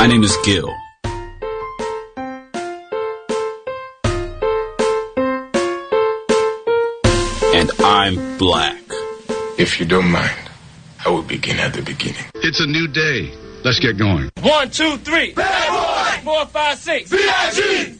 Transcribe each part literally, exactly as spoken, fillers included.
name is Gil. And I'm black. If you don't mind, I will begin at the beginning. It's a new day. Let's get going. One, two, three. Bad boy. Four, five, six. B I G.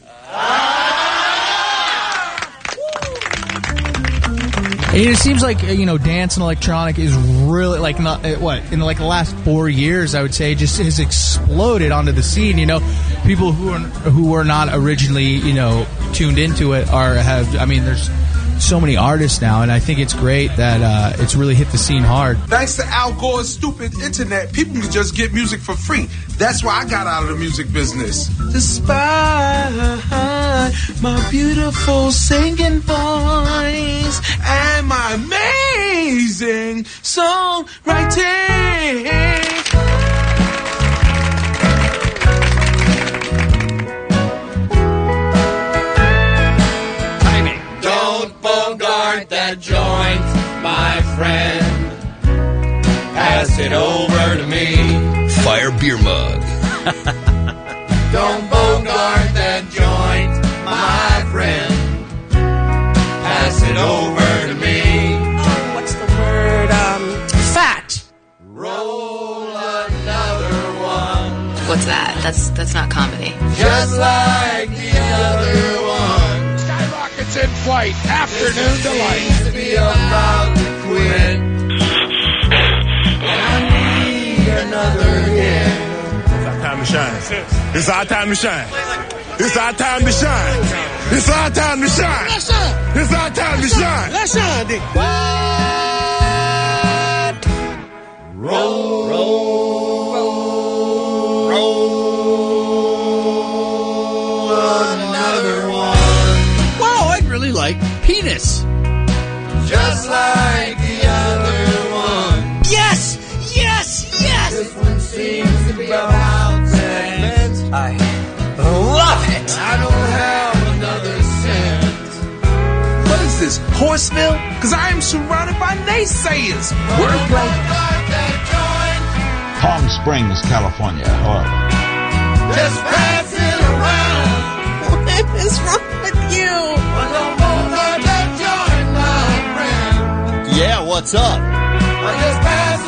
It seems like, you know, dance and electronic is really, like, not what, in like the last four years, I would say, just has exploded onto the scene. You know, people who are who were not originally, you know, tuned into it are have. I mean, there's so many artists now, and I think it's great that uh, it's really hit the scene hard. Thanks to Al Gore's stupid internet, people can just get music for free. That's why I got out of the music business. Despite my beautiful singing voice and my amazing songwriting. Bogart that joint, my friend. Pass it over to me. Fire beer mug. Don't bogart that joint, my friend. Pass it over to me. Oh, what's the word? Um, fat. Roll another one. What's that? That's that's not comedy. Just like the other one. It's in flight. Afternoon delight. To be about to quit. And I need another hit. It's our time to shine. It's our time to shine. It's our time to shine. It's our time to shine. Let's shine. It's our time to shine. Let's shine, Dick. What? Roll, roll, roll, roll another one. Really like penis. Just like the other one. Yes! Yes! Yes! This one seems to be about segments. I love it. I don't have another cent. What is this, Horseville? Because I am surrounded by naysayers. Wordplay. Palm Springs, California. Horrible. Just pass it around. What is wrong with you? Yeah, what's up? I just pass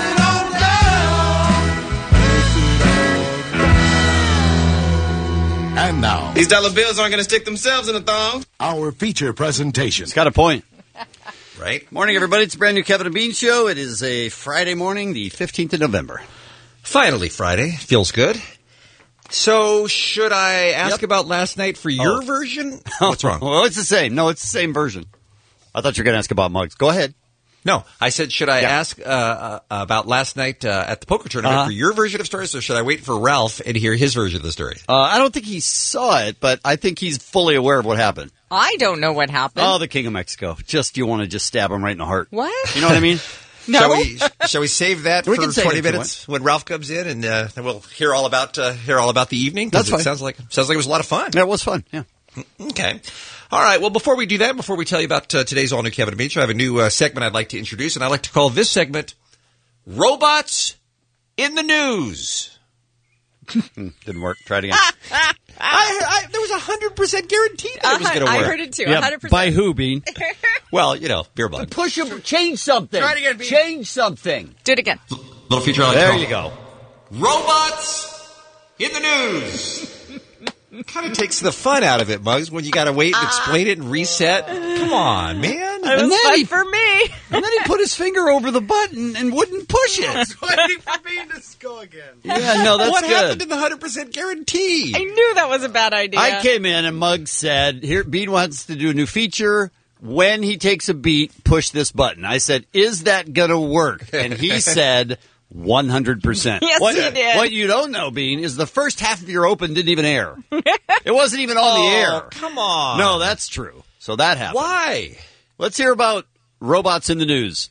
it on down. And now, these dollar bills aren't going to stick themselves in a thong. our feature presentation. It's got a point. Right? Morning, everybody. It's a brand new Kevin and Bean show. It is a Friday morning, the fifteenth of November. Finally Friday. Feels good. So, should I ask yep. about last night for your oh. version? What's wrong? Well, it's the same. No, it's the same version. I thought you were going to ask about mugs. Go ahead. No, I said, should I yeah. ask uh, uh, about last night uh, at the poker tournament uh-huh. for your version of stories, or should I wait for Ralph and hear his version of the story? Uh, I don't think he saw it, but I think he's fully aware of what happened. I don't know what happened. Oh, the King of Mexico. Just, you want to just stab him right in the heart. What? You know what I mean? No. Shall we, shall we save that we for can twenty minutes when Ralph comes in, and uh, we'll hear all about uh, hear all about the evening? That's fine. It sounds like sounds like it was a lot of fun. Yeah, it was fun. Yeah. Okay. All right. Well, before we do that, before we tell you about uh, today's all new Kevin and Bean show, I have a new uh, segment I'd like to introduce, and I like to call this segment "Robots in the News." Didn't work. Try it again. I, I, there was a hundred percent guarantee that it was going to work. I heard it too. Yeah, hundred percent. by who, Bean? Well, you know, beer bug. Push him. Change something. Try it again, Bean. Change something. Do it again. Little feature I like to There call you go. Robots in the News. Kind of takes the fun out of it, Muggs, when you got to wait and explain it and reset. Come on, man. It was And then fun he- for me. And then he put his finger over the button and wouldn't push it. Waiting for Bean to go again. Yeah, no, that's what good. happened to the one hundred percent guarantee? I knew that was a bad idea. I came in and Muggs said, "Here, Bean wants to do a new feature. When he takes a beat, push this button." I said, "Is that going to work?" And he said, one hundred percent. Yes, what, he did. What you don't know, Bean, is the first half of your open didn't even air. It wasn't even on oh, the air. Come on. No, that's true. So that happened. Why? Let's hear about robots in the news.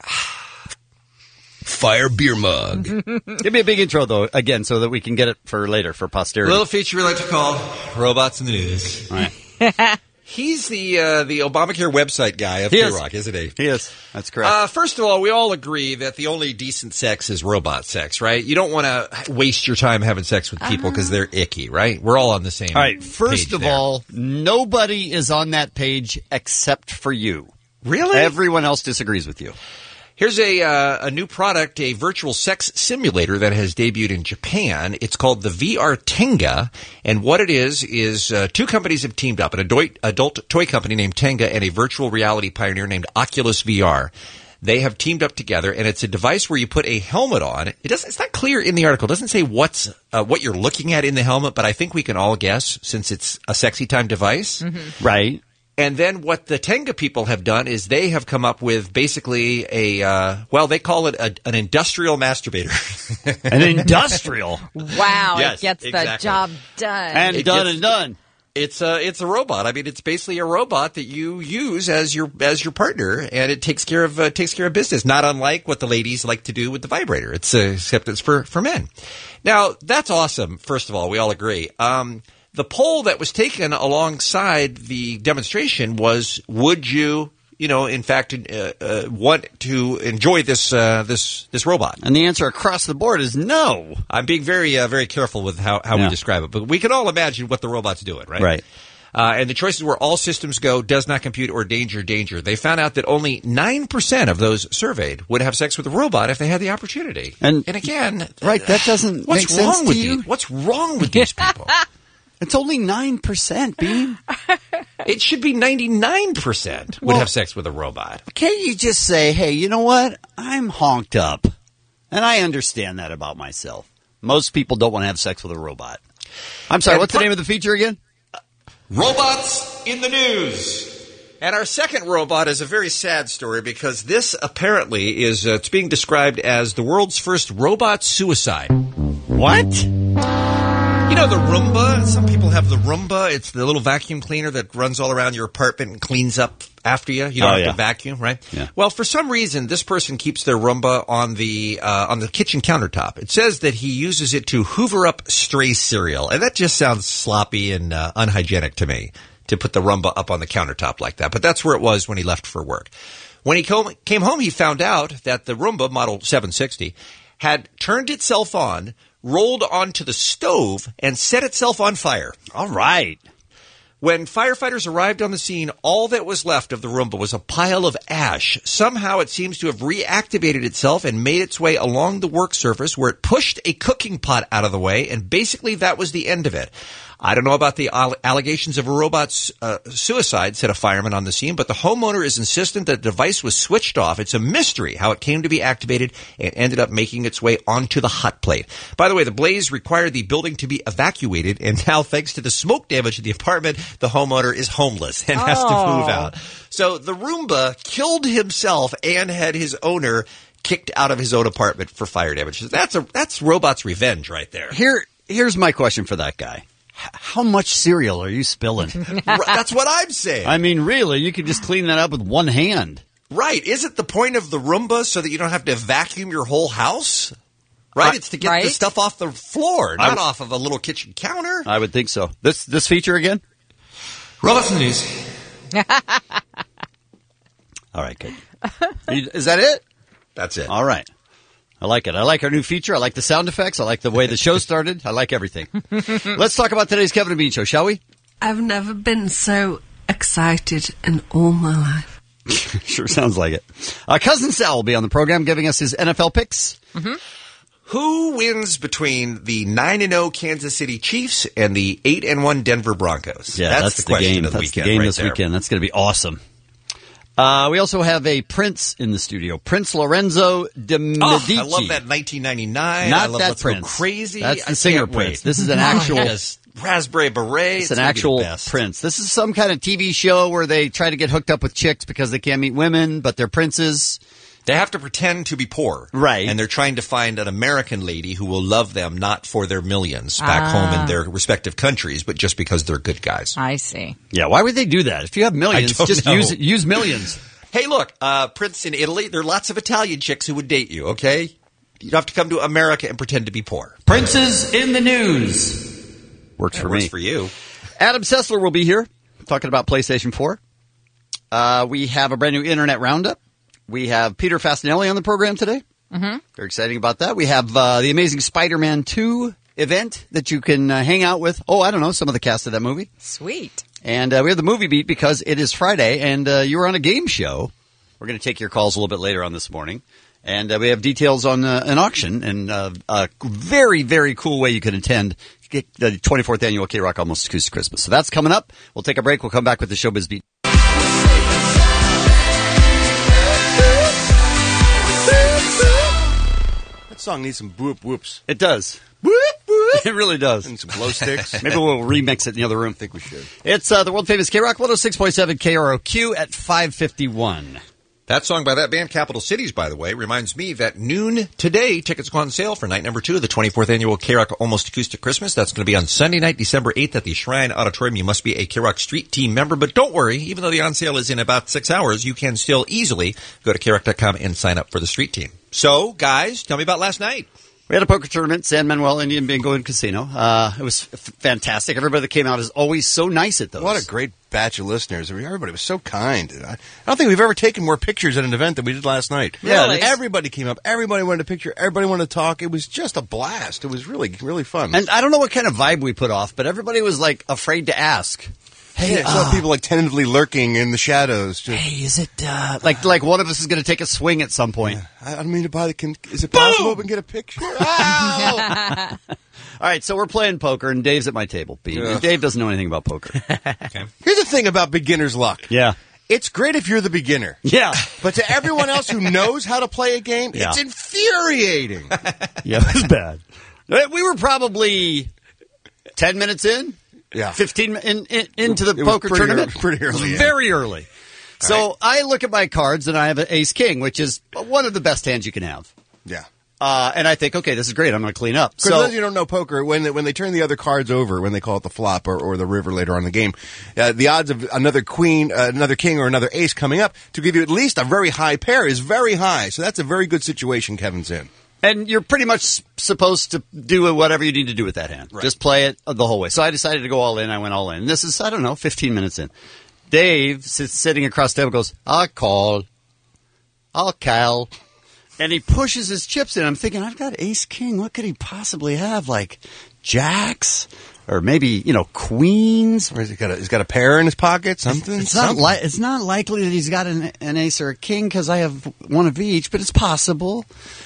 Fire beer mug. Give me a big intro, though, again, so that we can get it for later, for posterity. A little feature we like to call Robots in the News. All right. He's the uh, the Obamacare website guy of He K-Rock, is. isn't he? He is. That's correct. Uh, first of all, we all agree that the only decent sex is robot sex, right? You don't want to waste your time having sex with people because they're icky, right? We're all on the same All right. First page of there. all, nobody is on that page except for you. Really? Everyone else disagrees with you. Here's a uh, a new product, a virtual sex simulator that has debuted in Japan. It's called the V R Tenga, and what it is is uh, two companies have teamed up, an adult, adult toy company named Tenga and a virtual reality pioneer named Oculus V R. They have teamed up together, and it's a device where you put a helmet on. It doesn't. It's not clear in the article. It doesn't say what's uh, what you're looking at in the helmet, but I think we can all guess since it's a sexy time device, mm-hmm. right? And then what the Tenga people have done is they have come up with basically a, uh, well, they call it a, an industrial masturbator. An industrial? Wow, Yes, it gets exactly. the job done. And It done gets- and done. It's a it's a robot. I mean, it's basically a robot that you use as your as your partner, and it takes care of uh, takes care of business. Not unlike what the ladies like to do with the vibrator. It's uh, except it's for for men. Now that's awesome. First of all, we all agree. Um, the poll that was taken alongside the demonstration was: would you, you know, in fact, uh, uh, want to enjoy this uh, this this robot? And the answer across the board is no. I'm being very uh, very careful with how, how Yeah. we describe it, but we can all imagine what the robot's doing, right? Right. Uh, and the choices were all systems go, does not compute, or danger, danger. They found out that only nine percent of those surveyed would have sex with a robot if they had the opportunity. And, and again, right, that doesn't what's make sense wrong to with you? these- What's wrong with these people? It's only nine percent, Bean. It should be ninety-nine percent would Well- have sex with a robot. Can't you just say, hey, you know what? I'm honked up. And I understand that about myself. Most people don't want to have sex with a robot. I'm sorry, And what's the per- name of the feature again? Robots in the news. And our second robot is a very sad story because this apparently is uh, it's being described as the world's first robot suicide. What? You know the Roomba? Some people have the Roomba. It's the little vacuum cleaner that runs all around your apartment and cleans up after you. You don't Oh, have yeah. to vacuum, right? Yeah. Well, for some reason, this person keeps their Roomba on the uh, on the kitchen countertop. It says that he uses it to hoover up stray cereal, and that just sounds sloppy and uh, unhygienic to me, to put the Roomba up on the countertop like that. But that's where it was when he left for work. When he co- came home, he found out that the Roomba, model seven sixty, had turned itself on, rolled onto the stove, and set itself on fire. All right. When firefighters arrived on the scene, all that was left of the Roomba was a pile of ash. Somehow it seems to have reactivated itself and made its way along the work surface where it pushed a cooking pot out of the way, and basically that was the end of it. I don't know about the all- allegations of a robot's uh, suicide, said a fireman on the scene, but the homeowner is insistent that the device was switched off. It's a mystery how it came to be activated and ended up making its way onto the hot plate. By the way, the blaze required the building to be evacuated, and now, thanks to the smoke damage to the apartment, the homeowner is homeless and has to Oh. move out. So the Roomba killed himself and had his owner kicked out of his own apartment for fire damage. That's a that's robot's revenge right there. Here, here's my question for that guy. H- How much cereal are you spilling? That's what I'm saying. I mean, really, you could just clean that up with one hand. Right. Isn't the point of the Roomba so that you don't have to vacuum your whole house? Right? Uh, It's to get right? the stuff off the floor, I not w- off of a little kitchen counter. I would think so. This this feature again? Robots in the news. All right, good. Is that it? That's it. All right. I like it. I like our new feature. I like the sound effects. I like the way the show started. I like everything. Let's talk about today's Kevin and Bean Show, shall we? I've never been so excited in all my life. Sure sounds like it. Uh, Cousin Sal will be on the program giving us his N F L picks. Mm-hmm. Who wins between the nine and oh Kansas City Chiefs and the eight and one Denver Broncos? Yeah, that's, the, the question game. of the That's the weekend game right this there. weekend. That's going to be awesome. Uh, we also have a Prince in the studio, Prince Lorenzo de Medici. Oh, I love that nineteen ninety-nine. Not I love that Let's Prince. Go Crazy. That's the I singer can't wait. Prince. This is an actual. Yes. Raspberry Beret. It's an gonna be the actual best. prince. This is some kind of T V show where they try to get hooked up with chicks because they can't meet women, but they're princes. They have to pretend to be poor. Right. And they're trying to find an American lady who will love them, not for their millions back Ah. home in their respective countries, but just because they're good guys. I see. Yeah, why would they do that? If you have millions, I don't just know. use use millions. Hey, look, uh, Prince in Italy, there are lots of Italian chicks who would date you, okay? You don't have to come to America and pretend to be poor. Princes in the news. Works That for works me. for you. Adam Sessler will be here. talking about PlayStation four. Uh, we have a brand new Internet Roundup. We have Peter Fasinelli on the program today. Mm-hmm. Very exciting about that. We have uh, the Amazing Spider-Man two event that you can uh, hang out with. Oh, I don't know, some of the cast of that movie. Sweet. And uh, we have the movie beat because it is Friday, and uh, you were on a game show. We're going to take your calls a little bit later on this morning. And uh, we have details on uh, an auction and uh, a very, very cool way you can attend the twenty-fourth Annual K-Rock Almost Acoustic Christmas. So that's coming up. We'll take a break. We'll come back with the Showbiz Beat. That song needs some whoop whoops. It does. Whoop whoop. It really does. And some glow sticks. Maybe we'll remix it in the other room. I think we should. It's uh, the world-famous K-Rock one oh six point seven K R O Q at five fifty-one. That song by that band, Capital Cities, by the way, reminds me that noon today, tickets go on sale for night number two of the twenty-fourth Annual K-Rock Almost Acoustic Christmas. That's going to be on Sunday night, December eighth at the Shrine Auditorium. You must be a K-Rock Street Team member, but don't worry, even though the on sale is in about six hours, you can still easily go to K rock dot com and sign up for the Street Team. So, guys, tell me about last night. We had a poker tournament, San Manuel Indian Bingo and Casino. Uh, it was f- fantastic. Everybody that came out is always so nice at those. What a great batch of listeners. I mean, everybody was so kind. I, I don't think we've ever taken more pictures at an event than we did last night. Yeah, really? Everybody came up. Everybody wanted a picture. Everybody wanted to talk. It was just a blast. It was really, really fun. And I don't know what kind of vibe we put off, but everybody was like afraid to ask. Hey, I saw uh, people like tentatively lurking in the shadows. Just, hey, is it uh, like like one of us is going to take a swing at some point? Yeah, I don't mean to buy the. Can, is it possible we can get a picture? Ow! All right, so we're playing poker, and Dave's at my table. Pete. Yeah. Dave doesn't know anything about poker. Okay. Here's the thing about beginner's luck. Yeah. It's great if you're the beginner. Yeah. But to everyone else who knows how to play a game, yeah. it's infuriating. Yeah, it was bad. We were probably ten minutes in. Yeah. fifteen in, in, into the it poker was pretty tournament. Early, pretty early. Yeah. Very early. So right. I look at my cards, and I have an ace-king, which is one of the best hands you can have. Yeah. Uh, and I think, okay, this is great. I'm going to clean up. Because so, those you don't know poker, when they, when they turn the other cards over, when they call it the flop or, or the river later on in the game, uh, the odds of another queen, uh, another king, or another ace coming up to give you at least a very high pair is very high. So that's a very good situation Kevin's in. And you're pretty much supposed to do whatever you need to do with that hand. Right. Just play it the whole way. So I decided to go all in. I went all in. This is, I don't know, fifteen minutes in. Dave sits sitting across the table goes, I'll call. I'll call. And he pushes his chips in. I'm thinking, I've got ace king. What could he possibly have? Like jacks? Or maybe, you know, queens? Or has he got a, he's got a pair in his pocket? Something? It's, it's, something. Not, li- it's not likely that he's got an, an ace or a king because I have one of each, but it's possible.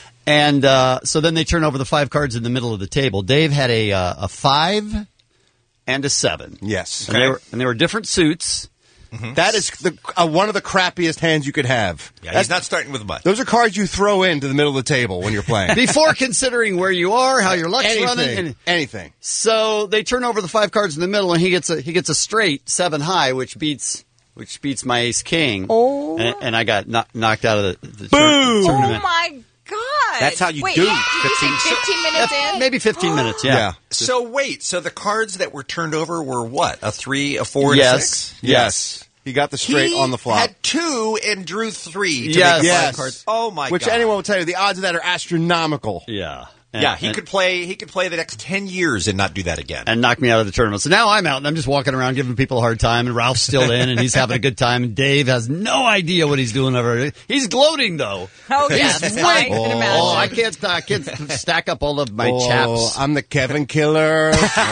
And uh, so then they turn over the five cards in the middle of the table. Dave had a uh, a five and a seven. Yes. And, okay. they, were, and they were different suits. Mm-hmm. That is the, uh, one of the crappiest hands you could have. Yeah, That's, he's not starting with a butt. Those are cards you throw into the middle of the table when you're playing. Before considering where you are, how your luck's anything, running. And, anything. So they turn over the five cards in the middle, and he gets a he gets a straight seven high, which beats which beats my ace king. Oh. And, and I got knock, knocked out of the, the Boom! tournament. Oh, my God. That's how you wait, do. Did you say fifteen minutes Yeah, in? maybe fifteen minutes, yeah. Yeah. So wait, so the cards that were turned over were what? A three, a four, and Yes. a six? Yes. He got the straight He on the flop. had two and drew three to Yes. make the Yes. five cards. Oh my Which god! Which anyone will tell you, the odds of that are astronomical. Yeah. And, yeah, he and, could play. He could play the next ten years and not do that again. and knock me out of the tournament. So now I'm out, and I'm just walking around giving people a hard time, and Ralph's still in, and he's having a good time, and Dave has no idea what he's doing over there. He's gloating, though. Oh, yes. He's I way- can imagine. Oh, I can't, I can't stack up all of my oh, chaps. I'm the Kevin killer.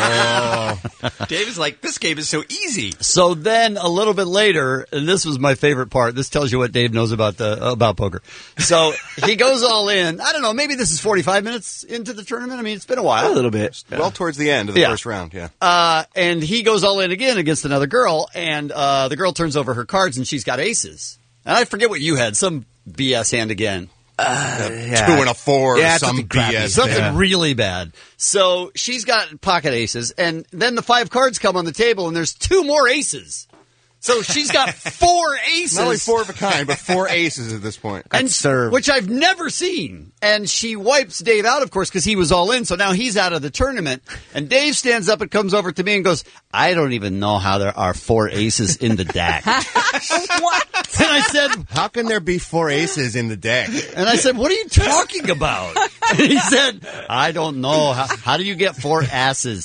oh. Dave is like, this game is so easy. So then a little bit later, and this was my favorite part. This tells you what Dave knows about the about poker. So he goes all in. I don't know. Maybe this is forty-five minutes into the tournament. I mean, it's been a while. A little bit. Yeah. Well, towards the end of the Yeah. first round, yeah. Uh, and he goes all in again against another girl, and uh, the girl turns over her cards, and she's got aces. And I forget what you had. Some B S hand again. Uh, yeah. Two and a four Yeah, or some B S. Something yeah. really bad. So she's got pocket aces, and then the five cards come on the table, and there's two more aces. So she's got four aces. Not only four of a kind, but four aces at this point. And served. which I've never seen. And she wipes Dave out, of course, because he was all in. So now he's out of the tournament. And Dave stands up and comes over to me and goes, I don't even know how there are four aces in the deck. What? And I said, how can there be four aces in the deck? And I said, what are you talking about? And he said, I don't know. How, how do you get four asses?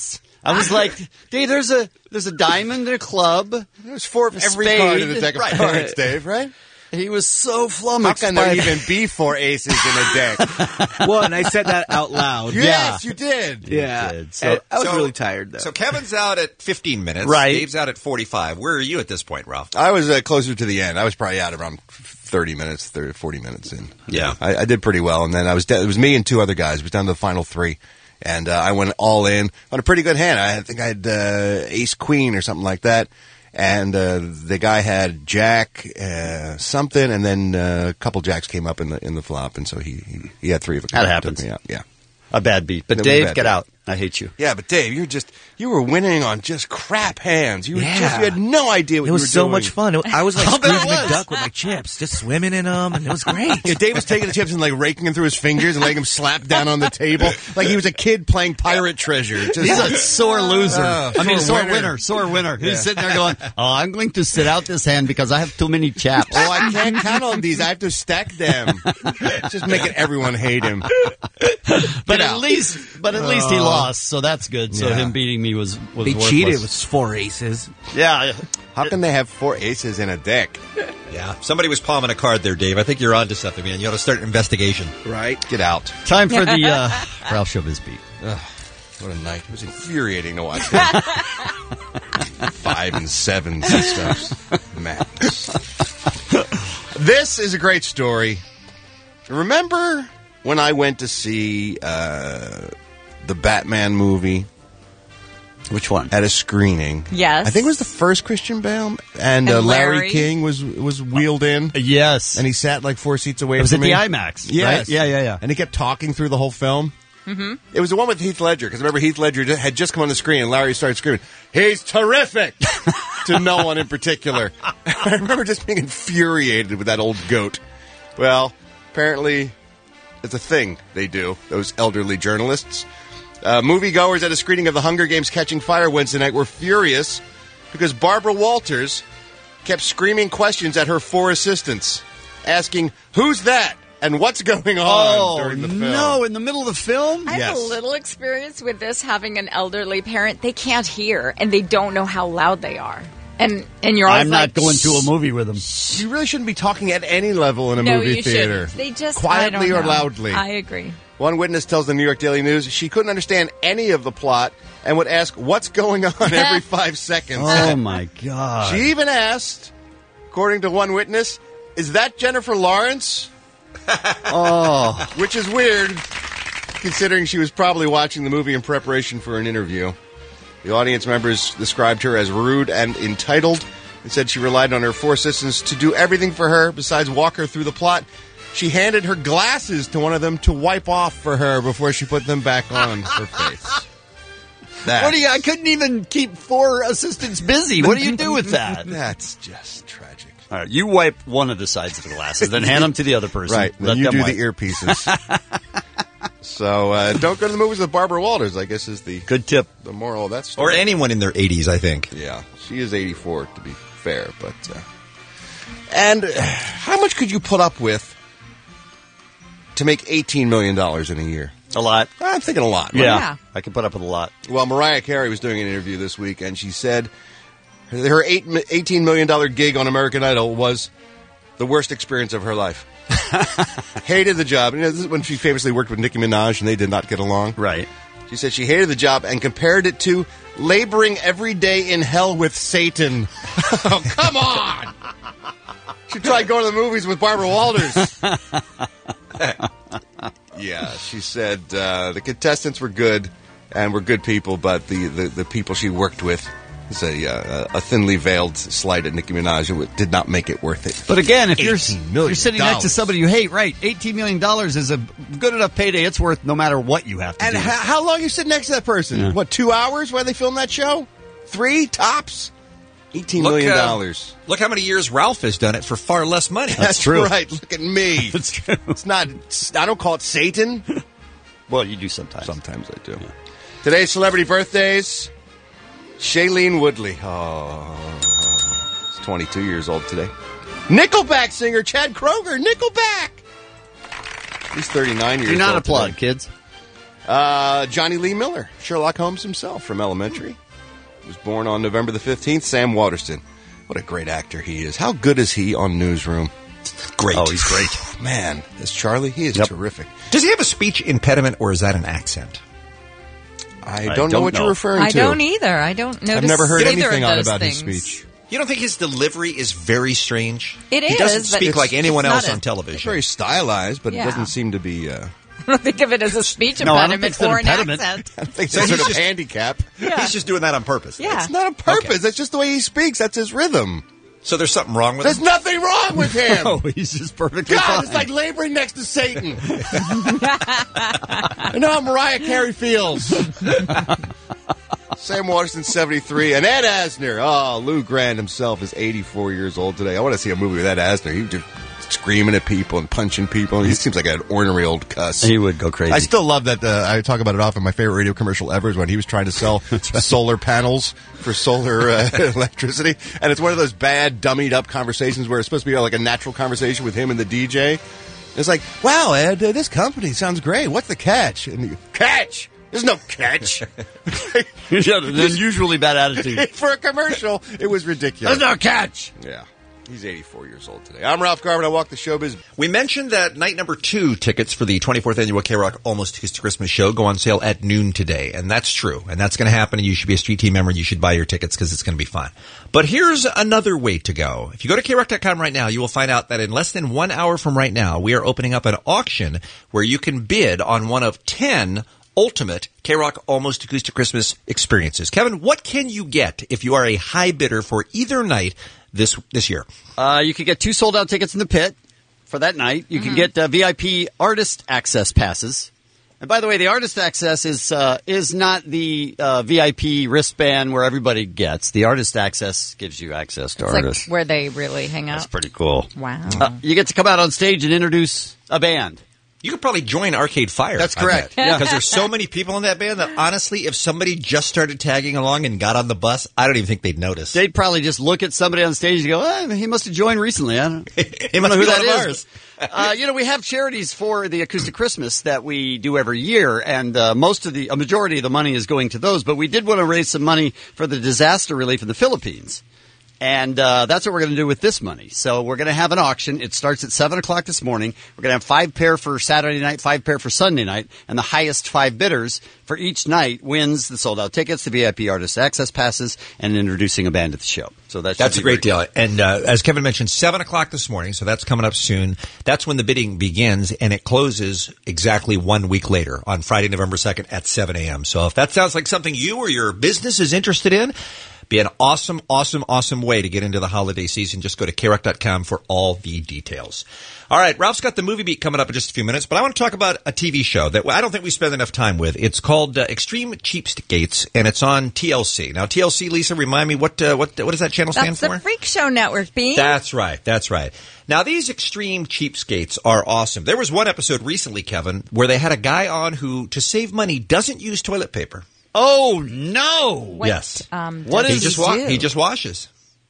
I was like, Dave, there's a there's a diamond, a club. There's four of a every spade. card in the deck of Right. cards, Dave, right? He was so How flummoxed. can by there even be four aces in a deck? Well, and I said that out loud. Yes, you did. Yeah. did. So- I was so- really tired, though. So Kevin's out at fifteen minutes. Right. Dave's out at forty-five. Where are you at this point, Ralph? I was uh, closer to the end. I was probably out around thirty minutes, thirty, forty minutes in. Yeah. I, I did pretty well, and then I was de- it was me and two other guys. It was down to the final three, and uh, I went all in on a pretty good hand. I think I had uh, ace queen or something like that, and uh, the guy had jack uh, something, and then uh, a couple jacks came up in the in the flop, and so he he, he had three of a kind. That happens. Took me out. Yeah. A bad beat. But That was a Dave, bad get beat. out. I hate you. Yeah, but Dave, you're just you were winning on just crap hands. You were Yeah. just you had no idea what It was you were so doing. much fun. I was like I'll bet it Scrooge was. McDuck with my chips, just swimming in them, and it was great. Yeah, Dave was taking the chips and like raking them through his fingers and letting them slap down on the table like he was a kid playing pirate treasure. Just, He's a sore loser. Oh, I mean, sore sore winner. winner. Sore winner. He's Yeah. sitting there going, oh, I'm going to sit out this hand because I have too many chaps. Oh, I can't count on these. I have to stack them. Just making everyone hate him. But Get at out. least, but at least he Oh. lost, so that's good. So Yeah. him beating me was was They worthless. cheated. It was four aces. Yeah. How can they have four aces in a deck? Yeah. Somebody was palming a card there, Dave. I think you're on to something, man. You ought to start an investigation. Right? Get out. Time for the uh, Ralph Showbiz beat. Ugh, what a night. It was infuriating to watch him. Five and sevens and stuff. Madness. This is a great story. Remember when I went to see uh, the Batman movie? Which one? At a screening. Yes. I think it was the first Christian Bale, and, And uh, Larry, Larry. King was was wheeled in. Yes. And he sat like four seats away It was from at me. the IMAX, Yes. right? Yeah, yeah, yeah. And he kept talking through the whole film. Mm-hmm. It was the one with Heath Ledger, because remember Heath Ledger had just come on the screen, and Larry started screaming, "He's terrific!" to no one in particular. I remember just being infuriated with that old goat. Well, apparently it's a thing they do, those elderly journalists. Uh, moviegoers at a screening of The Hunger Games Catching Fire Wednesday night were furious because Barbara Walters kept screaming questions at her four assistants, asking, "Who's that? And what's going on?" Oh, during the film. no, in the middle of the film? I have Yes. a little experience with this, having an elderly parent. They can't hear, and they don't know how loud they are. And and you're always I'm not like, going to a "Shh." movie with him. You really shouldn't be talking at any level in a No, movie you theater. shouldn't. They just quietly I don't or know. loudly. I agree. One witness tells the New York Daily News she couldn't understand any of the plot and would ask, "What's going on?" every five seconds. Oh, my God. She even asked, according to one witness, "Is that Jennifer Lawrence?" Oh. Which is weird, considering she was probably watching the movie in preparation for an interview. The audience members described her as rude and entitled and said she relied on her four assistants to do everything for her besides walk her through the plot. She handed her glasses to one of them to wipe off for her before she put them back on her face. That's, What do you? I couldn't even keep four assistants busy. What do you do with that? That's just tragic. All right, you wipe one of the sides of the glasses, then hand them to the other person. Right, then Let you them do wipe. the earpieces. So uh, don't go to the movies with Barbara Walters, I guess, is the good tip. The moral of that Or story. anyone in their eighties, I think. Yeah, she is eighty-four, to be fair. But uh, and uh, how much could you put up with to make eighteen million dollars in a year? A lot. I'm thinking a lot. Right? Yeah, Yeah. I could put up with a lot. Well, Mariah Carey was doing an interview this week, and she said her eight, eighteen million dollars gig on American Idol was the worst experience of her life. Hated the job. You know, this is when she famously worked with Nicki Minaj, and they did not get along. Right. She said she hated the job and compared it to laboring every day in hell with Satan. Oh, come on! She tried going to the movies with Barbara Walters. Yeah, she said uh, the contestants were good and were good people, but the, the, the people she worked with is a, uh, a thinly veiled slight at Nicki Minaj and it did not make it worth it. But again, if you're, eighteen million you're sitting next to somebody you hate, right, eighteen million dollars is a good enough payday. It's worth no matter what you have to And do. how, how long you sit next to that person? Yeah. What, two hours while they film that show? Three tops? Eighteen Look, million uh, dollars. Look how many years Ralph has done it for far less money. That's, true. right. Look at me. That's true. It's not. I don't call it Satan. Well, you do sometimes. Sometimes I do. Today's celebrity birthdays: Shailene Woodley. Oh, he's twenty-two years old today. Nickelback singer Chad Kroeger. Nickelback. He's thirty-nine years Do old. not applaud, today. kids. Uh, Johnny Lee Miller, Sherlock Holmes himself from Elementary. He was born on November the fifteenth. Sam Waterston. What a great actor he is. How good is he on Newsroom? Great. Oh, he's great. Man, as Charlie, he is Yep. terrific. Does he have a speech impediment, or is that an accent? I don't, know what you're referring I to. don't either. I don't notice I've never heard either anything of odd those about things. his speech. You don't think his delivery is very strange? It He is, doesn't but speak it's- like anyone it's not else a- on television. It's very stylized, but Yeah. it doesn't seem to be... Uh, I don't think of it as a speech No, I don't impediment think it's an or an impediment. accent. I think So it's he's sort of just- handicap. Yeah. He's just doing that on purpose. Yeah. It's not on purpose. That's just the way he speaks. That's his rhythm. So there's something wrong with There's him? nothing wrong with him. Oh, he's just perfectly God, fine. it's like laboring next to Satan. I know how Mariah Carey feels. Sam Waterston, seventy-three, and Ed Asner. Oh, Lou Grant himself is eighty-four years old today. I want to see a movie with Ed Asner. He just screaming at people and punching people. He seems like an ornery old cuss. He would go crazy. I still love that. Uh, I talk about it often. My favorite radio commercial ever is when he was trying to sell solar panels for solar uh, electricity. And it's one of those bad, dummied up conversations where it's supposed to be like a natural conversation with him and the D J. It's like, wow, Ed, uh, this company sounds great. What's the catch? And he, catch? There's no catch. An unusually bad attitude. For a commercial, it was ridiculous. There's no catch. Yeah. He's eighty-four years old today. I'm Ralph Garvin. I walk the showbiz. We mentioned that night number two tickets for the twenty-fourth annual K-Rock Almost Kiss to Christmas show go on sale at noon today. And that's true. And that's going to happen. And you should be a Street Team member and you should buy your tickets because it's going to be fun. But here's another way to go. If you go to K rock dot com right now, you will find out that in less than one hour from right now, we are opening up an auction where you can bid on one of ten ultimate K-Rock Almost Acoustic Christmas experiences. Kevin, what can you get if you are a high bidder for either night this this year? Uh, you could get two sold-out tickets in the pit for that night. You Mm-hmm. can get uh, V I P artist access passes. And by the way, the artist access is uh, is not the uh, V I P wristband where everybody gets. The artist access gives you access to It's artists. like where they really hang out. That's pretty cool. Wow. Uh, you get to come out on stage and introduce a band. You could probably join Arcade Fire. That's correct. Yeah, because there's so many people in that band that honestly, if somebody just started tagging along and got on the bus, I don't even think they'd notice. They'd probably just look at somebody on stage and go, oh, he must have joined recently. I don't, He I must don't know be who that one of is. uh, you know, we have charities for the Acoustic Christmas that we do every year, and uh, most of the, a majority of the money is going to those. But we did want to raise some money for the disaster relief in the Philippines. And uh, that's what we're going to do with this money. So we're going to have an auction. It starts at seven o'clock this morning. We're going to have five pair for Saturday night, five pair for Sunday night. And the highest five bidders for each night wins the sold-out tickets, the V I P artist access passes, and introducing a band at the show. So that should That's be a great very deal. And uh, as Kevin mentioned, seven o'clock this morning, so that's coming up soon. That's when the bidding begins, and it closes exactly one week later on Friday, November second at seven a.m. So if that sounds like something you or your business is interested in, be an awesome, awesome, awesome way to get into the holiday season. Just go to K rock dot com for all the details. All right, Ralph's got the movie beat coming up in just a few minutes, but I want to talk about a T V show that I don't think we spend enough time with. It's called uh, Extreme Cheapskates, and it's on T L C. Now, T L C, Lisa, remind me, what uh, what what does that channel stand That's for? the Freak Show Network, Bean. That's right. That's right. Now, these Extreme Cheapskates are awesome. There was one episode recently, Kevin, where they had a guy on who, to save money, doesn't use toilet paper. Oh, no. What, Yes. Um, What does he just he wa- do? He just washes.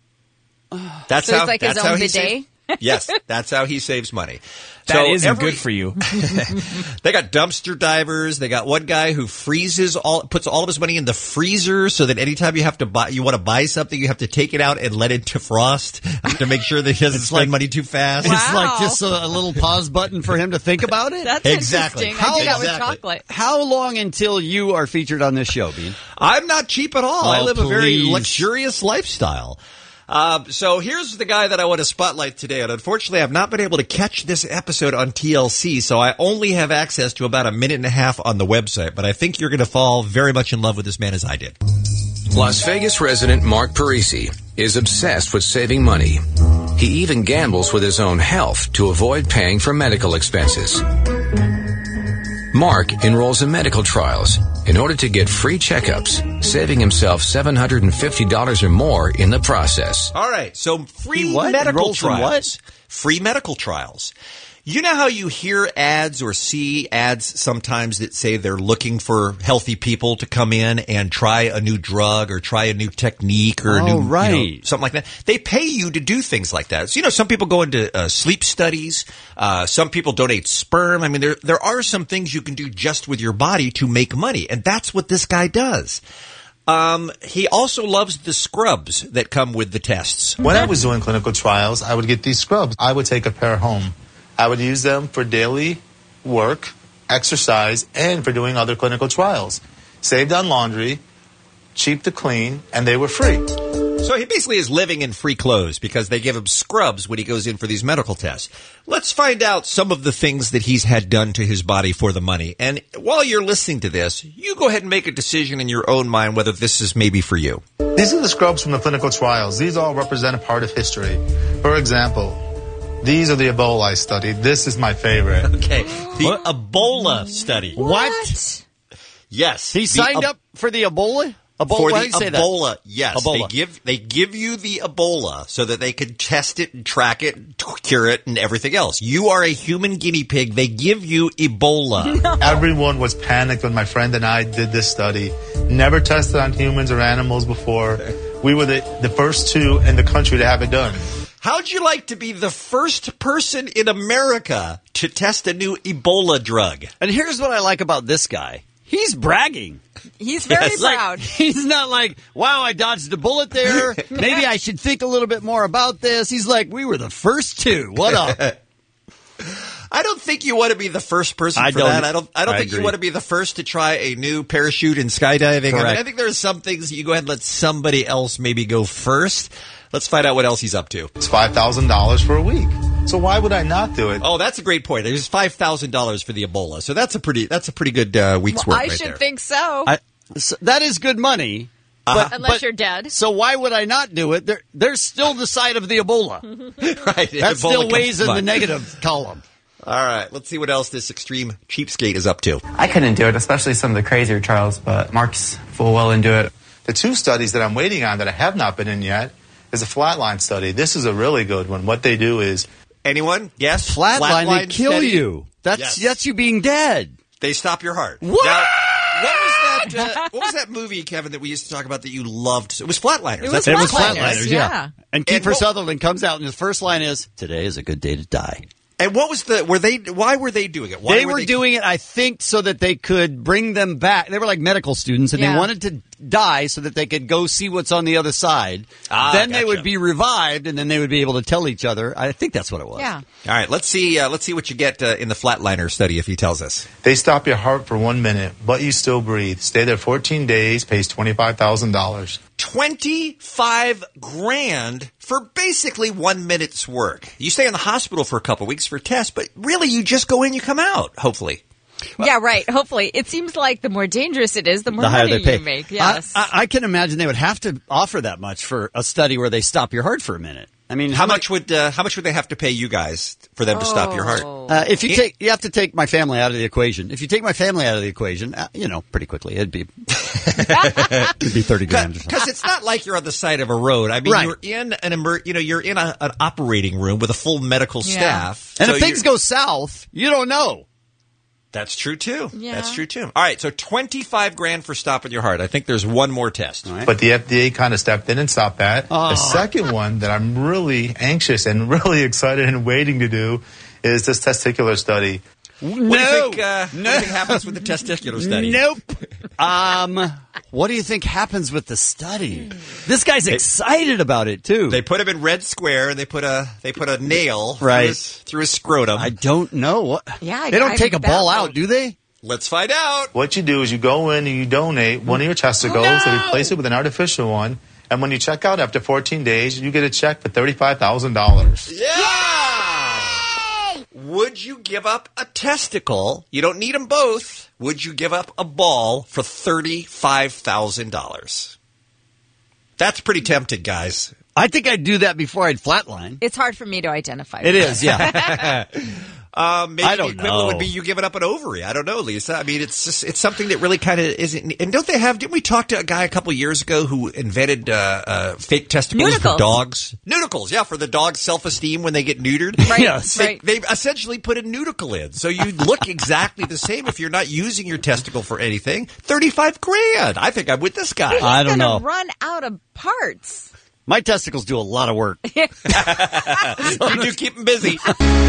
That's So how. it's like his that's own how he bidet? saves- Yes, that's how he saves money. That So isn't every- good for you. They got dumpster divers. They got one guy who freezes all, puts all of his money in the freezer, so that anytime you have to buy, you want to buy something, you have to take it out and let it defrost to make sure that he doesn't spend money too fast. It's like just a, a little pause button for him to think about it. That's Exactly. interesting. I do that with Exactly. chocolate. How long until you are featured on this show, Bean? I'm not cheap at all. I Oh, live a very please. luxurious lifestyle. Uh, so here's the guy that I want to spotlight today, and unfortunately I've not been able to catch this episode on T L C, so I only have access to about a minute and a half on the website, but I think you're going to fall very much in love with this man as I did. Las Vegas resident Mark Parisi is obsessed with saving money. He even gambles with his own health to avoid paying for medical expenses. Mark enrolls in medical trials in order to get free checkups, saving himself seven hundred fifty dollars or more in the process. All right, so free He what? medical Enrolls in trials. Free medical trials. You know how you hear ads or see ads sometimes that say they're looking for healthy people to come in and try a new drug or try a new technique or a Oh, new right. you know, something like that. They pay you to do things like that. So, you know, some people go into uh, sleep studies. Uh, some people donate sperm. I mean, there there are some things you can do just with your body to make money, and that's what this guy does. Um, he also loves the scrubs that come with the tests. When I was doing clinical trials, I would get these scrubs. I would take a pair home. I would use them for daily work, exercise, and for doing other clinical trials. Saved on laundry, cheap to clean, and they were free. So he basically is living in free clothes because they give him scrubs when he goes in for these medical tests. Let's find out some of the things that he's had done to his body for the money. And while you're listening to this, you go ahead and make a decision in your own mind whether this is maybe for you. These are the scrubs from the clinical trials. These all represent a part of history. For example, these are the Ebola I studied. This is my favorite. Okay. The Ebola study. What? Yes. He The signed Eb- up for the Ebola? Ebola? For Why the do you say Ebola, that? yes. Ebola. They give they give you the Ebola so that they can test it and track it, and cure it, and everything else. You are a human guinea pig. They give you Ebola. No. Everyone was panicked when my friend and I did this study. Never tested on humans or animals before. We were the, the first two in the country to have it done. How'd you like to be the first person in America to test a new Ebola drug? And here's what I like about this guy. He's bragging. He's very Yes. Like, proud. he's not like, wow, I dodged a bullet there. Maybe I should think a little bit more about this. He's like, we were the first two. What up? I don't think you want to be the first person I for don't- that. I don't. I don't I think you agree. want to be the first to try a new parachute in skydiving. I, mean, Correct. I think there's some things that you go ahead and let somebody else maybe go first. Let's find out what else he's up to. It's five thousand dollars for a week. So why would I not do it? Oh, that's a great point. There's five thousand dollars for the Ebola, so that's a pretty that's a pretty good uh, week's Well, work I right should there. think so. I, so that is good money. But, Unless but- you're dead. So why would I not do it? There, there's still the side of the Ebola. Right, That Ebola still comes weighs to in the mind. negative column. All right, let's see what else this extreme cheapskate is up to. I couldn't do it, especially some of the crazier trials, but Mark's full well into it. The two studies that I'm waiting on that I have not been in yet is a flatline study. This is a really good one. What they do is... Anyone? Yes? Flatline, they kill steady? you. That's Yes. that's you being dead. They stop your heart. What? Now, what was that? Uh, what was that movie, Kevin, that we used to talk about that you loved? It was Flatliners. It was That's It what was Flatliners, Flatliners, yeah. yeah. And Kiefer And what- Sutherland comes out, and his first line is, "Today is a good day to die." And what was the? Were they? Why were they doing it? Why they were, doing it, I think, so that they could bring them back. They were like medical students, and Yeah. they wanted to die so that they could go see what's on the other side. Ah, then they gotcha. would be revived, and then they would be able to tell each other. I think that's what it was. Yeah. All right, let's see. Uh, let's see what you get uh, in the Flatliner study. If he tells us, They stop your heart for one minute, but you still breathe. Stay there fourteen days, pays twenty-five thousand dollars. twenty-five grand for basically one minute's work. You stay in the hospital for a couple weeks for tests, but really, you just go in, you come out. Hopefully. Yeah, right. Hopefully. It seems like the more dangerous it is, the more The higher money they pay. you make. Yes. I, I, I can imagine they would have to offer that much for a study where they stop your heart for a minute. I mean, How much would uh, how much would they have to pay you guys for them to stop your heart? Uh, if you It- take, you have to take my family out of the equation. If you take my family out of the equation, uh, you know, pretty quickly, it'd be it'd be thirty grand. Or something. Because it's not like you're on the side of a road. I mean, Right. you're in an emer- you know, you're in a, an operating room with a full medical Yeah. staff. And So if things you're- go south, you don't know. that's true too. Yeah. That's true too. All right, so twenty-five grand for stopping your heart. I think there's one more test. But the F D A kind of stepped in and stopped that. Oh. The second one that I'm really anxious and really excited and waiting to do is this testicular study. What do you think? Uh, What do you think happens with the testicular study? Nope. Um, what do you think happens with the study? This guy's excited about it too. They put him in red square. And they put a they put a nail Right. through, his, through his scrotum. I don't know what. Yeah, I- they don't I take a think ball that out, would- do they? Let's find out. What you do is you go in and you donate one of your testicles Oh, no! and replace it with an artificial one. And when you check out after fourteen days, you get a check for thirty-five thousand dollars. Yeah. Would you give up a testicle? You don't need them both. Would you give up a ball for thirty-five thousand dollars? That's pretty tempting, guys. I think I'd do that before I'd flatline. It's hard for me to identify. It with is, yeah. Uh, maybe I don't the equivalent know. would be you giving up an ovary. I don't know, Lisa. I mean, it's just, it's something that really kind of isn't. And don't they have? Didn't we talk to a guy a couple of years ago who invented uh, uh, fake testicles Nudicles. for dogs? Nudicles, yeah, for the dog's self-esteem when they get neutered. Right, Yes. They, right. they essentially put a nudicle in, so you look exactly the same if you're not using your testicle for anything. Thirty-five grand. I think I'm with this guy. I don't Gonna know. run out of parts. My testicles do a lot of work. You do keep them busy.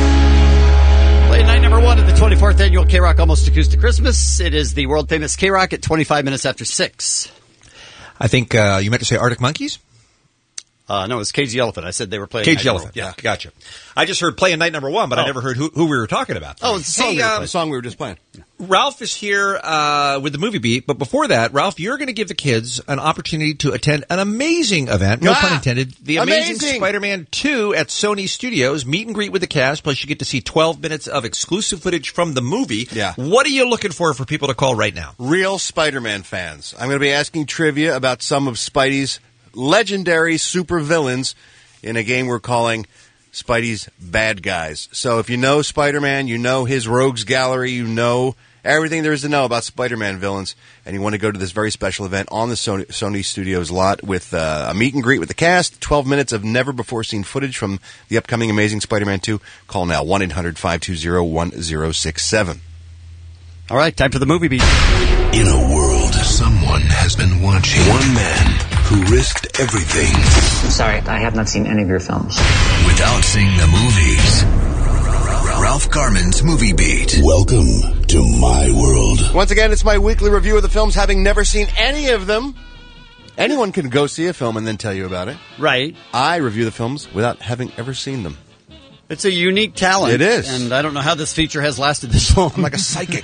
Play night number one of the twenty-fourth annual K-Rock Almost Acoustic Christmas. It is the world-famous K-Rock at twenty-five minutes after six. I think uh, you meant to say Arctic Monkeys? Uh, no, it's Cage the Elephant. I said they were playing Cage Night the Number Elephant. One. Yeah, gotcha. I just heard playing night number one, but I Oh. never heard who, who we were talking about. Oh, it's the song Hey, we were um, playing. The song we were just playing. Ralph is here uh, with the movie beat, but before that, Ralph, you're going to give the kids an opportunity to attend an amazing event, no Ah, pun intended, the Amazing, amazing. Spider-Man two at Sony Studios, meet and greet with the cast, plus you get to see twelve minutes of exclusive footage from the movie. Yeah. What are you looking for for people to call right now? Real Spider-Man fans. I'm going to be asking trivia about some of Spidey's legendary supervillains in a game we're calling Spidey's Bad Guys. So if you know Spider-Man, you know his rogues gallery, you know everything there is to know about Spider-Man villains, and you want to go to this very special event on the Sony, Sony Studios lot with uh, a meet and greet with the cast, twelve minutes of never-before-seen footage from the upcoming Amazing Spider-Man two. Call now, one eight hundred five two zero one zero six seven. All right, time for the movie beat. In a world, someone has been watching. One man who risked everything I'm sorry, I have not seen any of your films. without seeing the movies. Ralph Garman's Movie Beat. Welcome to my world. Once again, it's my weekly review of the films, having never seen any of them. Anyone can go see a film and then tell you about it. Right. I review the films without having ever seen them. It's a unique talent. It is. And I don't know how this feature has lasted this long. I'm like a psychic.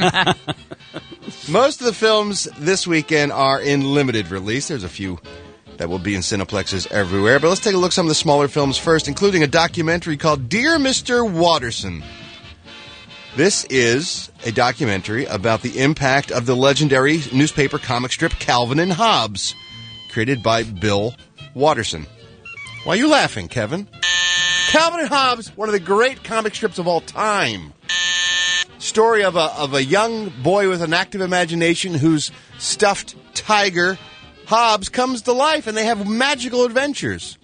Most of the films this weekend are in limited release. There's a few that will be in Cineplexes everywhere. But let's take a look at some of the smaller films first, including a documentary called Dear Mister Watterson. This is a documentary about the impact of the legendary newspaper comic strip Calvin and Hobbes, created by Bill Watterson. Why are you laughing, Kevin? Calvin and Hobbes, one of the great comic strips of all time. Story of a of a young boy with an active imagination whose stuffed tiger, Hobbes, comes to life, and they have magical adventures.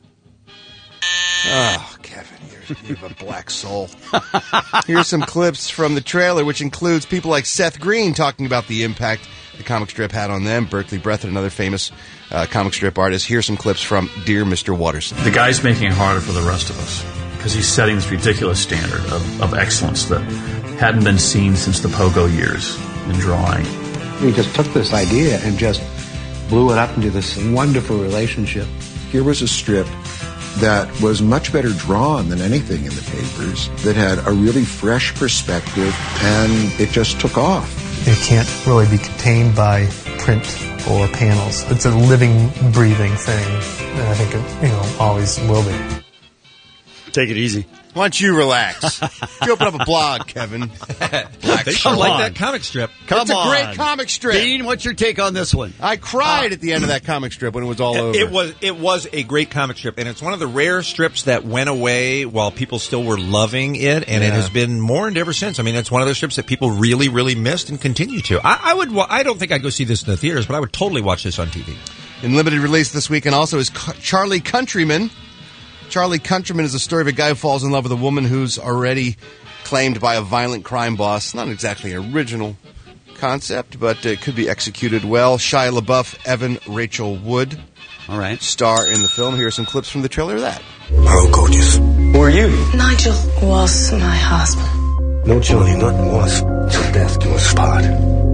Oh, Kevin, you're, you have a black soul. Here's some clips from the trailer, which includes people like Seth Green talking about the impact the comic strip had on them. Berkeley Breathitt, another famous uh, comic strip artist. Here's some clips from Dear Mister Watterson. The guy's making it harder for the rest of us because he's setting this ridiculous standard of, of excellence that hadn't been seen since the Pogo years in drawing. He just took this idea and just blew it up into this wonderful relationship. Here was a strip that was much better drawn than anything in the papers, that had a really fresh perspective, and it just took off. It can't really be contained by print or panels. It's a living, breathing thing, and I think it, you know, always will be. Take it easy. Why don't you relax? You open up a blog, Kevin. They should like that comic strip. Come it's a on. great comic strip. Dean, what's your take on this one? I cried at the end of that comic strip when it was all over. It was it was a great comic strip, and it's one of the rare strips that went away while people still were loving it, and Yeah. it has been mourned ever since. I mean, it's one of those strips that people really, really missed and continue to. I, I would. wa- I don't think I'd go see this in the theaters, but I would totally watch this on T V. In limited release this weekend also is Ca- Charlie Countryman. Charlie Countryman is the story of a guy who falls in love with a woman who's already claimed by a violent crime boss. Not exactly an original concept, but it could be executed well. Shia LaBeouf, Evan Rachel Wood. All right. Star in the film. Here are some clips from the trailer of that. How gorgeous. Who are you? Nigel was my husband. No chilling, nothing was. Till death do us part.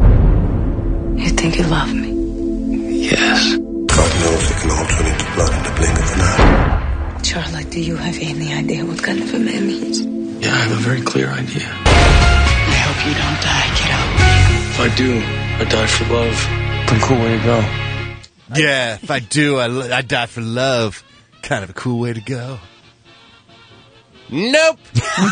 You think you love me? Yes. God knows it can all turn into blood in the blink of an eye. Charlie, do you have any idea what kind of a man means? Yeah, I have a very clear idea. I hope you don't die, kiddo. If I do, I die for love. Pretty cool way to go. Yeah, if I do, I, I die for love. Kind of a cool way to go. Nope.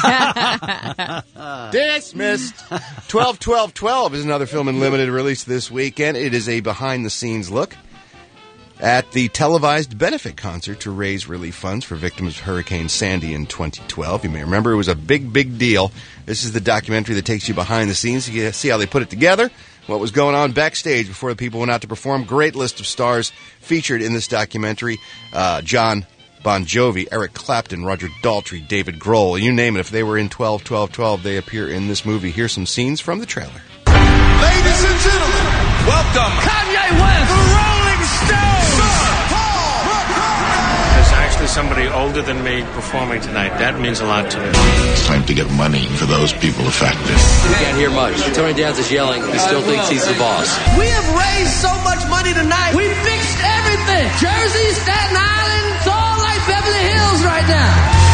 Dismissed. twelve twelve twelve is another film in limited release this weekend. It is a behind-the-scenes look at the televised benefit concert to raise relief funds for victims of Hurricane Sandy in twenty twelve. You may remember it was a big, big deal. This is the documentary that takes you behind the scenes. You see how they put it together, what was going on backstage before the people went out to perform. Great list of stars featured in this documentary. Uh, John Bon Jovi, Eric Clapton, Roger Daltrey, David Grohl, you name it. If they were in twelve twelve twelve, they appear in this movie. Here's some scenes from the trailer. Ladies and gentlemen, welcome Kanye West, the Rolling Stones, Sir Paul McCartney. There's actually somebody older than me performing tonight. That means a lot to me. It's time to get money for those people affected. You can't hear much. Tony Danza is yelling. He still thinks he's the boss. We have raised so much money tonight. We fixed everything. Jersey, Staten Island, it's all like Beverly Hills right now.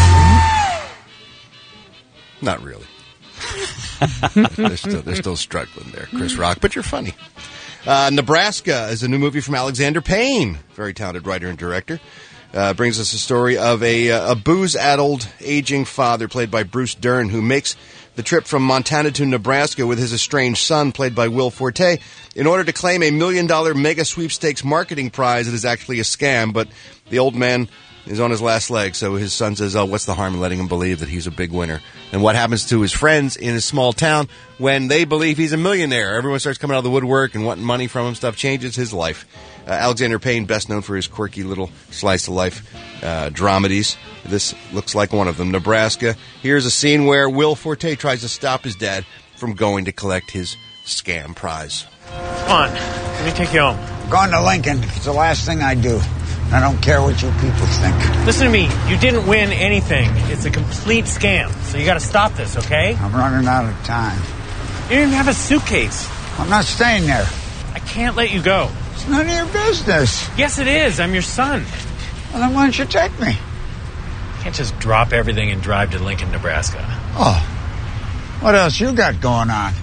Not really. they're, still, they're still struggling there, Chris Rock, but you're funny. Uh, Nebraska is a new movie from Alexander Payne, very talented writer and director. Uh, brings us a story of a, a booze-addled, aging father played by Bruce Dern who makes the trip from Montana to Nebraska with his estranged son, played by Will Forte, in order to claim a million-dollar mega sweepstakes marketing prize that is actually a scam, but the old man is on his last leg, so his son says, oh, what's the harm in letting him believe that he's a big winner? And what happens to his friends in his small town when they believe he's a millionaire? Everyone starts coming out of the woodwork and wanting money from him. Stuff changes his life. Uh, Alexander Payne, best known for his quirky little slice-of-life uh, dramedies. This looks like one of them. Nebraska. Here's a scene where Will Forte tries to stop his dad from going to collect his scam prize. Come on, let me take you home. I'm going to Lincoln. It's the last thing I do. I don't care what you people think. Listen to me. You didn't win anything. It's a complete scam. So you got to stop this, okay? I'm running out of time. You didn't even have a suitcase. I'm not staying there. I can't let you go. It's none of your business. Yes, it is. I'm your son. Well, then why don't you take me? You can't just drop everything and drive to Lincoln, Nebraska. Oh. What else you got going on?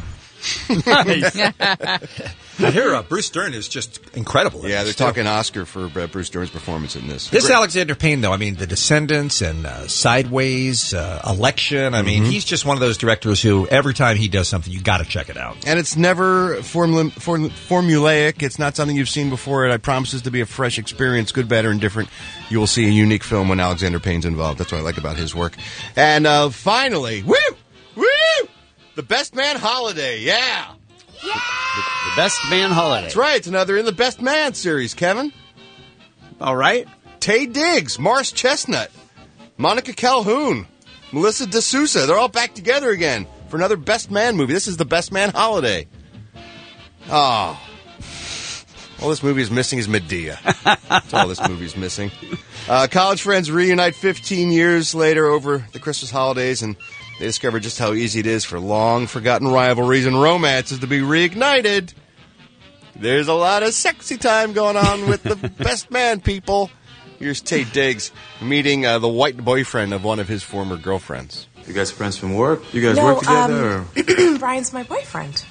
I hear uh, Bruce Dern is just incredible. Yeah, they're talking Oscar for uh, Bruce Dern's performance in this. This Great. Alexander Payne, though, I mean, The Descendants and uh, Sideways, uh, Election. I mean, Mhm. he's just one of those directors who every time he does something, you got to check it out. And it's never formula, form, formulaic. It's not something you've seen before. It promises to be a fresh experience, good, bad, or indifferent. You will see a unique film when Alexander Payne's involved. That's what I like about his work. And uh, finally, woo, woo, The Best Man Holiday. Yeah. The, the Best Man Holiday. That's right. It's another in the Best Man series, Kevin. All right. Tay Diggs, Morris Chestnut, Monica Calhoun, Melissa D'Souza. They're all back together again for another Best Man movie. This is the Best Man Holiday. Oh. All this movie is missing is Medea. That's all this movie is missing. Uh, college friends reunite fifteen years later over the Christmas holidays, and they discover just how easy it is for long-forgotten rivalries and romances to be reignited. There's a lot of sexy time going on with the Best Man people. Here's Tate Diggs meeting uh, the white boyfriend of one of his former girlfriends. You guys friends from work? You guys no, work together? Um, or? Brian's my boyfriend.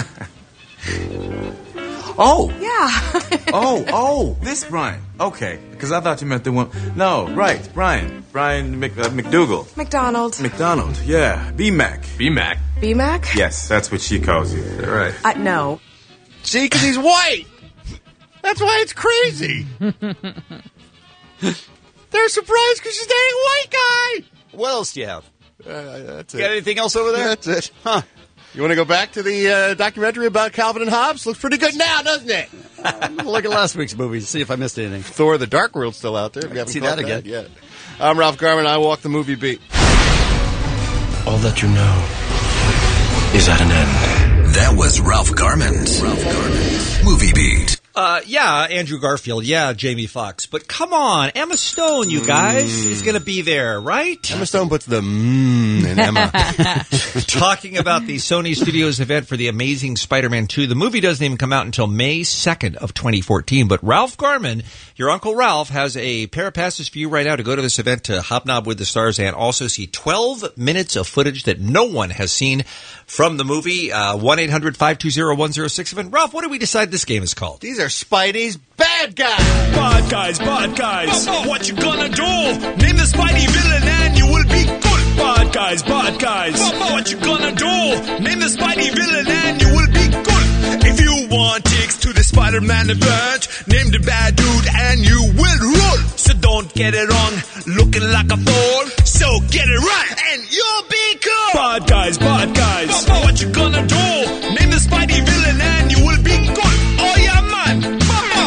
Oh! Yeah. oh, oh, this Brian. Okay, because I thought you meant the one. No, right, Brian. Brian Mc, uh, McDougal. McDonald. McDonald, yeah. B-Mac. B-Mac. B-Mac? Yes, that's what she calls you. Right. Uh, no. See, because he's white. That's why it's crazy. They're surprised because she's dating a white guy. What else do you have? Uh, that's You it. got anything else over there? That's it. Huh. You want to go back to the uh, documentary about Calvin and Hobbes? Looks pretty good now, doesn't it? Look at last week's movie, see if I missed anything. Thor: The Dark World's still out there. If you haven't See caught that again. yet. I'm Ralph Garman. I walk the movie beat. All that you know is at an end. That was Ralph Garman's Ralph Garman's Movie Beat. Uh, yeah, Andrew Garfield. Yeah, Jamie Foxx. But come on, Emma Stone, you guys, Mm. is going to be there, right? Emma Stone puts the mmm in Emma. Talking about the Sony Studios event for The Amazing Spider-Man two. The movie doesn't even come out until May second of twenty fourteen. But Ralph Garman, your Uncle Ralph, has a pair of passes for you right now to go to this event to hobnob with the stars and also see twelve minutes of footage that no one has seen from the movie. Uh, one eight hundred five two zero one zero six seven. Ralph, what do we decide this game is called? These are Spidey's bad guys. Bad guys, bad guys. What you gonna do? Name the Spidey villain and you will be good. Bad guys, bad guys. What you gonna do? Name the Spidey villain and you will be good. If you want tickets to the Spidey Spider-Man event. Name the bad dude and you will rule. So don't get it wrong, looking like a fool. So get it right and you'll be cool. Bad guys, bad guys. What you gonna do? Name the Spidey villain and you will be cool. Oh yeah, man.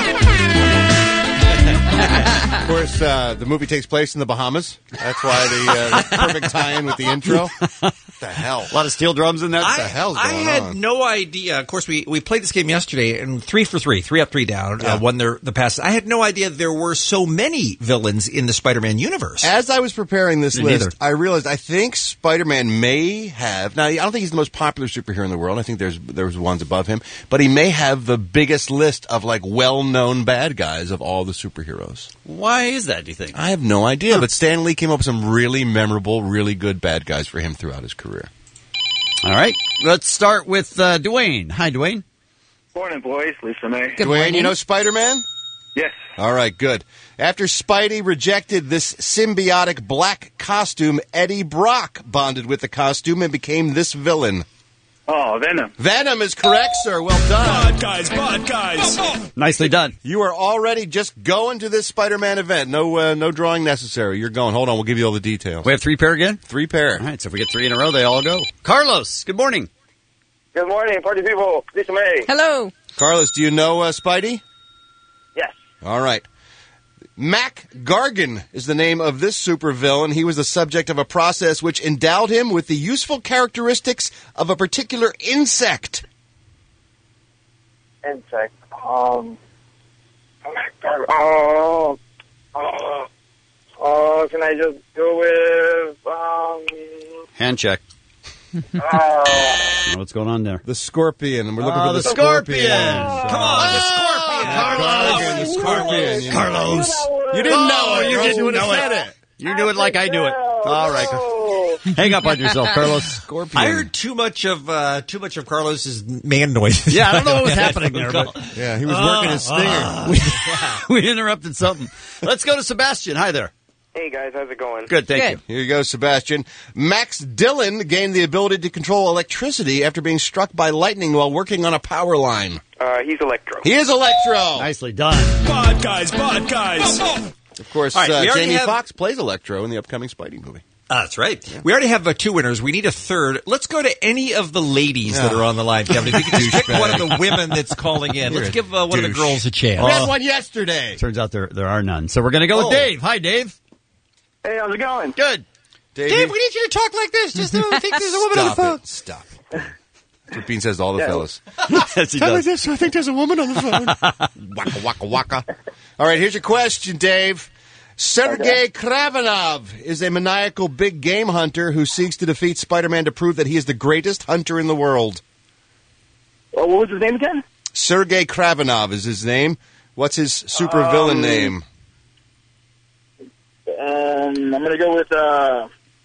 Of course, uh, the movie takes place in the Bahamas. That's why the, uh, the perfect tie-in with the intro. What the hell? A lot of steel drums in that. What the hell's I going had on? no idea. Of course, we, we played this game yesterday, and three for three, three up, three down, Yeah. uh, won their, the pass. I had no idea there were so many villains in the Spider-Man universe. As I was preparing this Me list, neither. I realized I think Spider-Man may have. Now, I don't think he's the most popular superhero in the world. I think there's there's ones above him, but he may have the biggest list of like well-known bad guys of all the superheroes. Why is that? Do you think? I have no idea, but Stan Lee came up with some really memorable, really good bad guys for him throughout his career. All right, let's start with uh, Dwayne. Hi, Dwayne. Morning, boys. Lisa May. Dwayne, you know Spider-Man? Yes. All right, good. After Spidey rejected this symbiotic black costume, Eddie Brock bonded with the costume and became this villain. Oh, Venom. Venom is correct, sir. Well done. Bad guys, bad guys. Nicely done. You are already just going to this Spider-Man event. No uh, no drawing necessary. You're going. Hold on. We'll give you all the details. We have three pair again? Three pair. All right, so if we get three in a row, they all go. Carlos, good morning. Good morning, party people. Lisa May. Hello. Carlos, do you know uh, Spidey? Yes. All right. Mac Gargan is the name of this supervillain. He was the subject of a process which endowed him with the useful characteristics of a particular insect. Insect. Um. Oh. Oh. Oh. Can I just go with um? Hand check. Oh. I don't know what's going on there? The scorpion. And we're looking Oh, for the, the scorpion. scorpion. Come on, the scorpion. Gargan, the scorpion. You know. Carlos. You didn't know it. You or else didn't would have know said it. it. You knew it like I knew it. All right. Hang up on yourself, Carlos. Scorpion. I heard too much of uh, too much of Carlos's man noises. Yeah, I don't know what was happening there, but Yeah, he was working his stinger. we interrupted something. Let's go to Sebastian. Hi there. Hey guys, how's it going? Good, thank Good. you. Here you go, Sebastian. Max Dillon gained the ability to control electricity after being struck by lightning while working on a power line. Uh, he's Electro. He is Electro. Nicely done. Bad guys, bad guys. Of course, All right, uh, we already Jamie have- Foxx plays Electro in the upcoming Spidey movie. Ah, that's right. We already have uh, two winners. We need a third. Let's go to any of the ladies that Yeah. are on the line, Kevin. If you could just pick Douchebag. one of the women that's calling in. Let's give uh, one of the douche. girls a chance. We had one yesterday. Turns out there there are none. So we're going to go Oh. with Dave. Hi, Dave. Hey, how's it going? Good. Dave, Dave, we need you to talk like this. Just uh, think there's a woman on the Stop phone. it. Stop it. That's what Bean says to all the Yeah. fellas. Yes, he Tell me does. this, I think there's a woman on the phone. Waka, waka, waka. All right, here's your question, Dave. Sergei Kravenov is a maniacal big game hunter who seeks to defeat Spider-Man to prove that he is the greatest hunter in the world. Oh, what was his name again? Sergei Kravenov is his name. What's his super villain Um, name? Um, I'm gonna go with uh.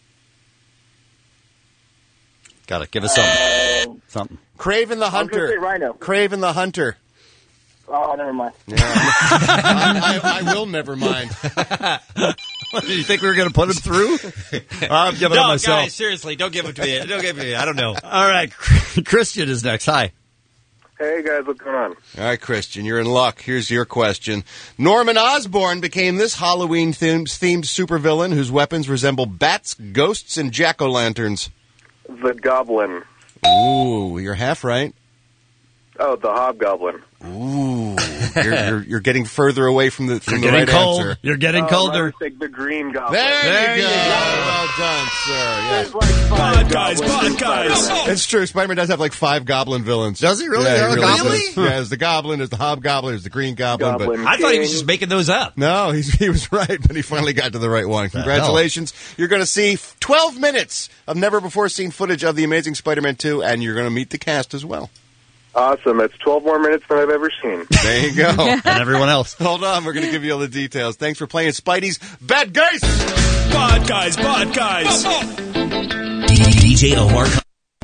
Got it. Give us something. Something. Craven the I was gonna Hunter. say Rhino. Craven the Hunter. Oh, never mind. I, I, I will never mind. Did you think we were going to put him through? I'm giving No, it myself. guys, seriously, don't give it to me. Don't give it to me. I don't know. All right. Christian is next. Hi. Hey guys, what's going on? All right, Christian, you're in luck. Here's your question. Norman Osborn became this Halloween-themed themed supervillain whose weapons resemble bats, ghosts, and jack-o'-lanterns. The Goblin. Ooh, you're half right. Oh, the Hobgoblin. Ooh, you're, you're, you're getting further away from the from You're the getting right cold. answer. You're getting Oh, colder. I would take the Green Goblin. There, There you go. you go. Well done, sir. There's Yes. like five guys, goblins in guys. Spider-Man. It's true. Spider-Man does have like five goblin villains. Does he really? Yeah, There he are really goblins? does. Yeah, there's the goblin, there's the hobgoblin, there's the green goblin. Goblin But I thought he was King. just making those up. no, he's, he was right, but he finally got to the right one. Congratulations. You're going to see twelve minutes of never-before-seen footage of The Amazing Spider-Man two, and you're going to meet the cast as well. Awesome. That's twelve more minutes than I've ever seen. There you go. And everyone else. Hold on, we're going to give you all the details. Thanks for playing Spidey's Bad Guys. Bad guys, bad guys. D J Omar.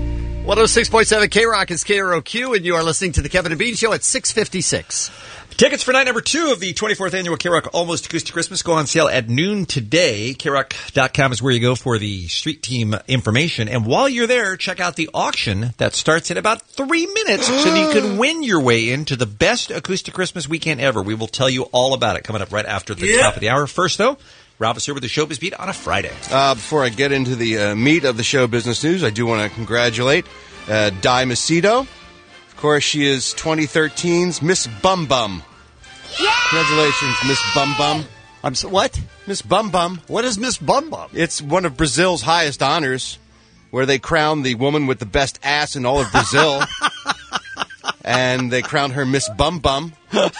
one oh six point seven K-Rock is K R O Q, and you are listening to the Kevin and Bean Show at six fifty-six. Tickets for night number two of the twenty-fourth annual K-Rock Almost Acoustic Christmas go on sale at noon today. K rock dot com is where you go for the street team information. And while you're there, check out the auction that starts in about three minutes so that you can win your way into the best acoustic Christmas weekend ever. We will tell you all about it coming up right after the Yep. top of the hour. First, though, Ralph is here with the Showbiz Beat on a Friday. Uh, before I get into the uh, meat of the show business news, I do want to congratulate uh, Di Macedo. Of course, she is twenty thirteen's Miss Bum Bum. Congratulations, Miss Bum Bum. I'm so, what? Miss Bum Bum. What is Miss Bum Bum? It's one of Brazil's highest honors, where they crown the woman with the best ass in all of Brazil. And they crown her Miss Bum Bum.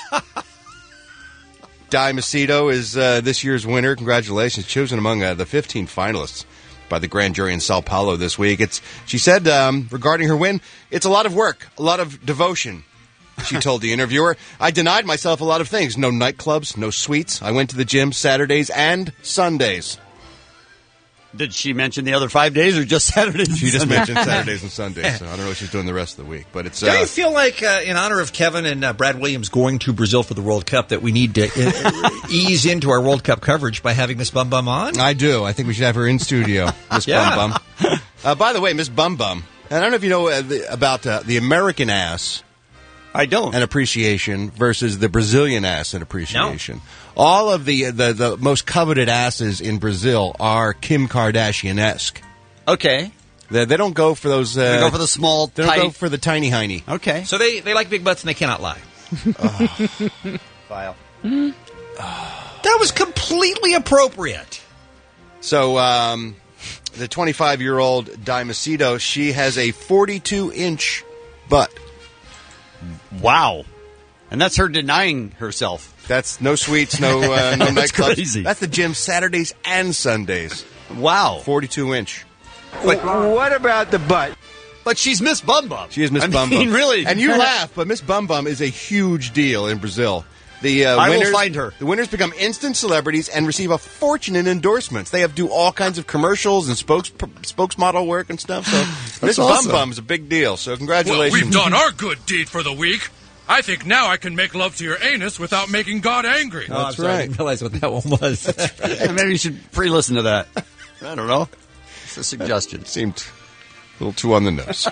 Di Macedo is uh, this year's winner. Congratulations. Chosen among uh, the fifteen finalists by the grand jury in Sao Paulo this week. It's She said um, regarding her win, it's a lot of work, a lot of devotion. She told the interviewer, I denied myself a lot of things. No nightclubs, no sweets. I went to the gym Saturdays and Sundays. Did she mention the other five days or just Saturdays? She just mentioned Saturdays and Sundays. So I don't know what she's doing the rest of the week. But it's. Uh, Don't you feel like, uh, in honor of Kevin and uh, Brad Williams going to Brazil for the World Cup, that we need to uh, ease into our World Cup coverage by having Miss Bum Bum on? I do. I think we should have her in studio, Miss Yeah. Bum Bum. Uh, by the way, Miss Bum Bum, and I don't know if you know uh, the, about uh, the American ass. I don't. And appreciation versus the Brazilian ass and appreciation. No. All of the, the the most coveted asses in Brazil are Kim Kardashian-esque. Okay. They, they don't go for those... Uh, they go for the small, They don't tight. go for the tiny hiney. Okay. So they, they like big butts and they cannot lie. File. That was completely appropriate. So, um, the twenty-five-year-old Di Macedo, she has a forty-two inch butt. Wow. And that's her denying herself. That's no sweets, no uh, no That's nightclubs. crazy. That's the gym Saturdays and Sundays. Wow. forty-two inch. But what about the butt? But she's Miss Bum Bum. She is Miss I Bum mean, Bum. really. And you laugh, but Miss Bum Bum is a huge deal in Brazil. The uh, I will winners, find her. The winners become instant celebrities and receive a fortune in endorsements. They have do all kinds of commercials and spokes spokesmodel work and stuff. So Miss awesome. Bum Bum is a big deal. So Well, congratulations. we've done our good deed for the week. I think now I can make love to your anus without making God angry. Oh, I'm sorry, I didn't realize what that one was. Maybe you should pre-listen to that. I don't know. It's a suggestion. Seemed a little too on the nose.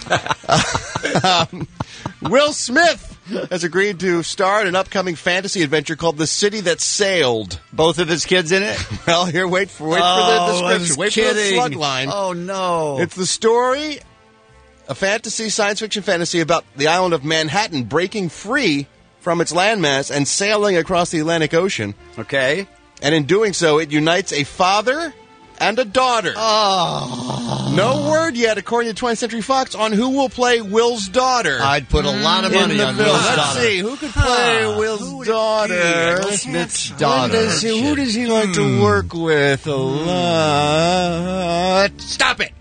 um, Will Smith has agreed to star in an upcoming fantasy adventure called The City That Sailed. Both of his kids in it? Well, here, wait for wait Oh, for the I description. was Wait kidding. for the slug line. Oh, no. It's the story, a fantasy, science fiction fantasy about the island of Manhattan breaking free from its landmass and sailing across the Atlantic Ocean. Okay. And in doing so, it unites a father and a daughter. Oh. No word yet, according to twentieth Century Fox, on who will play Will's daughter. I'd put a lot of in money the on film. Will's Let's daughter. see, who could play Huh. Will's daughter? Will Smith's Who daughter. does he, who does he like to work with a lot? Stop it!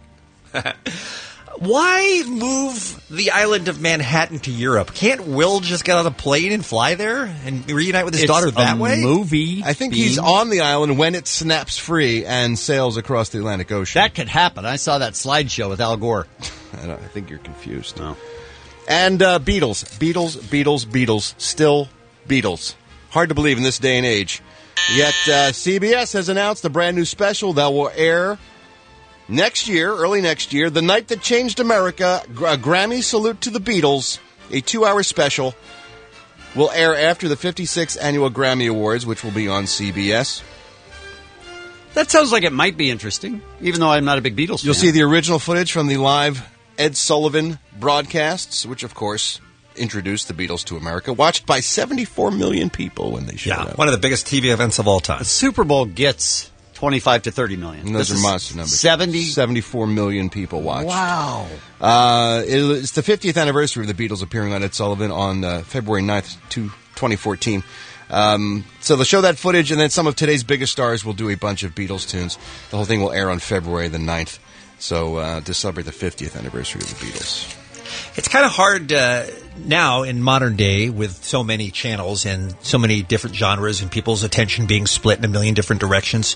Why move the island of Manhattan to Europe? Can't Will just get on a plane and fly there and reunite with his It's daughter that a way? movie. I think Bean. he's on the island when it snaps free and sails across the Atlantic Ocean. That could happen. I saw that slideshow with Al Gore. I, don't, I think you're confused. No. And uh, Beatles, Beatles, Beatles, Beatles, still Beatles. Hard to believe in this day and age. Yet uh, C B S has announced a brand new special that will air next year, early next year, The Night That Changed America, a Grammy Salute to the Beatles, a two-hour special, will air after the fifty-sixth Annual Grammy Awards, which will be on C B S. That sounds like it might be interesting, even though I'm not a big Beatles fan. You'll see the original footage from the live Ed Sullivan broadcasts, which, of course, introduced the Beatles to America, watched by seventy-four million people when they showed Yeah, up. one of the biggest T V events of all time. The Super Bowl gets twenty-five to thirty million. And those This are is monster numbers. seventy seventy-four million people watched. Wow. Uh, it- it's the fiftieth anniversary of the Beatles appearing on Ed Sullivan on uh, February ninth, twenty fourteen. Um, so they'll show that footage, and then some of today's biggest stars will do a bunch of Beatles tunes. The whole thing will air on February the ninth, so uh, to celebrate the fiftieth anniversary of the Beatles. It's kind of hard uh, now in modern day with so many channels and so many different genres and people's attention being split in a million different directions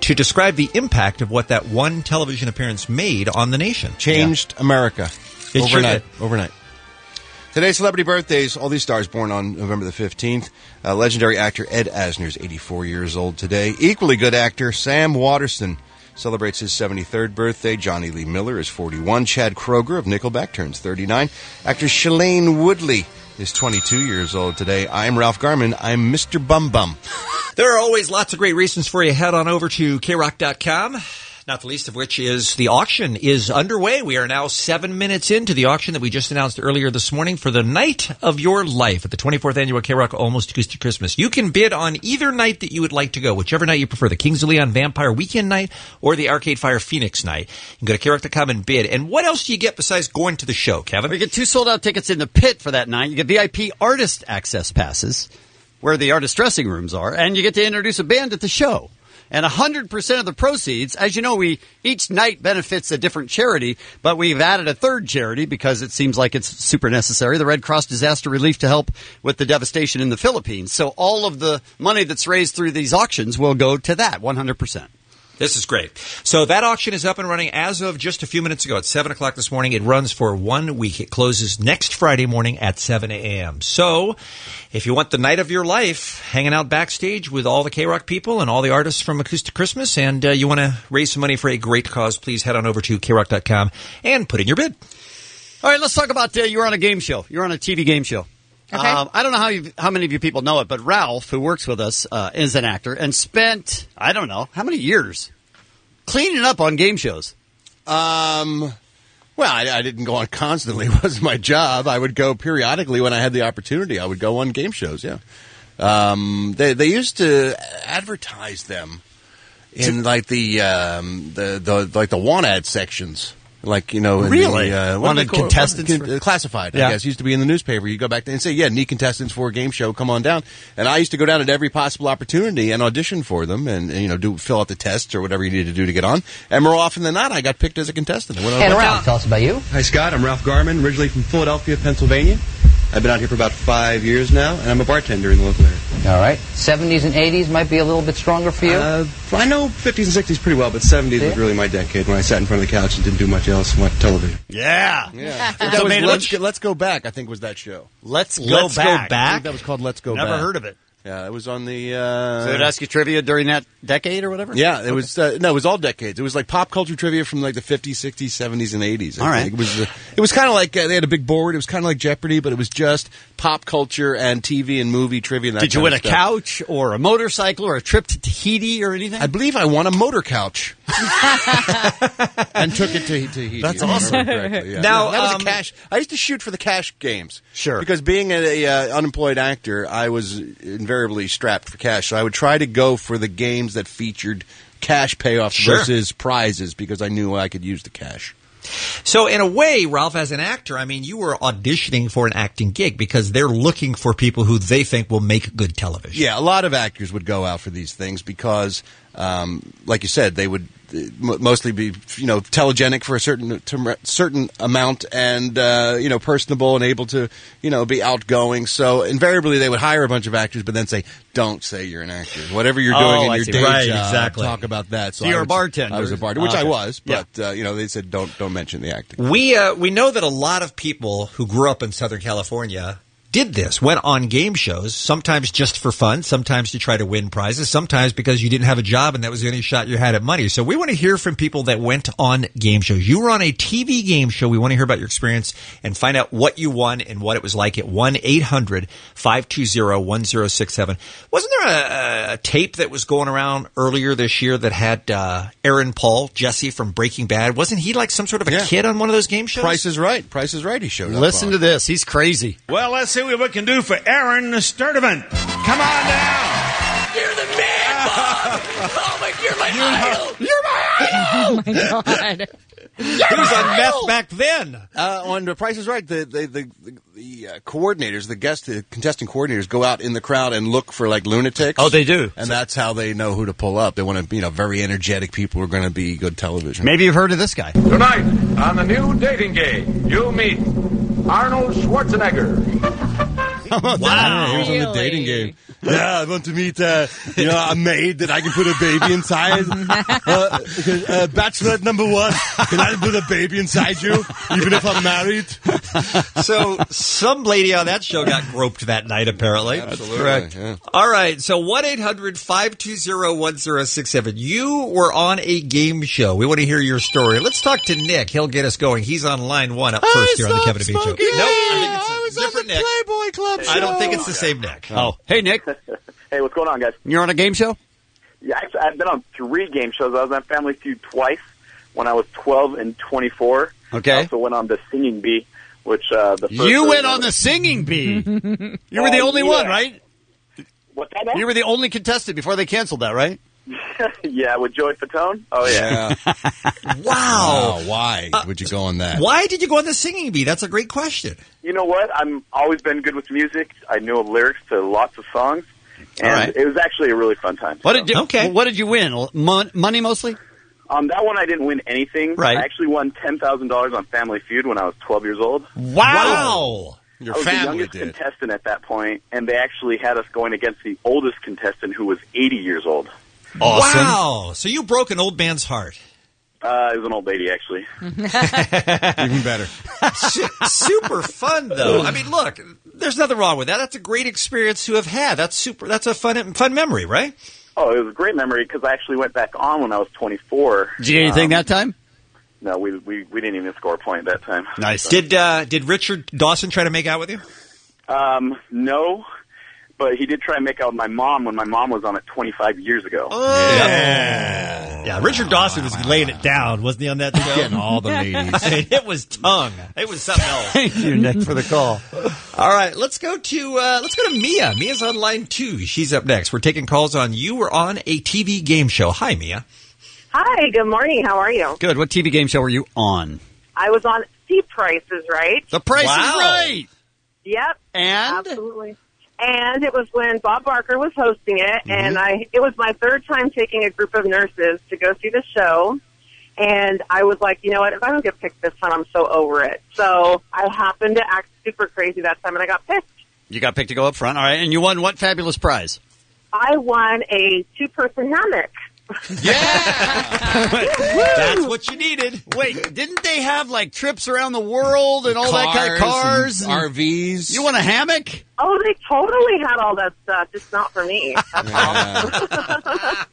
to describe the impact of what that one television appearance made on the nation. Changed Yeah. America It sure overnight. did. Overnight. Today's celebrity birthdays, all these stars born on November the fifteenth. Uh, legendary actor Ed Asner is eighty-four years old today. Equally good actor Sam Waterston celebrates his seventy-third birthday. Johnny Lee Miller is forty-one. Chad Kroeger of Nickelback turns thirty-nine. Actor Shailene Woodley is twenty-two years old today. I'm Ralph Garman. I'm Mister Bum Bum. There are always lots of great reasons for you. Head on over to K rock dot com. Not the least of which is the auction is underway. We are now seven minutes into the auction that we just announced earlier this morning for the night of your life at the twenty-fourth Annual K-Rock Almost Acoustic Christmas. You can bid on either night that you would like to go, whichever night you prefer, the Kings of Leon Vampire Weekend night or the Arcade Fire Phoenix night. You can go to K rock dot com and bid. And what else do you get besides going to the show, Kevin? We get two sold-out tickets in the pit for that night. You get V I P artist access passes where the artist dressing rooms are, and you get to introduce a band at the show. And one hundred percent of the proceeds, as you know, we each night benefits a different charity, but we've added a third charity because it seems like it's super necessary, the Red Cross Disaster Relief to help with the devastation in the Philippines. So all of the money that's raised through these auctions will go to that, one hundred percent. This is great. So that auction is up and running as of just a few minutes ago at seven o'clock this morning. It runs for one week. It closes next Friday morning at seven a.m. So if you want the night of your life, hanging out backstage with all the K-Rock people and all the artists from Acoustic Christmas, and uh, you want to raise some money for a great cause, please head on over to K rock dot com and put in your bid. All right, let's talk about uh, you're on a game show. You're on a T V game show. Okay. Um, I don't know how you, how many of you people know it, but Ralph, who works with us, uh, is an actor and spent, I don't know, how many years cleaning up on game shows? Um, well, I, I didn't go on constantly. It wasn't my job. I would go periodically when I had the opportunity. I would go on game shows, yeah. Um, they, they used to advertise them in like the, um, the, the, like the want ad sections. Like, you know, in really? the, uh, Wanted call, contestants? Con- for- classified, yeah. I guess. Used to be in the newspaper. You go back there and say, yeah, need contestants for a game show, come on down. And I used to go down at every possible opportunity and audition for them and, and you know, do fill out the tests or whatever you needed to do to get on. And more often than not, I got picked as a contestant. I went on And my- Ralph, tell us about you. Hi, Scott. I'm Ralph Garman, originally from Philadelphia, Pennsylvania. I've been out here for about five years now, and I'm a bartender in the local area. All right. seventies and eighties might be a little bit stronger for you. Uh, I know fifties and sixties pretty well, but seventies Yeah. was really my decade when I sat in front of the couch and didn't do much else and watched television. Yeah. Yeah. So That was made let's, it- Get, let's Go Back, I think, was that show. Let's Go Let's Go Back. I Back. think that was called Let's Go Never Back. heard of it. Yeah, it was on the... Uh, So they'd ask you trivia during that decade or whatever? Yeah, it was uh, no, it was all decades. It was like pop culture trivia from like the fifties, sixties, seventies, and eighties. I All think. right. It was uh, it was kind of like uh, they had a big board. It was kind of like Jeopardy, but it was just pop culture and T V and movie trivia. And that Did you kind win of a stuff. couch or a motorcycle or a trip to Tahiti or anything? I believe I won a motor couch and took it to Tahiti. That's if I awesome. remember correctly, yeah. Now, No, that was um, a cash. I used to shoot for the cash games. Sure. Because being a, a uh, unemployed actor, I was invariably strapped for cash. So I would try to go for the games that featured cash payoffs Sure. versus prizes because I knew I could use the cash. So in a way, Ralph, as an actor, I mean, you were auditioning for an acting gig because they're looking for people who they think will make good television. Yeah, a lot of actors would go out for these things because, um, like you said, they would uh, m- mostly be, you know, telegenic for a certain to, certain amount and, uh, you know, personable and able to, you know, be outgoing. So invariably they would hire a bunch of actors, but then say, don't say you're an actor. Whatever you're doing Oh, in I your see. day Right, job, exactly. talk about that. So I you're a would- bartender. I was a bartender, which I Okay. was, Yeah. but, uh, you know, they said don't don't mention the acting. We uh, we know that a lot of people who grew up in Southern California did this, went on game shows, sometimes just for fun, sometimes to try to win prizes, sometimes because you didn't have a job and that was the only shot you had at money. So we want to hear from people that went on game shows. You were on a T V game show. We want to hear about your experience and find out what you won and what it was like at one eight hundred five two zero one zero six seven. Wasn't there a, a tape that was going around earlier this year that had uh, Aaron Paul, Jesse from Breaking Bad? Wasn't he like some sort of a Yeah. kid on one of those game shows? Price is Right. Price is Right. He showed up. Listen on. to this. He's crazy. Well, let's see what we can do for Aaron Sturdivant. Come on down. You're the man, Bob! Oh my, you're my idol! You're my Oh my god. He was on meth back then. Uh, on The Price is Right, the the the, the, the uh, coordinators, the guest, the contestant coordinators, go out in the crowd and look for like lunatics. Oh, they do, and that's how they know who to pull up. They want to, you know, very energetic people who are going to be good television. Maybe you've heard of this guy. Tonight, on the new dating game, you'll meet Arnold Schwarzenegger. How about Wow. that? He was on the Really? dating game. Yeah, I want to meet, uh, you know, a maid that I can put a baby inside. Uh, uh, bachelorette number one, can I put a baby inside you, even if I'm married? So some lady on that show got groped that night, apparently. Absolutely. Correct. Yeah. All right. So one eight hundred five two zero one zero six seven. You were on a game show. We want to hear your story. Let's talk to Nick. He'll get us going. He's on line one up first here on the Kevin and Bean Show. Nope. I think it's a different Nick. Playboy Club show. I don't think it's the same Nick. Oh, hey, Nick. Hey, what's going on, guys? You're on a game show? Yeah, actually, I've been on three game shows. I was on Family Feud twice when I was twelve and twenty-four. Okay. I also went on the Singing Bee, which uh, the first You went version- on the Singing Bee. You were the Uh, only yeah. one, right? What's that, man? You were the only contestant before they canceled that, right? Yeah, with Joey Fatone. Oh, yeah. Wow. Oh, why would you go on that? Why did you go on the Singing Bee? That's a great question. You know what? I'm always been good with music. I know lyrics to lots of songs, and All right. it was actually a really fun time. What so. did you? Okay. What did you win? Mon- money mostly? Um, that one I didn't win anything. Right. I actually won ten thousand dollars on Family Feud when I was twelve years old. Wow. Your I was the family youngest did. contestant at that point, and they actually had us going against the oldest contestant who was eighty years old. Awesome. Wow. So you broke an old man's heart. Uh, it was an old lady, actually. Even better. Super fun, though. I mean, look, there's nothing wrong with that. That's a great experience to have had. That's super. That's a fun, fun memory, right? Oh, it was a great memory because I actually went back on when I was twenty-four. Did you get anything Um, that time? No, we, we we didn't even score a point that time. Nice. Did uh, Did Richard Dawson try to make out with you? Um, no, but he did try and make out with my mom when my mom was on it twenty-five years ago. Oh. Yeah. Yeah, Richard Dawson was laying it down, wasn't he, on that show? Getting all the ladies. I mean, it was tongue. It was something else. Thank you, Nick, for the call. All right, let's go to uh, let's go to Mia. Mia's on line two. She's up next. We're taking calls on you. We're on a T V game show. Hi, Mia. Hi, good morning. How are you? Good. What T V game show were you on? I was on The Price is Right. The Price Wow. is Right. Yep. And? Absolutely. And it was when Bob Barker was hosting it, Mm-hmm. and I it was my third time taking a group of nurses to go see the show. And I was like, you know what, if I don't get picked this time, I'm so over it. So I happened to act super crazy that time, and I got picked. You got picked to go up front. All right. And you won what fabulous prize? I won a two-person hammock. That's what you needed. Wait, didn't they have like trips around the world and all that kind of cars? and R Vs. You want a hammock? Oh, they totally had all that stuff, just not for me. That's Yeah.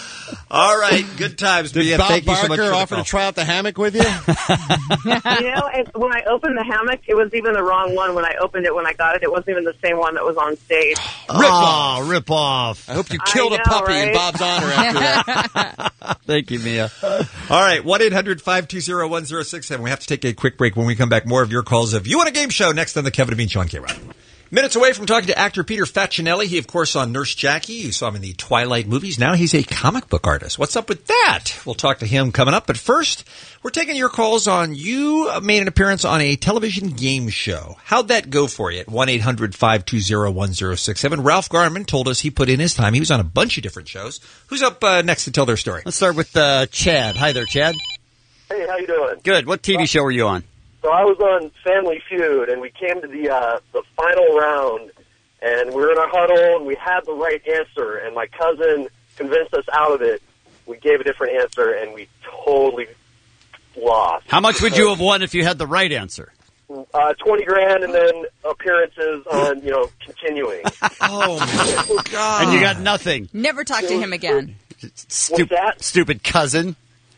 All right, good times, Did Mia. Bob Thank you so much Barker for the offer call. to try out the hammock with you? You know, and when I opened the hammock, it was even the wrong one. When I opened it, when I got it, it wasn't even the same one that was on stage. Rip off. Rip off. I hope you killed I a know, puppy in right? Bob's honor after that. Thank you, Mia. All right, one eight hundred five two zero one zero six seven. We have to take a quick break. When we come back, more of your calls of You Want a Game Show next on the Kevin and Bean Show on K-Rock. Minutes away from talking to actor Peter Facinelli. He, of course, saw Nurse Jackie. You saw him in the Twilight movies. Now he's a comic book artist. What's up with that? We'll talk to him coming up. But first, we're taking your calls on you made an appearance on a television game show. How'd that go for you at one eight hundred five two zero one zero six seven? Ralph Garman told us he put in his time. He was on a bunch of different shows. Who's up uh, next to tell their story? Let's start with uh, Chad. Hi there, Chad. Hey, how you doing? Good. What T V show were you on? So I was on Family Feud, and we came to the uh, the final round, and we were in our huddle, and we had the right answer, and my cousin convinced us out of it. We gave a different answer, and we totally lost. How much would you have won if you had the right answer? Uh, twenty grand, and then appearances on, you know, continuing. Oh, my God. And you got nothing. Never talk to him again. Stupid, stupid cousin.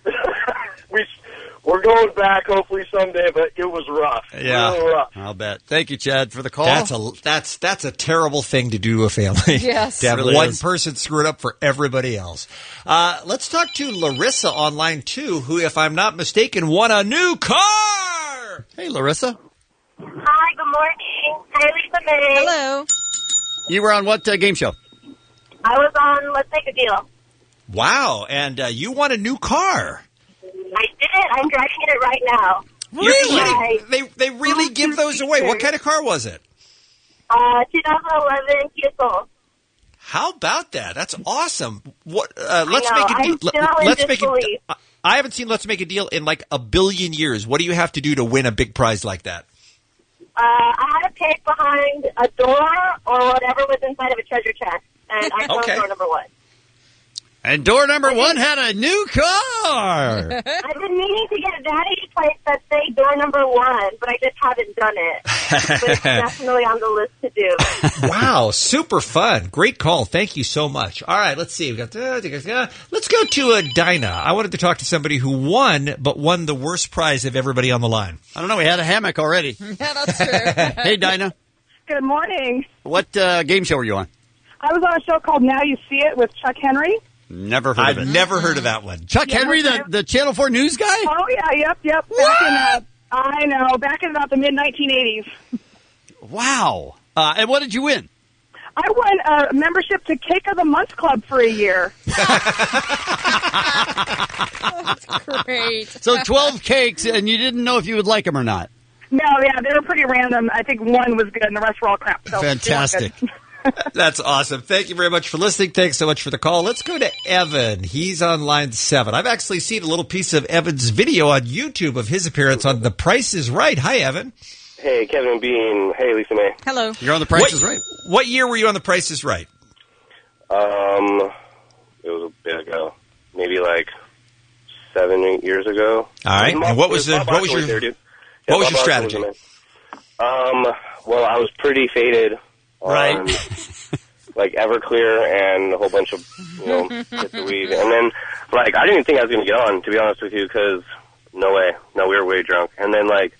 we, we're going back, hopefully someday, but it was rough. Yeah, Real rough. I'll bet. Thank you, Chad, for the call. That's a that's that's a terrible thing to do to a family. Yes. to have It really one is. person screw it up for everybody else. Uh, let's talk to Larissa on line two, who, if I'm not mistaken, won a new car. Hey, Larissa. Hi, good morning. Hi, Lisa May. Hello. You were on what uh, game show? I was on Let's Make a Deal. Wow, and uh, you won a new car. I did it. I'm driving it right now. Really? They they really give those away. What kind of car was it? Uh, twenty eleven Kia Soul. How about that? That's awesome. What? Uh, let's I know. make a deal. I'm still in Let's make a. disbelief. I haven't seen Let's Make a Deal in like a billion years. What do you have to do to win a big prize like that? I had a pig behind a door or whatever was inside of a treasure chest, and I found Okay. door number one. And door number one had a new car. I've been meaning to get a vanity plate that say door number one, but I just haven't done it. But it's definitely on the list to do. Wow, super fun. Great call. Thank you so much. All right, let's see. We got uh, let's go to uh, Dinah. I wanted to talk to somebody who won, but won the worst prize of everybody on the line. I don't know. We had a hammock already. Yeah, that's true. Hey, Dinah. Good morning. What uh, game show were you on? I was on a show called Now You See It with Chuck Henry. Never heard I've of it. never heard of that one. Chuck Yeah, Henry, the, the Channel four news guy? Oh, yeah, yep, yep. Back in, uh, I know, back in about the mid nineteen eighties. Wow. Uh, and what did you win? I won a membership to Cake of the Month Club for a year. That's great. So twelve cakes, and you didn't know if you would like them or not. No, yeah, they were pretty random. I think one was good, and the rest were all crap. So they weren't Fantastic. good. That's awesome. Thank you very much for listening. Thanks so much for the call. Let's go to Evan. He's on line seven. I've actually seen a little piece of Evan's video on YouTube of his appearance on The Price is Right. Hi, Evan. Hey, Kevin Bean. Hey, Lisa May. Hello. You're on The Price What- is Right. What year were you on The Price is Right? Um, it was a bit ago. Maybe like seven, eight years ago. All right. Bob- And what was the Bob what was Barker your there, dude. what Yeah, was Bob your Barker strategy? was the man. Um, well, I was pretty faded on Right. like Everclear and a whole bunch of, you know, hits of weed. And then, like, I didn't even think I was going to get on, to be honest with you, because no way. No, we were way drunk. And then, like,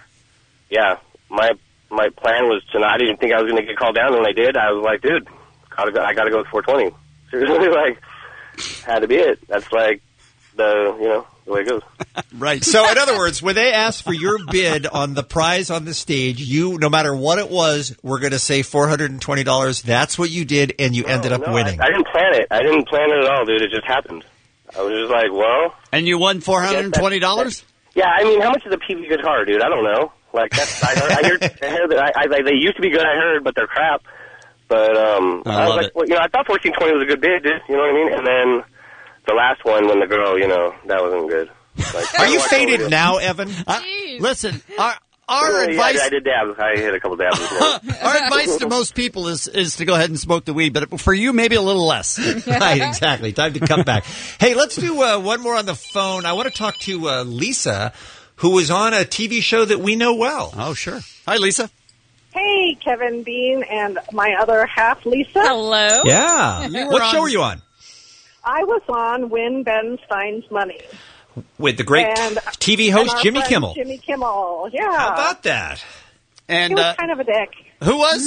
yeah, my my plan was to not, I didn't think I was going to get called down. And when I did, I was like, dude, gotta go, I got to go with four twenty. Seriously, like, had to be it. That's like the, you know, the way it goes. Right. So, in other words, when they asked for your bid on the prize on the stage, you, no matter what it was, were going to say four hundred twenty dollars. That's what you did, and you ended up No, winning. I, I didn't plan it. I didn't plan it at all, dude. It just happened. I was just like, well. And you won four hundred twenty dollars? Yeah, I mean, how much is a P V guitar, dude? I don't know. Like, that's, I heard, I heard, I heard that I, I, like, they used to be good, I heard, but they're crap. But, um, I I, was love like, it. well, you know, I thought fourteen twenty was a good bid, dude. You know what I mean? And then the last one, when the girl, you know, that wasn't good. Like, Are you I faded told now, Evan? Uh, listen, our, our Yeah, advice... I, I did dabs. I hit a couple dabs. This morning. Our advice to most people is is to go ahead and smoke the weed, but for you, maybe a little less. Right, exactly. Time to come back. Hey, let's do uh, one more on the phone. I want to talk to uh, Lisa, who was on a T V show that we know well. Oh, sure. Hi, Lisa. Hey, Kevin Bean and my other half, Lisa. Hello. Yeah. You were What on- show were you on? I was on Win Ben Stein's Money. With the great And- T V and host our Jimmy friend Kimmel. Jimmy Kimmel, yeah. How about that? He And was uh, kind of a dick. who was?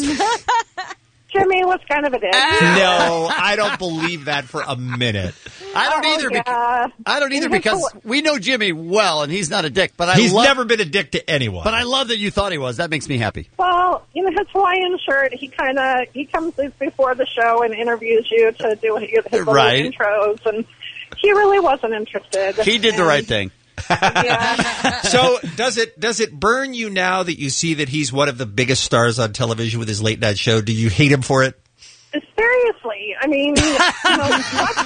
Jimmy was kind of a dick. No, I don't believe that for a minute. I don't Oh, either. yeah. Because, I don't either In his because whole- we know Jimmy well, and he's not a dick. But I He's love, never been a dick to anyone. But I love that you thought he was. That makes me happy. Well, you know, his Hawaiian shirt, he kind of, he comes before the show and interviews you to do his little Right. intros, and he really wasn't interested. He did the And- right thing. Yeah. So does it does it burn you now that you see that he's one of the biggest stars on television with his late night show? Do you hate him for it? Seriously, I mean, you know,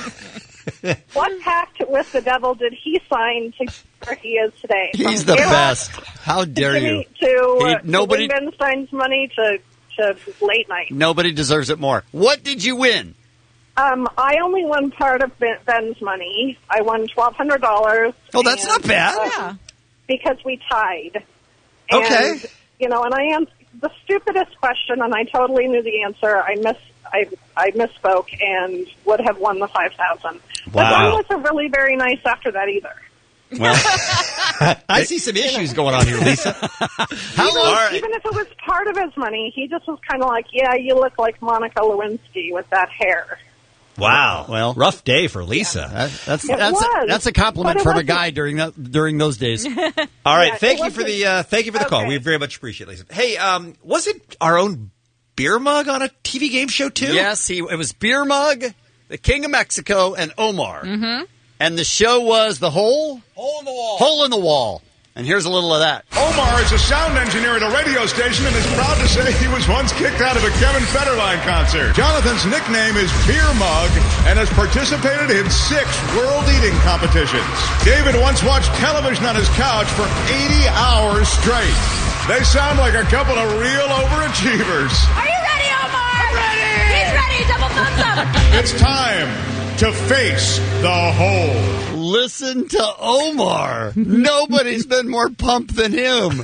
what, what pact with the devil did he sign to where he is today? He's From the Era best. How dare Jimmy you? To, He- uh, nobody- to Win Ben Stein's money to, to late night. Nobody deserves it more. What did you win? Um, I only won part of Ben- Ben's money. I won twelve hundred dollars. Oh, that's not bad. Yeah. Because we tied. Okay. And, you know, and I am the stupidest question, and I totally knew the answer. I miss. I I misspoke and would have won the five thousand. But Wow. Ben wasn't really very nice after that either. Well, I see some issues going on here, Lisa. How even, long? even if it was part of his money, he just was kind of like, "Yeah, you look like Monica Lewinsky with that hair." Wow. Well, rough day for Lisa. That, that's It that's was, that's a compliment but it from a wasn't- guy during that during those days. All right, Yeah, thank it you for wasn't- the uh, thank you for the call. Okay. We very much appreciate it, Lisa. Hey, um, was it our own beer mug on a T V game show too? Yes, he it was Beer Mug, the King of Mexico, and Omar. Mm-hmm. And the show was the hole Hole in the wall. hole in the wall. And here's a little of that. Omar is a sound engineer at a radio station and is proud to say he was once kicked out of a Kevin Federline concert. Jonathan's nickname is Beer Mug and has participated in six world eating competitions. David once watched television on his couch for eighty hours straight. They sound like a couple of real overachievers. Are you ready, Omar? I'm ready. He's ready. Double thumbs up. It's time to face the hole. Listen to Omar. Nobody's been more pumped than him.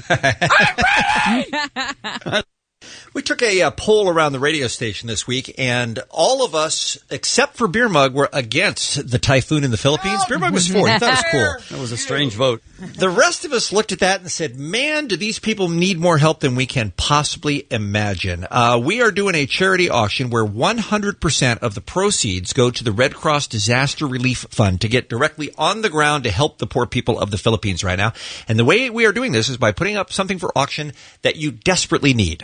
We took a, uh poll around the radio station this week, and all of us, except for Beer Mug, were against the typhoon in the Philippines. Beer Mug was for it. He thought it was cool. That was a strange vote. The rest of us looked at that and said, man, do these people need more help than we can possibly imagine. Uh, we are doing a charity auction where one hundred percent of the proceeds go to the Red Cross Disaster Relief Fund to get directly on the ground to help the poor people of the Philippines right now. And the way we are doing this is by putting up something for auction that you desperately need.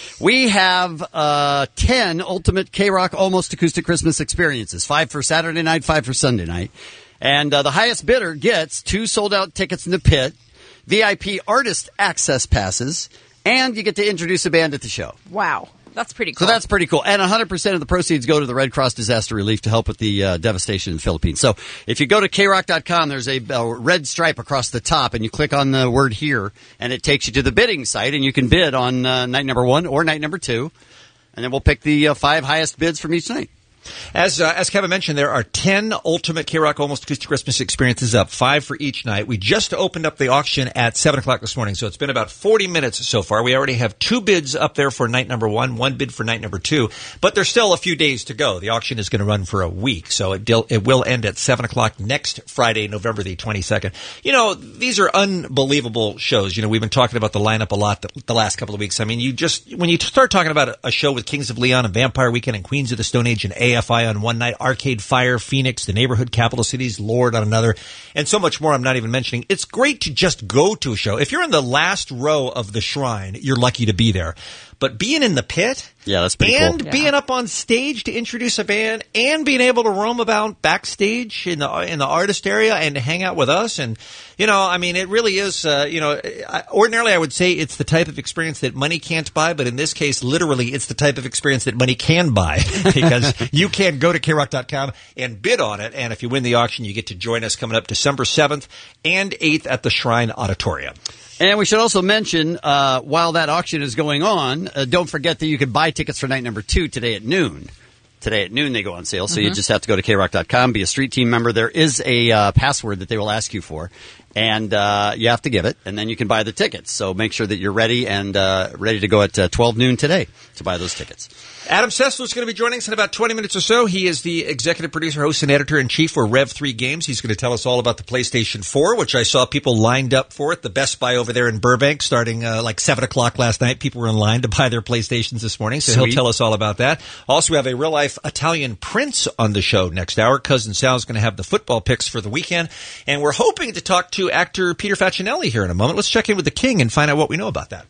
We have uh, ten Ultimate K-Rock Almost Acoustic Christmas Experiences. Five for Saturday night, five for Sunday night. And uh, the highest bidder gets two sold-out tickets in the pit, V I P artist access passes, and you get to introduce a band at the show. Wow. That's pretty cool. So that's pretty cool. And one hundred percent of the proceeds go to the Red Cross Disaster Relief to help with the uh, devastation in the Philippines. So if you go to K rock dot com, there's a, a red stripe across the top, and you click on the word here, and it takes you to the bidding site, and you can bid on uh, night number one or night number two, and then we'll pick the uh, five highest bids from each night. As uh, as Kevin mentioned, there are ten Ultimate K-Rock Almost Acoustic Christmas Experiences up, five for each night. We just opened up the auction at seven o'clock this morning, so it's been about forty minutes so far. We already have two bids up there for night number one, one bid for night number two, but there's still a few days to go. The auction is going to run for a week, so it, del- it will end at seven o'clock next Friday, November the twenty-second. You know, these are unbelievable shows. You know, we've been talking about the lineup a lot the, the last couple of weeks. I mean, you just, when you start talking about a, a show with Kings of Leon and Vampire Weekend and Queens of the Stone Age and A F I on one night, Arcade Fire, Phoenix, the Neighborhood Capital Cities, Lord on another, and so much more I'm not even mentioning. It's great to just go to a show. If you're in the last row of the shrine, you're lucky to be there. But being in the pit, yeah, that's pretty and cool. being Yeah. up on stage to introduce a band, and being able to roam about backstage in the in the artist area and to hang out with us, and you know, I mean, it really is. Uh, you know, I, ordinarily I would say it's the type of experience that money can't buy, but in this case, literally, it's the type of experience that money can buy because you can go to K rock dot com and bid on it, and if you win the auction, you get to join us coming up December seventh and eighth at the Shrine Auditorium. And we should also mention, uh, while that auction is going on, uh, don't forget that you can buy tickets for night number two today at noon. Today at noon they go on sale, so Mm-hmm. you just have to go to K rock dot com, be a street team member. There is a uh, password that they will ask you for, and uh, you have to give it, and then you can buy the tickets. So make sure that you're ready and uh, ready to go at uh, twelve noon today to buy those tickets. Adam Sessler is going to be joining us in about twenty minutes or so. He is the executive producer, host, and editor-in-chief for Rev three Games. He's going to tell us all about the PlayStation four, which I saw people lined up for at the Best Buy over there in Burbank starting uh, like seven o'clock last night. People were in line to buy their PlayStations this morning, so Sweet. he'll tell us all about that. Also, we have a real-life Italian prince on the show next hour. Cousin Sal's going to have the football picks for the weekend, and we're hoping to talk to actor Peter Facinelli here in a moment. Let's check in with the King and find out what we know about that.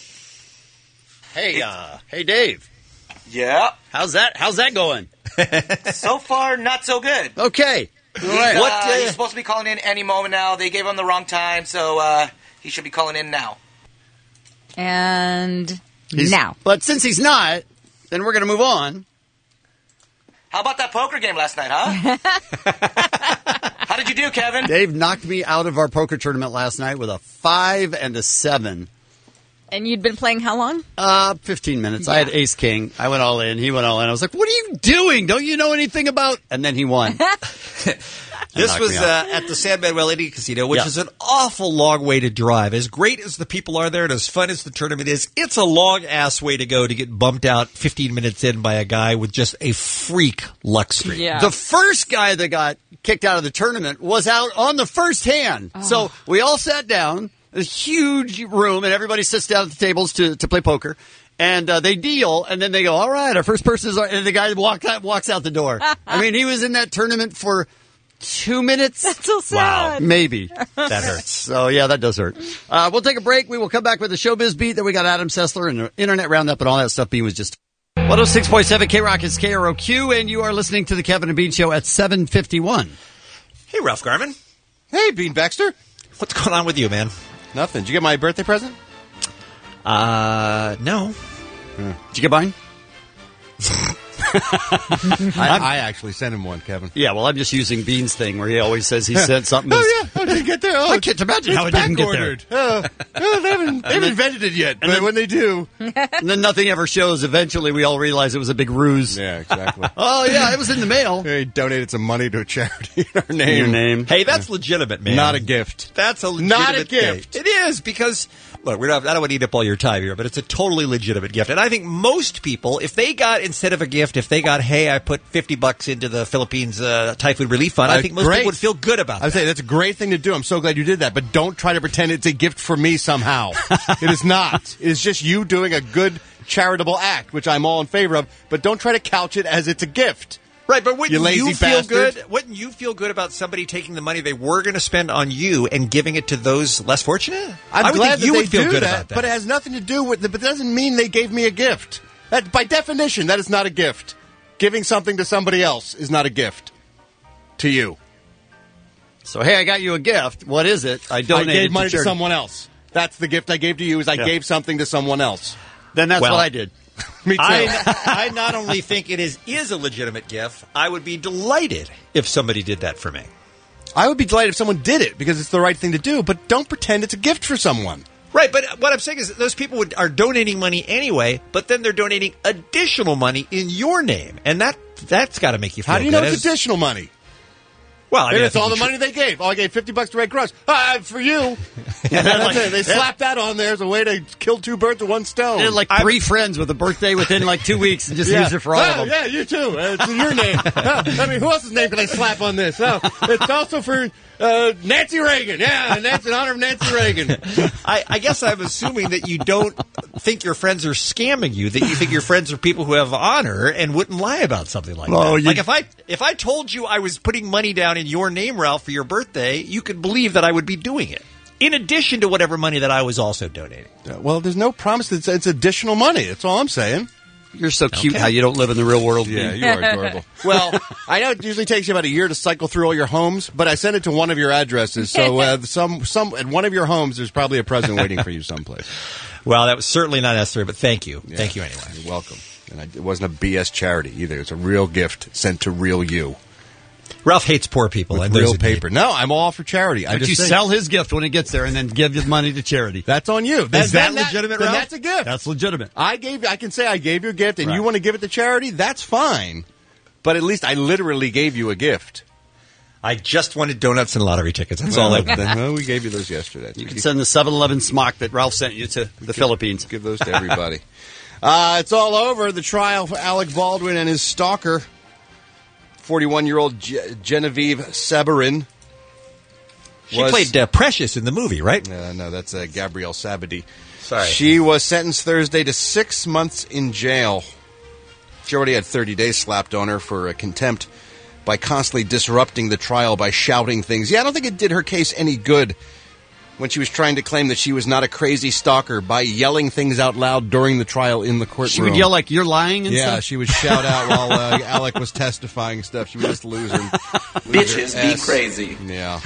Hey, uh, hey, Dave. Yeah. How's that? How's that going? So far, not so good. Okay. He's, All right. uh, What, uh, he's supposed to be calling in any moment now. They gave him the wrong time, so uh, he should be calling in now. And He's- now. But since he's not, then we're going to move on. How about that poker game last night, huh? How did you do, Kevin? Dave knocked me out of our poker tournament last night with a five and a seven. And you'd been playing how long? Uh, fifteen minutes. I had ace king. I went all in. He went all in. I was like, what are you doing? Don't you know anything about? And then he won. This knocked was me uh, out. at the San Manuel Indian Casino, which Yeah. is an awful long way to drive. As great as the people are there and as fun as the tournament is, it's a long-ass way to go to get bumped out fifteen minutes in by a guy with just a freak luck streak. Yeah. The first guy that got kicked out of the tournament was out on the first hand. Oh. So we all sat down, a huge room, and everybody sits down at the tables to, to play poker. And uh, they deal, and then they go, all right, our first person is, our, and the guy walk out, walks out the door. I mean, he was in that tournament for two minutes. That's so sad. Maybe. That hurts. So, yeah, that does hurt. Uh, we'll take a break. We will come back with the Showbiz Beat. Then we got Adam Sessler and the Internet Roundup and all that stuff. He was just... one oh six point seven K-Rock is K R O Q, and you are listening to the Kevin and Bean Show at seven fifty-one. Hey, Ralph Garman. Hey, Bean Baxter. What's going on with you, man? Nothing. Did you get my birthday present? Uh, no. Did you get mine? I, I actually sent him one, Kevin. Yeah, well, I'm just using Bean's thing where he always says he sent something. Oh, yeah. How did it get there? Oh, I can't imagine how it didn't get there. Oh, oh, they haven't, they haven't invented it yet, but then, when they do. And then nothing ever shows. Eventually, we all realize it was a big ruse. Yeah, exactly. Oh, yeah, it was in the mail. He donated some money to a charity in our name. Your name. Hey, that's legitimate, man. Not a gift. That's a legitimate Not a gift. Thing. It is, because, look, we're not, I don't want to eat up all your time here, but it's a totally legitimate gift. And I think most people, if they got, instead of a gift, if they got, hey, I put fifty bucks into the Philippines uh, Typhoon Relief Fund, I think most great. people would feel good about that. I would say that's a great thing to do. I'm so glad you did that. But don't try to pretend it's a gift for me somehow. It is not. It is just you doing a good charitable act, which I'm all in favor of. But don't try to couch it as it's a gift. Right, but wouldn't you, lazy you feel bastard. good? Wouldn't you feel good about somebody taking the money they were going to spend on you and giving it to those less fortunate? I'm I would glad think you that would they feel do good that, about that. but it has nothing to do with. The, but it doesn't mean they gave me a gift. That, by definition, that is not a gift. Giving something to somebody else is not a gift to you. So, hey, I got you a gift. What is it? I donated I gave money to, to someone else. That's the gift I gave to you. Is I Yeah. gave something to someone else. Then that's Well, what I did. Me too. I, I not only think it is is a legitimate gift, I would be delighted if somebody did that for me. I would be delighted if someone did it because it's the right thing to do. But don't pretend it's a gift for someone. Right, but what I'm saying is that those people would, are donating money anyway, but then they're donating additional money in your name, and that that's got to make you feel How do you good. know it's As- additional money? Well, I Maybe mean, I it's think all you the should- money they gave. Oh, I gave fifty bucks to Red Cross. Ah, for you. Yeah, that's it. They slapped that on there as a way to kill two birds with one stone. They had like three friends with a birthday within like two weeks and just yeah. use it for all oh, of them. Yeah, you too. Uh, it's in your name. Oh, I mean, who else's name can I slap on this? Oh, it's also for uh, Nancy Reagan. Yeah, that's in honor of Nancy Reagan. I, I guess I'm assuming that you don't think your friends are scamming you, that you think your friends are people who have honor and wouldn't lie about something like Oh, that. you- Like if I if I told you I was putting money down in your name, Ralph, for your birthday, you could believe that I would be doing it. In addition to whatever money that I was also donating. Uh, well, there's no promise that it's, it's additional money. That's all I'm saying. You're so cute Okay. how you don't live in the real world. Yeah, Dean. you are adorable. Well, I know it usually takes you about a year to cycle through all your homes, but I sent it to one of your addresses. So uh, some some at one of your homes, there's probably a present waiting for you someplace. Well, that was certainly not necessary, but thank you. Yeah. Thank you anyway. You're welcome. And I, it wasn't a B S charity either. It's a real gift sent to real you. Ralph hates poor people. With and there's real a paper. No, I'm all for charity. I But just you think- sell his gift when it gets there and then give his money to charity. That's on you. Then- Is that then legitimate, then Ralph? that's a gift. That's legitimate. I gave. I can say I gave you a gift, and Right. you want to give it to charity. That's fine. But at least I literally gave you a gift. I just wanted donuts and lottery tickets. That's all I Well, wanted. then, well, we gave you those yesterday. You can send the seven eleven smock that Ralph sent you to the Philippines. Give those to everybody. uh, it's all over. The trial for Alec Baldwin and his stalker, forty-one-year-old Ge- Genevieve Sabarin. She played uh, Precious in the movie, right? Uh, no, that's uh, Gabrielle Sabadi. Sorry. She was sentenced Thursday to six months in jail. She already had thirty days slapped on her for uh, contempt by constantly disrupting the trial by shouting things. Yeah, I don't think it did her case any good when she was trying to claim that she was not a crazy stalker by yelling things out loud during the trial in the courtroom. She would yell like, "You're lying," and yeah, stuff? she would shout out while uh, Alec was testifying and stuff. She would just lose her. lose her Bitches, be ass. crazy. Yeah.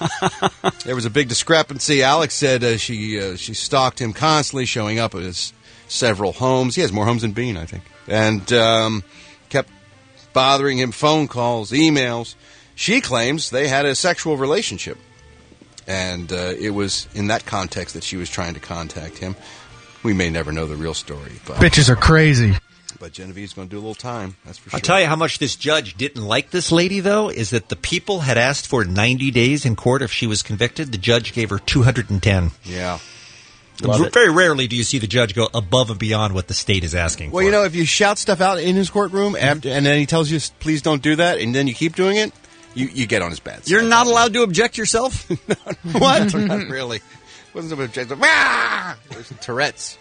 There was a big discrepancy. Alex said uh, she uh, she stalked him constantly, showing up at his several homes. He has more homes than Bean, I think. And um, kept bothering him, phone calls, emails. She claims they had a sexual relationship. And uh, it was in that context that she was trying to contact him. We may never know the real story. But, Bitches are crazy. But Genevieve's going to do a little time, that's for sure. I'll tell you how much this judge didn't like this lady, though, is that the people had asked for ninety days in court if she was convicted. The judge gave her two hundred ten. Yeah. R- Very rarely do you see the judge go above and beyond what the state is asking Well, for. you know, if you shout stuff out in his courtroom after, and then he tells you, please don't do that, and then you keep doing it, you, you get on his bad side. You're not allowed to object yourself? What? Not really. Wasn't so objective. Ah! There's some Tourette's.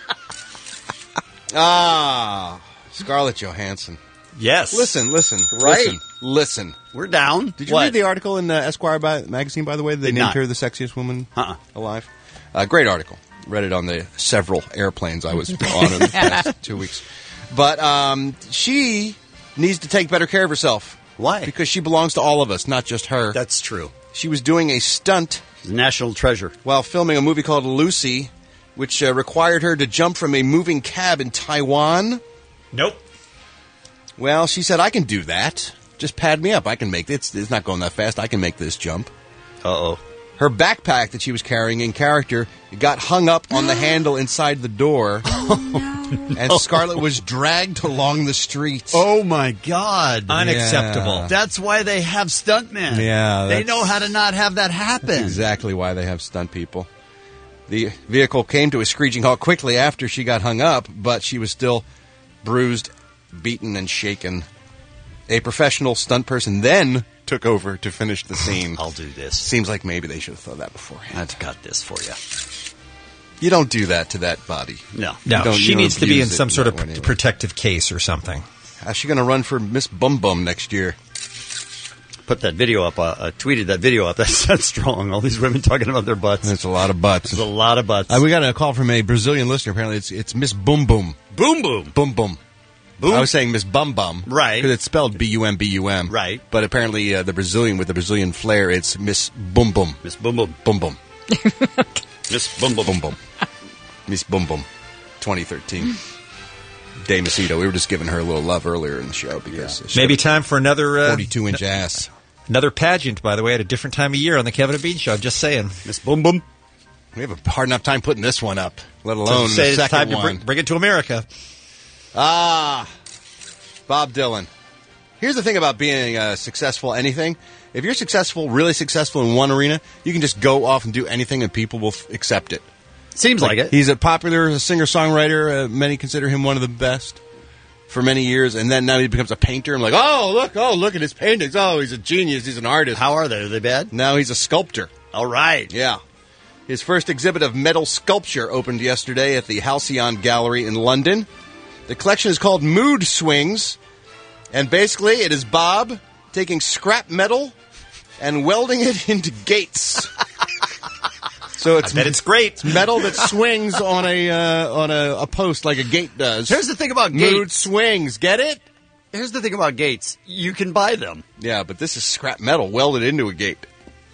Ah, Scarlett Johansson. Yes. Listen, listen. Right. Listen. Listen. We're down. Did you What? read the article in uh, Esquire by, magazine, by the way? They Did named not. her the sexiest woman Uh-uh. alive. Uh, great article. Read it on the several airplanes I was on in the past two weeks. But um, she needs to take better care of herself. Why? Because she belongs to all of us, not just her. That's true. She was doing a stunt She's a national treasure. while filming a movie called Lucy, which uh, required her to jump from a moving cab in Taiwan. Nope. Well, she said, I can do that. Just pad me up. I can make it. It's, it's not going that fast. I can make this jump. Uh-oh. Her backpack that she was carrying in character got hung up on the handle inside the door. Oh, no. And Scarlett was dragged along the street. Oh, my God. Unacceptable. Yeah. That's why they have stuntmen. Yeah. They that's know how to not have that happen. Exactly why they have stunt people. The vehicle came to a screeching halt quickly after she got hung up, but she was still bruised, beaten, and shaken. A professional stunt person then took over to finish the scene. I'll do this. Seems like maybe they should have thought that beforehand. I've got this for you. You don't do that to that body. No. You No, don't- she you don't needs to be in abuse it some sort that of way p- anyway. protective case or something. How's she going to run for Miss Bum Bum next year? Put that video up. Uh, I tweeted that video up. That's, that's strong. All these women talking about their butts. That's a lot of butts. There's a lot of butts. Uh, we got a call from a Brazilian listener. Apparently, it's it's Miss Boom Boom. Boom Boom. Boom Boom. Boom. I was saying Miss Bum Bum. Right. Because it's spelled B U M B U M. Right. But apparently, uh, the Brazilian, with the Brazilian flair, it's Miss Boom Boom. Miss Boom Boom. Boom Boom. Miss Boom Boom. Boom Boom. Miss Boom Boom. twenty thirteen. Day Macedo. We were just giving her a little love earlier in the show because yeah. Maybe time for another uh, forty-two inch ass. Another pageant, by the way, at a different time of year on the Kevin and Bean Show. Just saying. Miss Boom Boom. We have a hard enough time putting this one up, let alone So say the it's second time to one. bring, bring it to America. Ah, Bob Dylan. Here's the thing about being uh, successful anything. If you're successful, really successful in one arena, you can just go off and do anything and people will f- accept it. Seems like, like it. He's a popular singer-songwriter. Uh, many consider him one of the best for many years. And then now he becomes a painter. I'm like, oh, look, oh, look at his paintings. Oh, he's a genius. He's an artist. How are they? Are they bad? Now he's a sculptor. All right. Yeah. His first exhibit of metal sculpture opened yesterday at the Halcyon Gallery in London. The collection is called Mood Swings. And basically, it is Bob taking scrap metal and welding it into gates. So it's I bet it's great. It's metal that swings on a uh, on a, a post like a gate does. Here's the thing about Mood gates. Swings. Get it? Here's the thing about gates. You can buy them. Yeah, but this is scrap metal welded into a gate.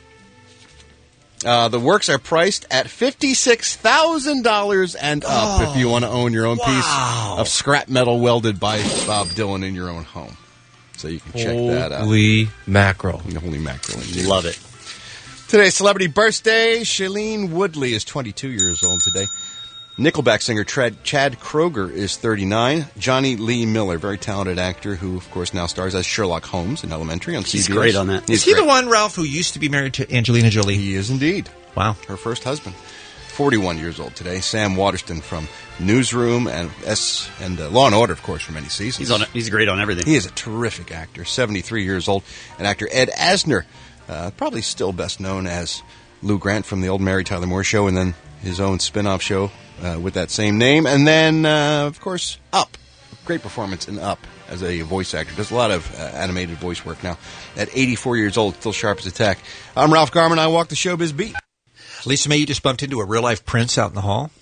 Uh, the works are priced at fifty-six thousand dollars and up Oh, if you want to own your own wow. piece of scrap metal welded by Bob Dylan in your own home. So you can check that out. Holy mackerel. Holy mackerel. Indeed. Love it. Today's celebrity birthday, Shailene Woodley is twenty-two years old today. Nickelback singer Chad, Chad Kroeger is thirty-nine. Johnny Lee Miller, very talented actor who, of course, now stars as Sherlock Holmes in Elementary on C B S. He's great on that. He's Is he great. the one, Ralph, who used to be married to Angelina Jolie? He is indeed. Wow. Her first husband. forty-one years old today. Sam Waterston from Newsroom and S and uh, Law and Order, of course, for many seasons. He's on. He's great on everything. He is a terrific actor. seventy-three years old. And actor Ed Asner, uh, probably still best known as Lou Grant from the old Mary Tyler Moore Show, and then his own spin-off show uh, with that same name. And then, uh, of course, Up. Great performance in Up as a voice actor. Does a lot of uh, animated voice work now. At eighty-four years old, still sharp as a tack. I'm Ralph Garman. I walk the showbiz beat. Lisa May, you just bumped into a real-life Prince out in the hall?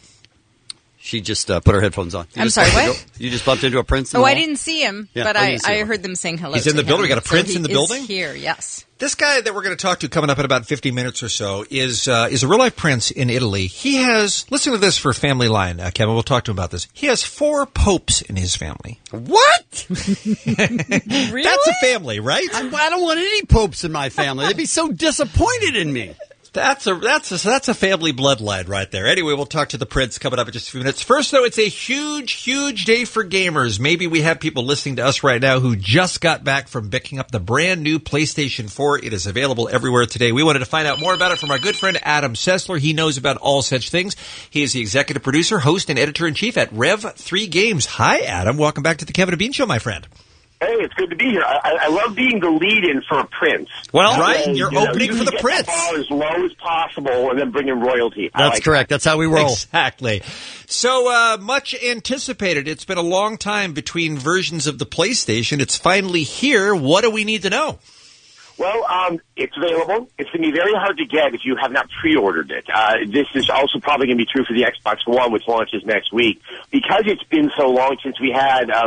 She just uh, put her headphones on. You I'm just sorry, bumped what? into- You just bumped into a Prince in Oh, the I hall? didn't see him, Yeah, but I I, didn't see I him. heard them saying hello. He's in to the building. him. We got a So Prince he in the is building? Here, yes. This guy that we're going to talk to coming up in about fifty minutes or so is uh, is a real-life Prince in Italy. He has, listen to this for Family Line, uh, Kevin, we'll talk to him about this. He has four popes in his family. What? Really? That's a family, right? I, I don't want any popes in my family. They'd be so disappointed in me. That's a that's a that's a family bloodline right there. Anyway, we'll talk to the Prince coming up in just a few minutes. First, though, it's a huge, huge day for gamers. Maybe we have people listening to us right now who just got back from picking up the brand new PlayStation four. It is available everywhere today. We wanted to find out more about it from our good friend Adam Sessler. He knows about all such things. He is the executive producer, host, and editor in chief at Rev three Games. Hi, Adam. Welcome back to the Kevin and Bean Show, my friend. Hey, it's good to be here. I, I love being the lead-in for a Prince. Well, right, So, you're you know, opening you for the get Prince. The bar as low as possible, and then bring in royalty. I That's like correct. That's how we roll. Exactly. So uh, much anticipated. It's been a long time between versions of the PlayStation. It's finally here. What do we need to know? Well, um, it's available. It's going to be very hard to get if you have not pre-ordered it. Uh, this is also probably going to be true for the Xbox One, which launches next week. Because it's been so long since we had um,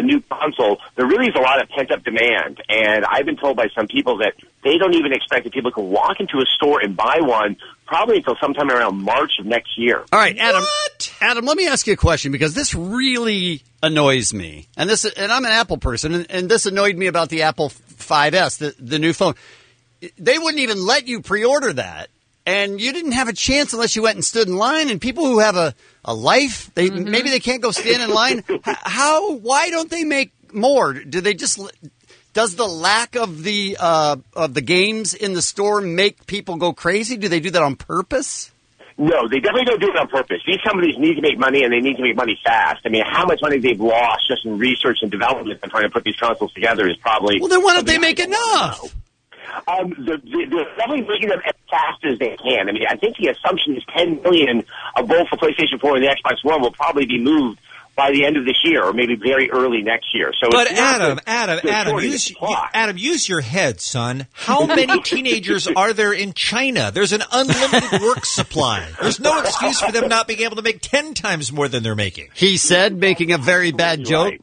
a new console, there really is a lot of pent-up demand. And I've been told by some people that they don't even expect that people can walk into a store and buy one probably until sometime around March of next year. All right, Adam. Adam, let me ask you a question because this really annoys me. And this, and I'm an Apple person, and, and this annoyed me about the Apple five S, the, the new phone. They wouldn't even let you pre-order that. And you didn't have a chance unless you went and stood in line. And people who have a, a life, they mm-hmm. maybe they can't go stand in line. How? Why don't they make more? Do they just? Does the lack of the uh, of the games in the store make people go crazy? Do they do that on purpose? No, they definitely don't do it on purpose. These companies need to make money, and they need to make money fast. I mean, how much money they've lost just in research and development and trying to put these consoles together is probably... Well, then why don't they make enough? Um, they're, they're definitely making them as fast as they can. I mean, I think the assumption is ten million of both the PlayStation four and the Xbox One will probably be moved by the end of this year, or maybe very early next year. So, but it's not Adam, the, Adam, the Adam, use you, Adam, use your head, son. How many teenagers are there in China? There's an unlimited work supply. There's no excuse for them not being able to make ten times more than they're making. He said, making a very bad joke.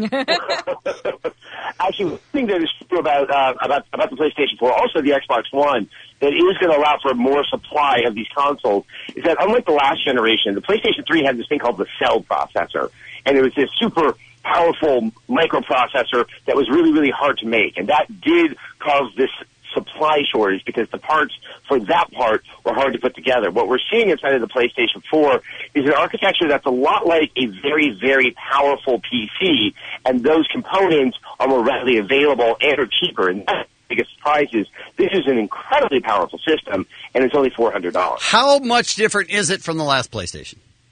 Actually, one thing that is true about, uh, about about the PlayStation four, also the Xbox One, that is going to allow for more supply of these consoles, is that unlike the last generation, the PlayStation three had this thing called the Cell processor, and it was this super powerful microprocessor that was really, really hard to make, and that did cause this supply shortage because the parts for that part were hard to put together. What we're seeing inside of the PlayStation four is an architecture that's a lot like a very, very powerful P C, and those components are more readily available and are cheaper. And that's the biggest surprise is this is an incredibly powerful system, and it's only four hundred dollars. How much different is it from the last PlayStation?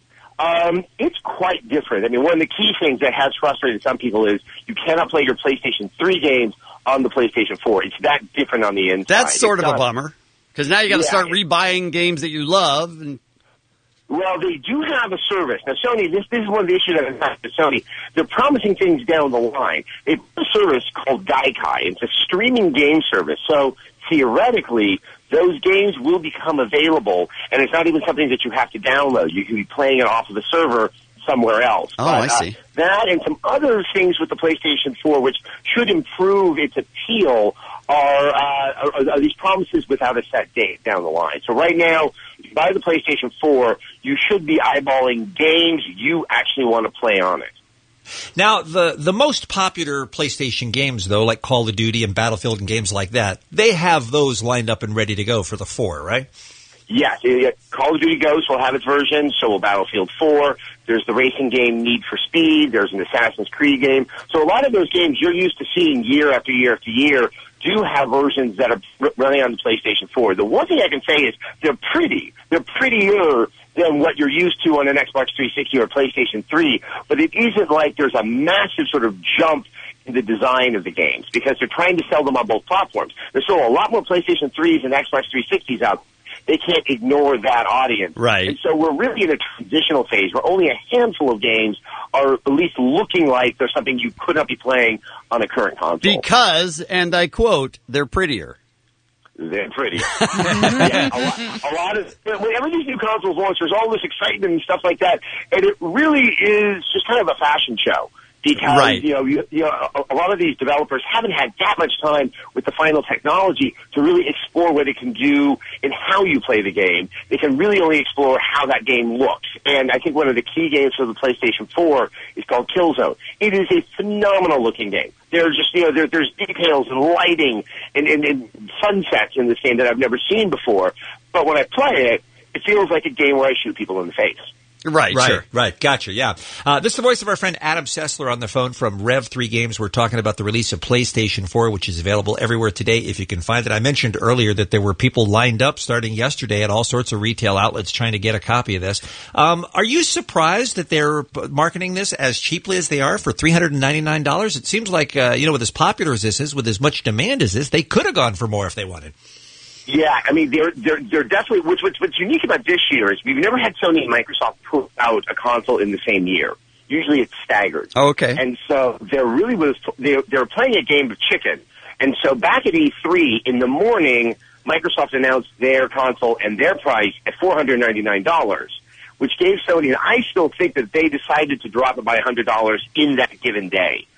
Um, it's quite different. I mean, one of the key things that has frustrated some people is you cannot play your PlayStation three games on the PlayStation four. It's that different on the inside. That's sort it's of not, a bummer, because now you got to yeah, start rebuying games that you love. And well, they do have a service. Now, Sony, this, this is one of the issues that I've had with Sony. They're promising things down the line. They have a service called Gaikai. It's a streaming game service. So, theoretically, those games will become available, and it's not even something that you have to download. You can be playing it off of the server somewhere else. Oh, but, I see. Uh, that and some other things with the PlayStation four, which should improve its appeal, are, uh, are, are these promises without a set date down the line. So right now, if you buy the PlayStation four, you should be eyeballing games you actually want to play on it. Now, the, the most popular PlayStation games, though, like Call of Duty and Battlefield and games like that, they have those lined up and ready to go for the four, right? Yes, Call of Duty Ghosts will have its version, so will Battlefield four. There's the racing game Need for Speed. There's an Assassin's Creed game. So a lot of those games you're used to seeing year after year after year do have versions that are running on the PlayStation four. The one thing I can say is they're pretty. They're prettier than what you're used to on an Xbox three sixty or PlayStation three, but it isn't like there's a massive sort of jump in the design of the games because they're trying to sell them on both platforms. There's still a lot more PlayStation threes and Xbox three sixties out there. They can't ignore that audience. Right. And so we're really in a transitional phase where only a handful of games are at least looking like there's something you could not be playing on a current console. Because, and I quote, they're prettier. They're pretty. yeah, a, lot, a lot of whenever these new consoles launch, there's all this excitement and stuff like that, and it really is just kind of a fashion show. Because right. you know, you, you know, a, a lot of these developers haven't had that much time with the final technology to really explore what it can do and how you play the game. They can really only explore how that game looks. And I think one of the key games for the PlayStation four is called Killzone. It is a phenomenal looking game. There's just, you know, there, there's details and lighting and, and, and sunsets in this game that I've never seen before. But when I play it, it feels like a game where I shoot people in the face. Right, right, sure. Right, gotcha, yeah. Uh, this is the voice of our friend Adam Sessler on the phone from Rev three Games. We're talking about the release of PlayStation four, which is available everywhere today if you can find it. I mentioned earlier that there were people lined up starting yesterday at all sorts of retail outlets trying to get a copy of this. Um, are you surprised that they're marketing this as cheaply as they are for three hundred ninety-nine dollars? It seems like, uh, you know, with as popular as this is, with as much demand as this, they could have gone for more if they wanted. Yeah, I mean, they're they're they're definitely. What's what's, what's unique about this year is we've never had Sony and Microsoft put out a console in the same year. Usually, it's staggered. Oh, okay. And so there really was. They they were playing a game of chicken. And so back at E three in the morning, Microsoft announced their console and their price at four hundred ninety-nine dollars, which gave Sony. And I still think that they decided to drop it by one hundred dollars in that given day.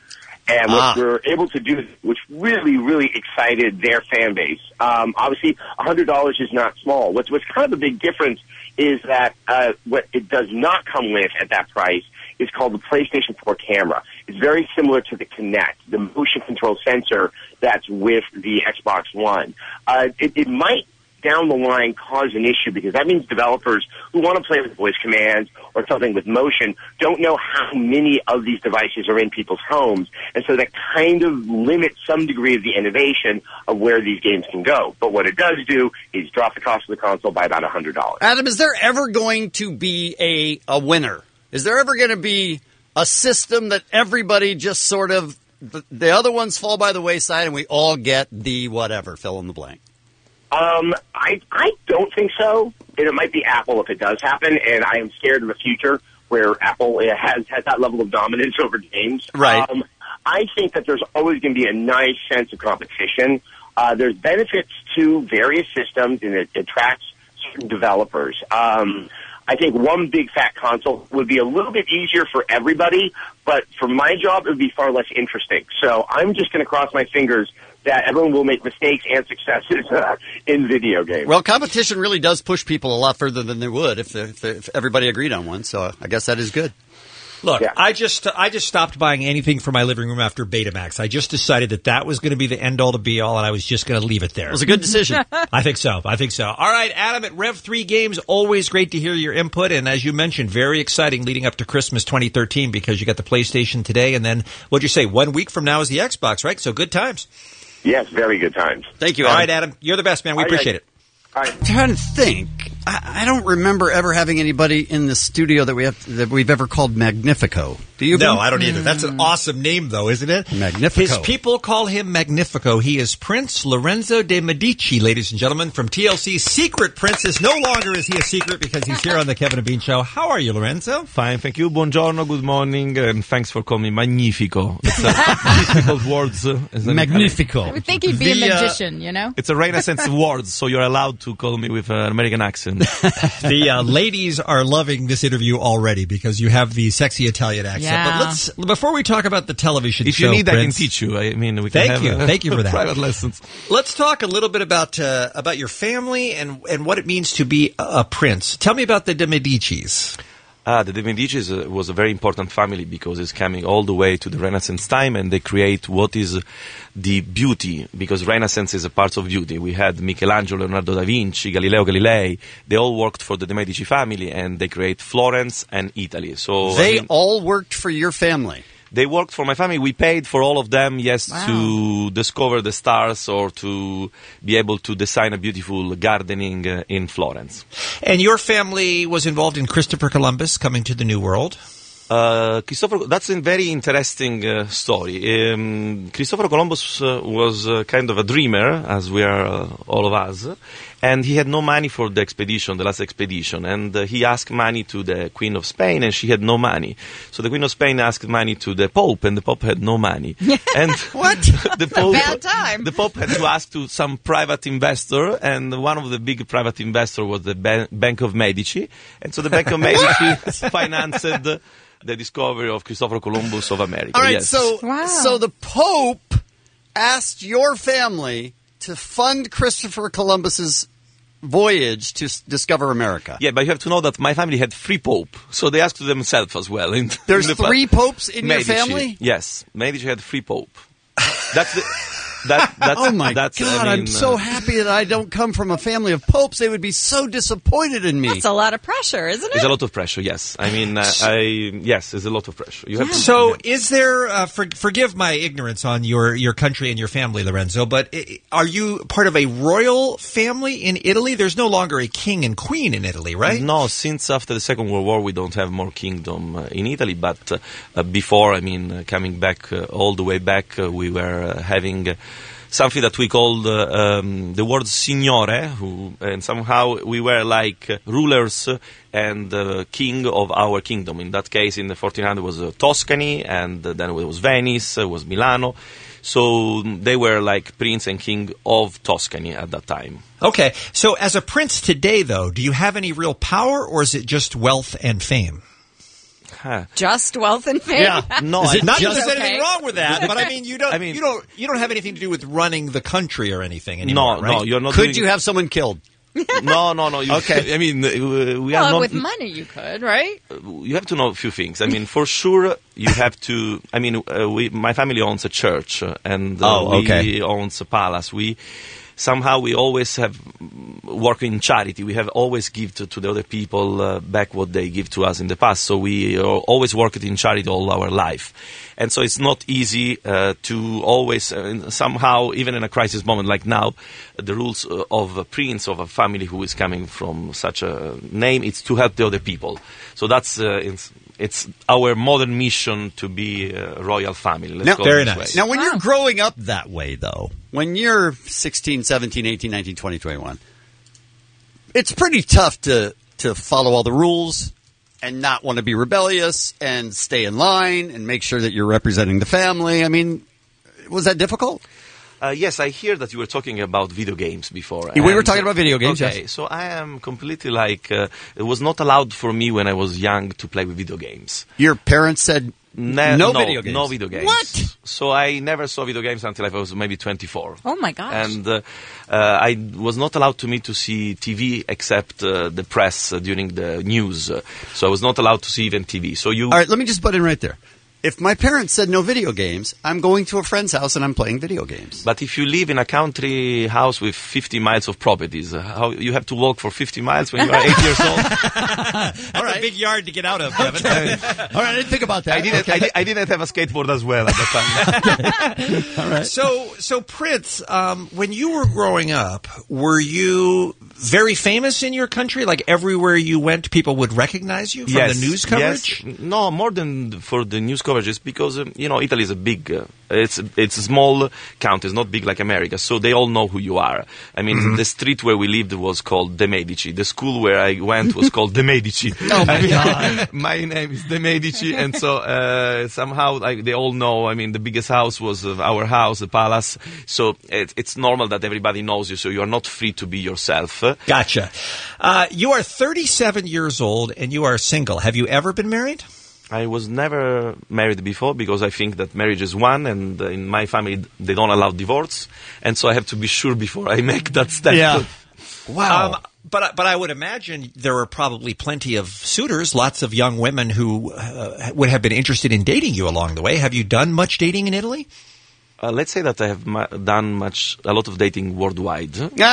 And Ah. what we're able to do, which really, really excited their fan base. Um, obviously, one hundred dollars is not small. What's, what's kind of the big difference is that uh, what it does not come with at that price is called the PlayStation four camera. It's very similar to the Kinect, the motion control sensor that's with the Xbox One. Uh, it, it might down the line cause an issue because that means developers who want to play with voice commands or something with motion don't know how many of these devices are in people's homes, and so that kind of limits some degree of the innovation of where these games can go. But what it does do is drop the cost of the console by about one hundred dollars. Adam, is there ever going to be a, a winner? Is there ever going to be a system that everybody just sort of, the, the other ones fall by the wayside and we all get the whatever, fill in the blank? Um, I I don't think so. And it might be Apple if it does happen, and I am scared of a future where Apple uh, has has that level of dominance over games. Right. Um, I think that there's always going to be a nice sense of competition. Uh, there's benefits to various systems, and it attracts certain developers. Um, I think one big fat console would be a little bit easier for everybody, but for my job, it would be far less interesting. So I'm just going to cross my fingers that everyone will make mistakes and successes uh, in video games. Well, competition really does push people a lot further than they would if, if, if everybody agreed on one, so I guess that is good. Look, I just I just stopped buying anything for my living room after Betamax. I just decided that that was going to be the end all to be all, and I was just going to leave it there. It was a good decision. I think so. I think so. All right, Adam at Rev three Games, always great to hear your input, and as you mentioned, very exciting leading up to Christmas twenty thirteen because you got the PlayStation today, and then, what'd you say, one week from now is the Xbox, right? So good times. Yes, very good times. Thank you, All Adam. right, Adam. You're the best, man. We All right, appreciate it. All right. I'm trying to think. I, I don't remember ever having anybody in the studio that we have that we've ever called Magnifico. Do you? No, Ben? I don't either. That's an awesome name, though, isn't it? Magnifico. His people call him Magnifico. He is Prince Lorenzo de Medici, ladies and gentlemen, from T L C's Secret Princess. No longer is he a secret because he's here on the Kevin and Bean Show. How are you, Lorenzo? Fine, thank you. Buongiorno, good morning, and thanks for calling me Magnifico. It's a difficult word. uh, isn't it? Magnifico. I would think he'd be The, a uh, magician, you know? It's a Renaissance word, so you're allowed to call me with an American accent. The uh, ladies are loving this interview already because you have the sexy Italian accent. Yeah. But let's before we talk about the television If show, you need, I Prince, can teach you. I mean, we can Thank have you. uh, Thank you for that. private lessons. Let's talk a little bit about uh, about your family and and what it means to be a, a prince. Tell me about the De Medicis. Ah, the De Medicis uh, was a very important family because it's coming all the way to the Renaissance time, and they create what is the beauty, because Renaissance is a part of beauty. We had Michelangelo, Leonardo da Vinci, Galileo Galilei. They all worked for the De Medici family, and they create Florence and Italy. So They I mean, all worked for your family. They worked for my family. We paid for all of them, yes, Wow. to discover the stars or to be able to design a beautiful gardening uh, in Florence. And your family was involved in Christopher Columbus coming to the New World. Uh, Christopher, that's a very interesting uh, story. Um, Christopher Columbus uh, was uh, kind of a dreamer, as we are uh, all of us, and he had no money for the expedition, the last expedition, and uh, he asked money to the Queen of Spain, and she had no money. So the Queen of Spain asked money to the Pope, and the Pope had no money. And What? the Pope, Bad time. The Pope had to ask to some private investor, and one of the big private investors was the Ban- Bank of Medici, and so the Bank of Medici financed uh, the discovery of Christopher Columbus of America. All right, yes. so Wow. so the Pope asked your family to fund Christopher Columbus's voyage to s- discover America. Yeah, but you have to know that my family had three pope, so they asked themselves as well. In, There's in the three fa- popes in Medici. your family? Yes, Medici had three pope. That's the. That, that's, Oh my that's, God! I mean, I'm so uh, happy that I don't come from a family of popes. They would be so disappointed in me. That's a lot of pressure, isn't It's it? a lot of pressure. Yes, I mean, uh, I yes, it's a lot of pressure. You have to, So, is there? Uh, for, forgive my ignorance on your, your country and your family, Lorenzo. But i- are you part of a royal family in Italy? There's no longer a king and queen in Italy, right? No, since after the Second World War, we don't have more kingdom uh, in Italy. But uh, uh, before, I mean, uh, coming back uh, all the way back, uh, we were uh, having. Uh, Something that we called uh, um, the word signore, who, and somehow we were like uh, rulers and uh, king of our kingdom. In that case, in the fourteen hundreds, it was uh, Tuscany, and uh, then it was Venice, it was Milano. So they were like prince and king of Tuscany at that time. Okay. So, as a prince today, though, do you have any real power, or is it just wealth and fame? Huh. Just wealth and fame? Yeah. No, Is I- it not that just- there's anything okay. wrong with that, but I mean, you don't, I mean- you don't, you don't have anything to do with running the country or anything anymore, No, right? no, you're not. Could doing- you have someone killed? No, no, no. You, Okay. I mean, uh, we are Well, not. with money you could, right? You have to know a few things. I mean, for sure, you have to. I mean, uh, we, my family owns a church, uh, and uh, Oh, okay. we owns a palace. We somehow we always have work in charity. We have always give to, to the other people uh, back what they give to us in the past. So we uh, always worked in charity all our life, and so it's not easy uh, to always uh, somehow, even in a crisis moment like now, the rules uh, of a prince of a family who is coming from such a name, it's to help the other people. So that's uh, it's, it's our modern mission to be a royal family. Let's Now, call very it this nice. way. Now, when you're growing up that way, though, when you're sixteen, seventeen, eighteen, nineteen, twenty, twenty-one, it's pretty tough to, to follow all the rules and not want to be rebellious and stay in line and make sure that you're representing the family. I mean, was that difficult? Uh, yes, I hear that you were talking about video games before. We were And, talking about video games, Okay, yes. so I am completely like, uh, it was not allowed for me when I was young to play with video games. Your parents said Ne- no, no video games? No video games. What? So I never saw video games until I was maybe twenty-four. Oh my gosh. And uh, uh, I was not allowed to me to see T V except uh, the press uh, during the news. Uh, so I was not allowed to see even T V. So you. All right, let me just butt in right there. If my parents said no video games, I'm going to a friend's house and I'm playing video games. But if you live in a country house with fifty miles of properties, uh, how you have to walk for fifty miles when you are eight years old? That's a big yard to get out of, Kevin. All right, I didn't think about that. I didn't. Okay. I, di- I didn't have a skateboard as well at the time. All right. So, so Prince, um, when you were growing up, were you very famous in your country? Like everywhere you went, people would recognize you from Yes, the news coverage? yes. No, more than for the news coverage, it's because um, you know Italy is a big, uh, it's it's a small country, it's not big like America, so they all know who you are. I mean, Mm-hmm. the street where we lived was called De Medici. The school where I went was called De Medici. Oh my I mean, God. my name is De Medici, and so uh, somehow like they all know. I mean, the biggest house was uh, our house, the palace. So it, it's normal that everybody knows you. So you are not free to be yourself. Gotcha. Uh, you are thirty-seven years old and you are single. Have you ever been married? I was never married before because I think that marriage is one, and uh, in my family they don't allow divorce, and so I have to be sure before I make that step. Yeah. Wow. Um, but but I would imagine there are probably plenty of suitors, lots of young women who uh, would have been interested in dating you along the way. Have you done much dating in Italy? Uh, let's say that I have ma- done much, a lot of dating worldwide.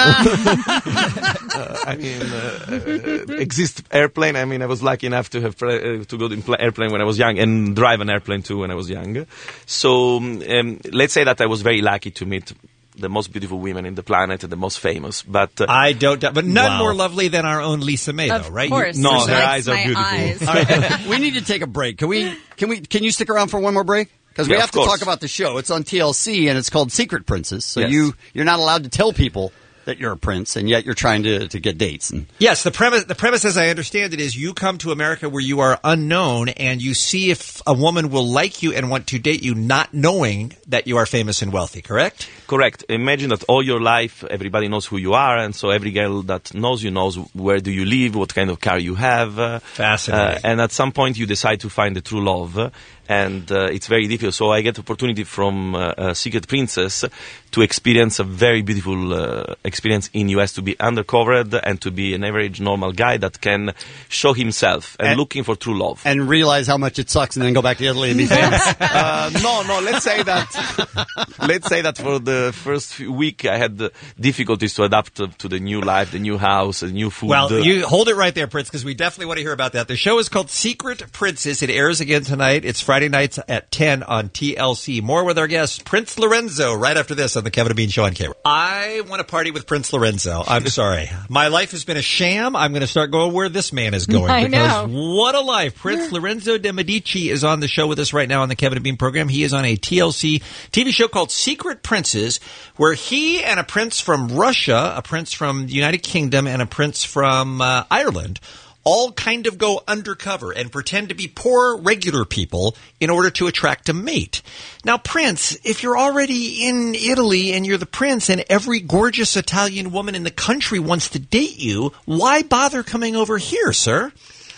uh, I mean, uh, uh, exist airplane. I mean, I was lucky enough to have uh, to go in pl- airplane when I was young and drive an airplane too when I was young. So um, let's say that I was very lucky to meet the most beautiful women in the planet and the most famous. But uh, I don't, doubt- but none Wow. more lovely than our own Lisa May, though, Of right? course. No, She her likes eyes are my beautiful. eyes. All right. We need to take a break. Can we? Can we? Can you stick around for one more break? Because we Yeah, have of to course. talk about the show. It's on T L C and it's called Secret Princess. So Yes. you you're not allowed to tell people that you're a prince, and yet you're trying to to get dates. And Yes, the premise, the premise, as I understand it, is you come to America where you are unknown, and you see if a woman will like you and want to date you, not knowing that you are famous and wealthy. Correct? Correct. Imagine that all your life, everybody knows who you are, and so every girl that knows you knows where do you live, what kind of car you have. Uh, Fascinating. uh, and at some point, you decide to find the true love, uh, and uh, it's very difficult. So I get opportunity from uh, uh, Secret Princess to experience a very beautiful uh, experience in U S, to be undercovered and to be an average normal guy that can show himself and, And- looking for true love. and realize how much it sucks, and then go back to Italy and be famous. Uh, no, no. Let's say that. Let's say that for the first few week, I had the difficulties to adapt to, to the new life, the new house, the new food. Well, uh, you hold it right there, Prince, because we definitely want to hear about that. The show is called Secret Princess. It airs again tonight. It's Friday nights at ten on T L C. More with our guest, Prince Lorenzo, right after this on the Kevin and Bean Show on K. I want to party with Prince Lorenzo. I'm sorry. My life has been a sham. I'm going to start going where this man is going. I because know. what a life. Prince Lorenzo de Medici is on the show with us right now on the Kevin and Bean program. He is on a T L C T V show called Secret Princes, where he and a prince from Russia, a prince from the United Kingdom, and a prince from uh, Ireland all kind of go undercover and pretend to be poor, regular people in order to attract a mate. Now, Prince, if you're already in Italy and you're the prince and every gorgeous Italian woman in the country wants to date you, why bother coming over here, sir?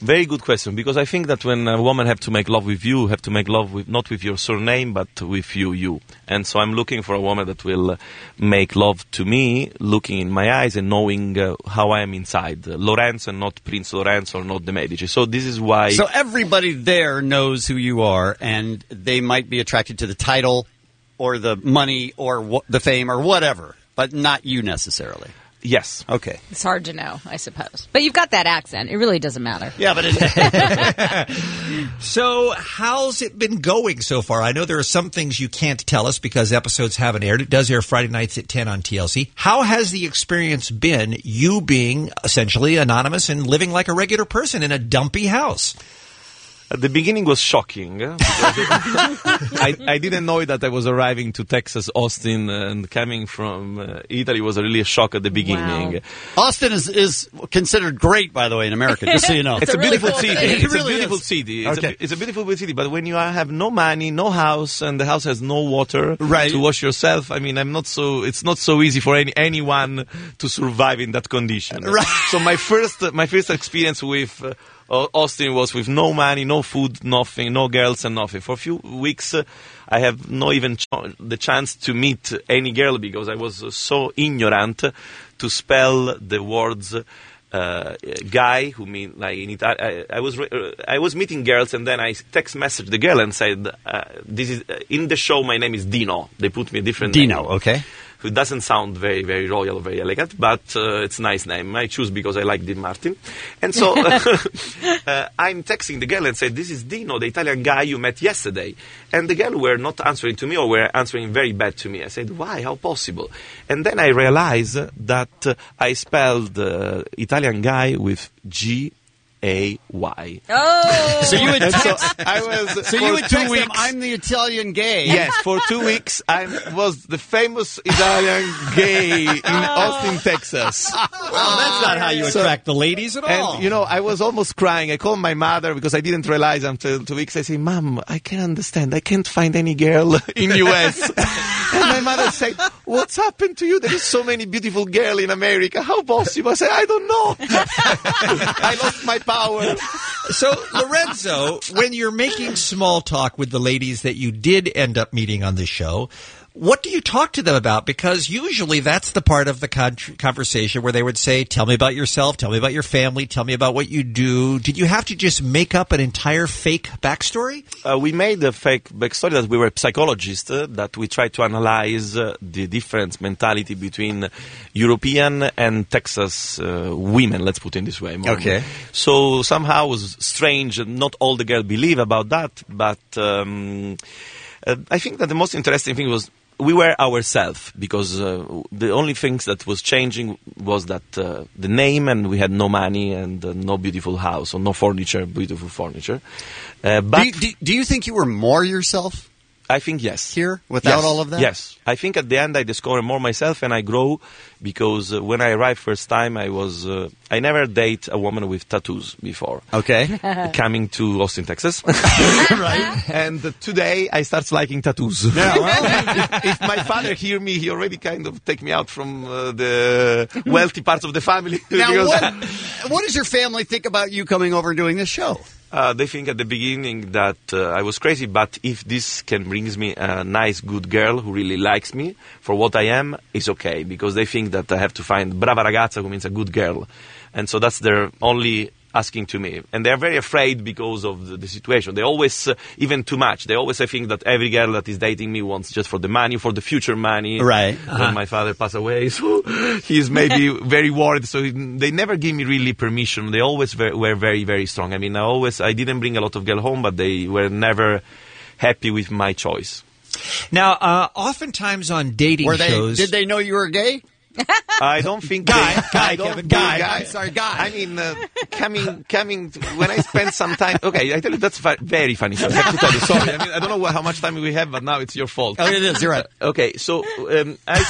Very good question, because I think that when a woman have to make love with you, have to make love with not with your surname, but with you, you. And so I'm looking for a woman that will uh, make love to me, looking in my eyes and knowing uh, how I am inside. Uh, Lorenzo and not Prince Lorenzo or not the Medici. So this is why... So everybody there knows who you are, and they might be attracted to the title or the money or w- the fame or whatever, but not you necessarily. Yes. Okay. It's hard to know, I suppose. But you've got that accent. It really doesn't matter. Yeah, but it... So how's it been going so far? I know there are some things you can't tell us because episodes haven't aired. It does air Friday nights at ten on T L C. How has the experience been, you being essentially anonymous and living like a regular person in a dumpy house? At the beginning was shocking. uh, because I, I didn't know that I was arriving to Texas, Austin, and coming from uh, Italy was really a shock at the beginning. Wow. Austin is, is considered great, by the way, in America, just so you know. It's, it's a, a really beautiful cool city. It It's really a beautiful is. city. It's, Okay. a, it's a beautiful city, but when you are, have no money, no house, and the house has no water Right. to wash yourself, I mean, I'm not so. It's not so easy for any anyone to survive in that condition. Right. So my first, my first experience with. Uh, Austin was with no money, no food, nothing, no girls and nothing. For a few weeks, uh, I have not even ch- the chance to meet any girl because I was uh, so ignorant to spell the words uh, guy, who mean like in Ita- I, I was re- uh, I was meeting girls and then I text messaged the girl and said, uh, "This is uh, in the show. My name is Dino." They put me a different Dino, name. okay. Who doesn't sound very, very royal, very elegant, but uh, it's a nice name. I choose because I like Dean Martin. And so uh, I'm texting the girl and said, "This is Dino, the Italian guy you met yesterday." And the girl were not answering to me or were answering very bad to me. I said, "Why? How possible?" And then I realized that uh, I spelled uh, Italian guy with G A Y. Oh! So you would And text, so I was so for you would two text weeks. them, I'm the Italian gay. Yes, for two weeks I was the famous Italian gay in Austin, Texas. Well, that's not how you So- attract the ladies at all. And, you know, I was almost crying. I called my mother because I didn't realize until two weeks. I say, "Mom, I can't understand. I can't find any girl in U S" And my mother said, "What's happened to you? There is so many beautiful girls in America. How possible?" I said, "I don't know." I lost my power. So, Lorenzo, when you're making small talk with the ladies that you did end up meeting on this show, what do you talk to them about? Because usually that's the part of the con- conversation where they would say, "Tell me about yourself, tell me about your family, tell me about what you do." Did you have to just make up an entire fake backstory? Uh, we made a fake backstory that we were psychologists, uh, that we tried to analyze uh, the difference mentality between European and Texas uh, women, let's put it this way. More Okay. So somehow it was strange. Not all the girls believe about that, but um, uh, I think that the most interesting thing was we were ourselves, because uh, the only things that was changing was that uh, the name, and we had no money and uh, no beautiful house or no furniture, beautiful furniture. Uh, but Do you, do, do you think you were more yourself I think yes. here without Yes. all of that? Yes. I think at the end I discover more myself and I grow, because uh, when I arrived first time I was uh, I never date a woman with tattoos before. Okay. Coming to Austin, Texas. Right. And uh, today I start liking tattoos. Yeah, well, if, if my father hear me, he already kind of take me out from uh, the wealthy parts of the family. now, Because- what, what does your family think about you coming over and doing this show? Uh, they think at the beginning that uh, I was crazy, but if this can brings me a nice, good girl who really likes me for what I am, it's okay, because they think that I have to find brava ragazza, who means a good girl. And so that's their only asking to me. And they're very afraid because of the, the situation. They always, uh, even too much, they always I think that every girl that is dating me wants just for the money, for the future money. Right. When Uh-huh. my father passed away, so he's maybe very worried. So he- they never give me really permission. They always ver- were very, very strong. I mean, I always, I didn't bring a lot of girl home, but they were never happy with my choice. Now, uh, oftentimes on dating Were they, shows... did they know you were gay? I don't think Guy, they, guy, I don't Kevin, think guy. guy. Sorry, guy. I mean, uh, coming, coming. To, when I spend some time, okay, I tell you that's fa- very funny. I have to tell you. Sorry, I mean, I don't know what, how much time we have, but now it's your fault. Oh, it is. You're right. Okay, so um, I,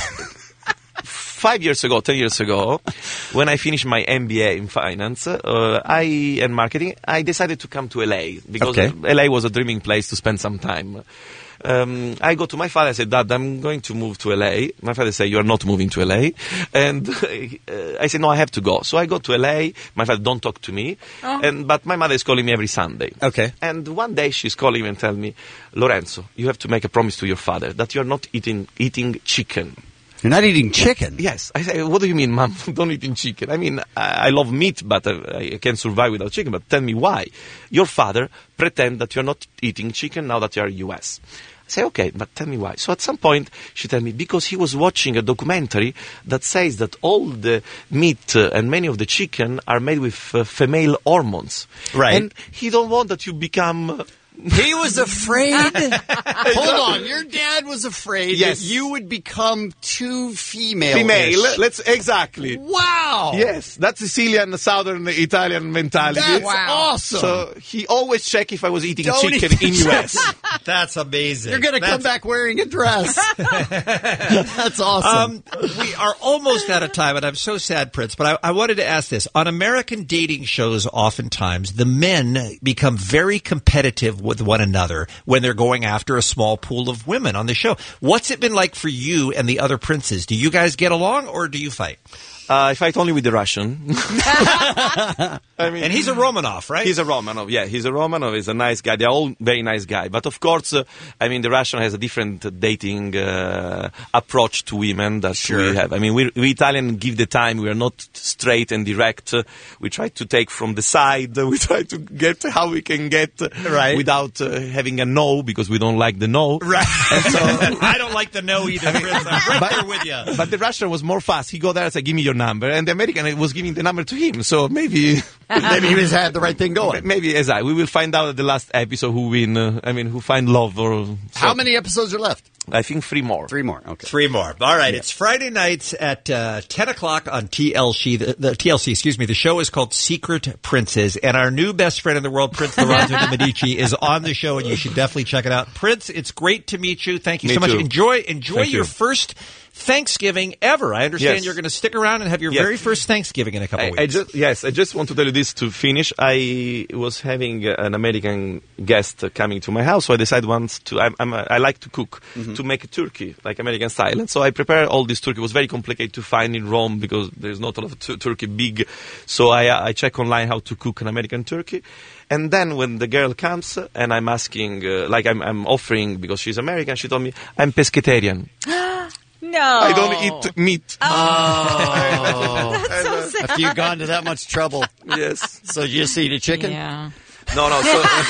five years ago, ten years ago, when I finished my M B A in finance, uh, I and marketing, I decided to come to L A because Okay. L A was a dreaming place to spend some time. um, I go to my father. I say, Dad, I'm going to move to L A. My father say, you are not moving to L A. And uh, I say, no, I have to go. So I go to L A. My father don't talk to me. Oh. And but my mother is calling me every Sunday. Okay. And one day she's calling me and telling me, Lorenzo, you have to make a promise to your father that you're not eating eating chicken. You're not eating chicken? Yes. I say, what do you mean, Mom? Don't eating chicken. I mean, I, I love meat, but I, I can survive without chicken. But tell me why. Your father pretend that you're not eating chicken now that you're in U S. I say, okay, but tell me why. So at some point, she tell me, because he was watching a documentary that says that all the meat uh, and many of the chicken are made with uh, female hormones. Right. And he don't want that you become... Uh, He was afraid. Hold on, your dad was afraid Yes. that you would become too female. Female. Let's exactly. Wow. Yes, that's Sicilian, Southern Italian mentality. That's Wow. awesome. So he always check if I was eating Don't chicken eat in U S. That's amazing. You're going to come back wearing a dress. That's awesome. Um, we are almost out of time, and I'm so sad, Prince, but I, I wanted to ask this. On American dating shows, oftentimes, the men become very competitive with one another when they're going after a small pool of women on the show. What's it been like for you and the other princes? Do you guys get along, or do you fight? Uh, I fight only with the Russian. I mean, and he's a Romanov, right? He's a Romanov, yeah. He's a Romanov. He's a nice guy. They're all very nice guys. But of course, uh, I mean, the Russian has a different uh, dating uh, approach to women that Sure. we have. I mean, we, we Italian give the time. We are not straight and direct. Uh, we try to take from the side. Uh, we try to get how we can get uh, Right. without uh, having a no, because we don't like the no. Right. I don't like the no either, Prince. I'm right there with you. But the Russian was more fast. He go there and said, give me your number. And the American was giving the number to him. So maybe... Maybe he was had the right thing going. Maybe, as I. We will find out at the last episode who win. Uh, I mean, who find love or... So. How many episodes are left? I think three more. Three more, okay. Three more. All right. Yeah. It's Friday nights at uh, ten o'clock on T L C. The, the T L C, excuse me. The show is called Secret Princes, and our new best friend in the world, Prince Lorenzo de Medici, is on the show, and you should definitely check it out. Prince, it's great to meet you. Thank you Me so much. too. Enjoy, enjoy Thank your you. first Thanksgiving ever. I understand Yes. you're going to stick around and have your Yes. very first Thanksgiving in a couple I, weeks. I just, yes, I just want to tell you this to finish. I was having uh, an American guest uh, coming to my house, so I decided once to, I'm, I'm a, I like to cook, Mm-hmm. to make a turkey, like American style. And so I prepared all this turkey. It was very complicated to find in Rome because there's not a lot of tu- turkey big. So I, uh, I check online how to cook an American turkey. And then when the girl comes uh, and I'm asking, uh, like I'm, I'm offering, because she's American, she told me, I'm pescatarian. No. I don't eat meat. Oh. That's so sad. After you've gone to that much trouble. Yes. So you just eat a chicken? Yeah. No, no.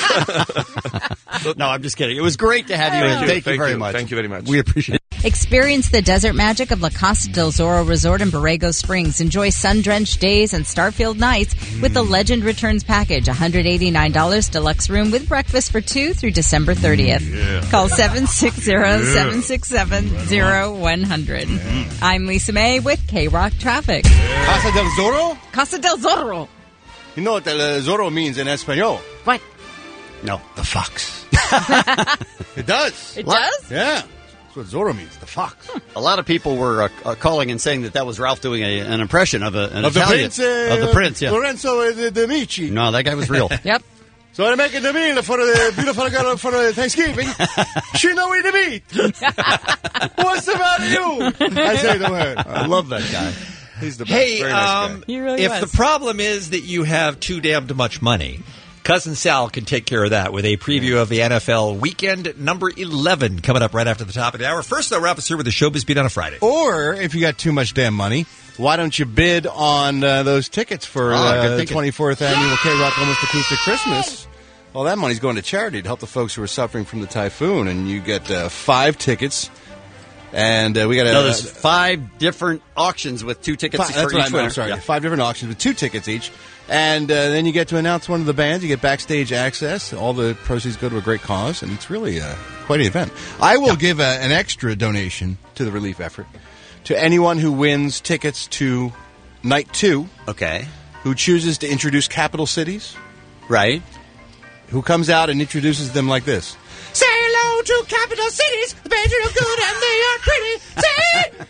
So, No, I'm just kidding. It was great to have you in. Thank you. Thank you Thank very you. much. Thank you very much. We appreciate it. Experience the desert magic of La Costa del Zorro Resort in Borrego Springs. Enjoy sun-drenched days and star-filled nights with the Legend Returns package. one hundred eighty-nine dollars deluxe room with breakfast for two through December thirtieth. Call seven six zero, seven six seven, zero one zero zero. I'm Lisa May with K-Rock Traffic. Casa del Zorro? Casa del Zorro. You know what the uh, Zorro means in Espanol? What? No, the fox. It does. It does? Yeah. That's what Zorro means, the fox. A lot of people were uh, uh, calling and saying that that was Ralph doing a, an impression of a, an Of Italian. the Prince. Uh, of the Prince, yeah. Lorenzo uh, de, de Medici. No, that guy was real. Yep. So I'm making the meal for the beautiful girl for the Thanksgiving. She know eat the meat. What's the matter you? I say the word. I love that guy. He's the best. Hey, Very nice guy. um, He really if was. the problem is that you have too damned much money, Cousin Sal can take care of that with a preview of the N F L weekend number eleven coming up right after the top of the hour. First, though, wrap us here with the Showbiz Beat on a Friday. Or if you got too much damn money, why don't you bid on uh, those tickets for Oh, uh, good the thinking. twenty-fourth annual K-Rock Almost Acoustic Christmas? Well, that money's going to charity to help the folks who are suffering from the typhoon, and you get uh, five tickets. And uh, we got a. No, there's five different auctions with two tickets Five, for that's each what I meant. winner. I'm sorry. Yeah. Five different auctions with two tickets each. And uh, then you get to announce one of the bands. You get backstage access. All the proceeds go to a great cause. And it's really uh, quite an event. I will give a, an extra donation to the relief effort to anyone who wins tickets to night two. Okay. Who chooses to introduce capital cities. Right. Who comes out and introduces them like this. Say hello to capital cities. The bands are good and they are pretty. Say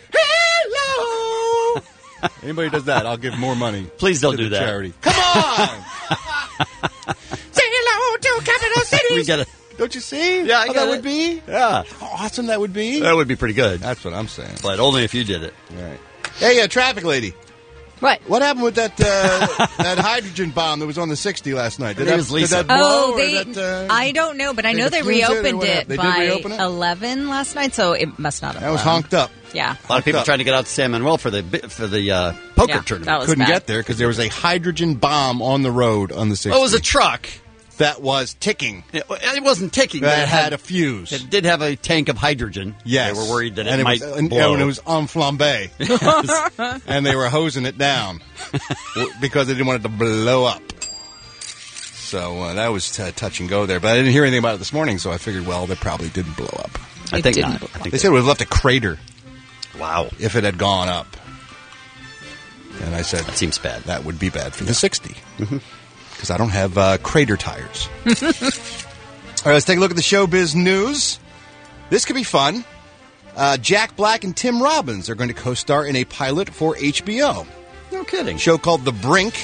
hello. Anybody does that, I'll give more money. Please don't to do the that. Charity. Come on! Say hello to capital cities. We gotta Don't you see? Yeah, I how get that it. would be? Yeah. How awesome that would be. That would be pretty good. That's what I'm saying. But only if you did it. Right. Hey, uh, traffic lady. What? What happened with that uh, that hydrogen bomb that was on the sixty last night? Did Her that, name is Lisa. Did that blow Oh, or they, that, uh, I don't know, but I they know they diffused it or reopened what it, happened? They did by reopen it? eleven last night, so it must not have that was blown. honked up. Yeah. A lot of people up. trying to get out to San Manuel for the for the uh, poker Yeah, tournament. that was Couldn't bad. get there because there was a hydrogen bomb on the road on the sixty. Oh, it was a truck. that was ticking. It, it wasn't ticking. but That it had a fuse. It did have a tank of hydrogen. Yes. They were worried that it and might was, and, blow. and it was en flambe. And they were hosing it down because they didn't want it to blow up. So uh, that was t- touch and go there. But I didn't hear anything about it this morning, so I figured, well, they probably didn't blow up. I think not. I think They said it would have left a crater. Wow. If it had gone up. And I said, that seems bad. That would be bad for the sixty. Because I don't have uh, crater tires. All right, let's take a look at the showbiz news. This could be fun. Uh, Jack Black and Tim Robbins are going to co-star in a pilot for H B O. No kidding. Show called The Brink.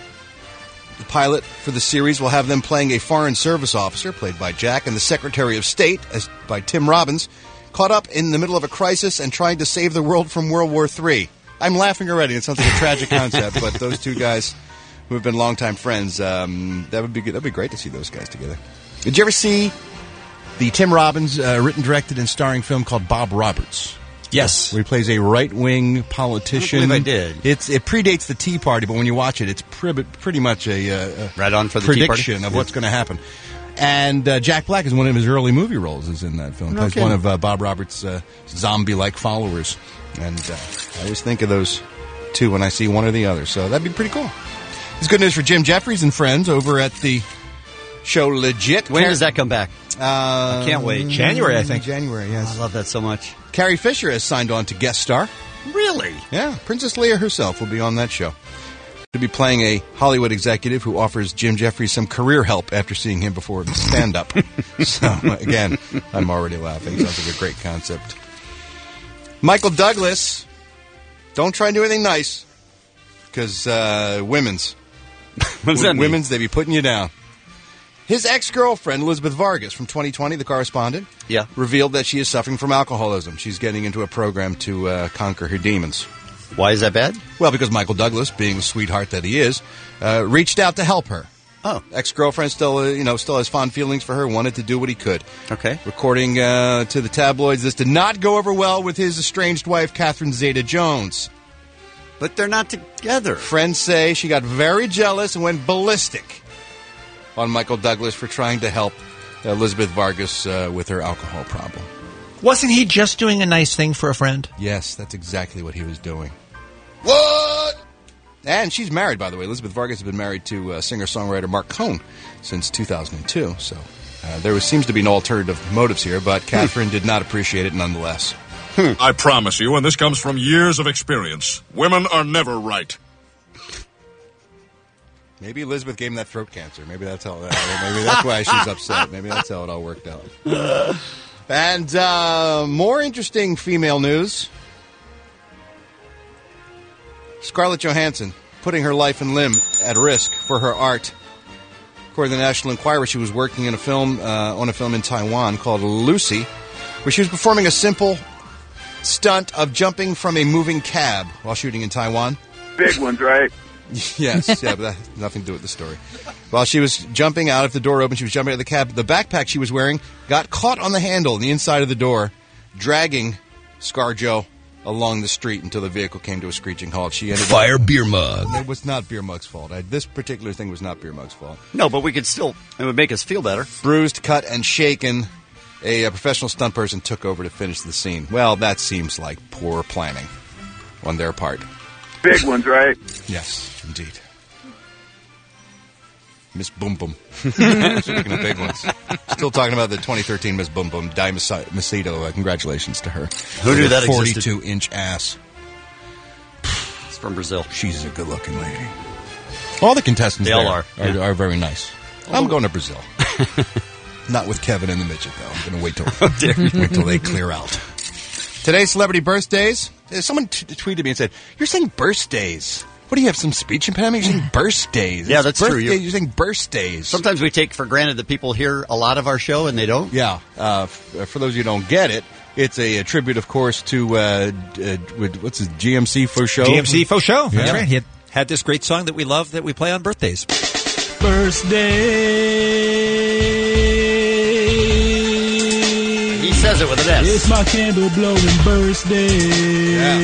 The pilot for the series will have them playing a Foreign Service officer, played by Jack, and the Secretary of State, as by Tim Robbins, caught up in the middle of a crisis and trying to save the world from World War Three. I'm laughing already. It sounds like a tragic concept, but those two guys who have been longtime friends, um, that would be good. That'd be great to see those guys together. Did you ever see the Tim Robbins uh, written, directed, and starring film called Bob Roberts? Yes. Where he plays a right-wing politician. I believe I did. It's, it predates the Tea Party, but when you watch it, it's pre- pretty much a, uh, a right on for the Tea Party? prediction of what's going to happen. And uh, Jack Black is one of his early movie roles is in that film. He No plays kidding. one of uh, Bob Roberts' uh, zombie-like followers. And uh, I always think of those two when I see one or the other. So that'd be pretty cool. It's good news for Jim Jeffries and friends over at the show Legit. When Car- does that come back? Uh, I can't wait. January, I think. January, yes. I love that so much. Carrie Fisher has signed on to guest star. Really? Yeah, Princess Leia herself will be on that show. To be playing a Hollywood executive who offers Jim Jeffries some career help after seeing him before stand-up. So, again, I'm already laughing. Sounds like a great concept. Michael Douglas, don't try and do anything nice, because uh, women's. What does that mean? Women's, they be putting you down. His ex-girlfriend, Elizabeth Vargas, from twenty twenty, the correspondent, Yeah. revealed that she is suffering from alcoholism. She's getting into a program to uh, conquer her demons. Why is that bad? Well, because Michael Douglas, being the sweetheart that he is, uh, reached out to help her. Oh. Ex-girlfriend still, uh, you know, still has fond feelings for her, wanted to do what he could. Okay. According uh, to the tabloids, this did not go over well with his estranged wife, Catherine Zeta-Jones. But they're not together. Friends say she got very jealous and went ballistic on Michael Douglas for trying to help Elizabeth Vargas uh, with her alcohol problem. Wasn't he just doing a nice thing for a friend? Yes, that's exactly what he was doing. What? And she's married, by the way. Elizabeth Vargas has been married to uh, singer-songwriter Mark Cohn since two thousand two. So uh, there was, seems to be no alternative motives here, but Catherine did not appreciate it nonetheless. I promise you, and this comes from years of experience, women are never right. Maybe Elizabeth gave him that throat cancer. Maybe that's how. Uh, maybe that's why she's upset. Maybe that's how it all worked out. And uh, more interesting female news. Scarlett Johansson putting her life and limb at risk for her art. According to the National Enquirer, she was working in a film uh, on a film in Taiwan called Lucy, where she was performing a simple stunt of jumping from a moving cab while shooting in Taiwan. Big ones, right? Yes, yeah, but that has nothing to do with the story. While she was jumping out, if the door opened, she was jumping out of the cab. The backpack she was wearing got caught on the handle on the inside of the door, dragging ScarJo along the street until the vehicle came to a screeching halt. She ended Fire up, Beer Mug. It was not Beer Mug's fault. I, this particular thing was not Beer Mug's fault. No, but we could still, it would make us feel better. Bruised, cut, and shaken, a, a professional stunt person took over to finish the scene. Well, that seems like poor planning on their part. Big ones, right? Yes, indeed. Miss Boom Boom. Speaking of big ones. Still talking about the twenty thirteen Miss Boom Boom, Di Macedo. Uh, congratulations to her. Who knew that forty-two inch ass. It's from Brazil. She's a good-looking lady. All the contestants They all there are, are, yeah. are very nice. I'm going to Brazil. Not with Kevin and the midget, though. I'm going to wait till wait till they clear out. Today's celebrity birthdays. Someone t- tweeted me and said, "You're saying birthdays. What What do you have, some speech impediment? You're saying birthdays. Yeah, It's that's true. birthday- You're- You're saying birthdays. Sometimes we take for granted that people hear a lot of our show and they don't. Yeah. Uh, f- for those of you who don't get it, it's a, a tribute, of course, to, uh, uh, with- what's his, G M C Faux Show? G M C Faux Show. That's Yeah. right. He had, had this great song that we love that we play on birthdays. Birthday. He says it with an S. It's my candle blowing birthday. Yeah.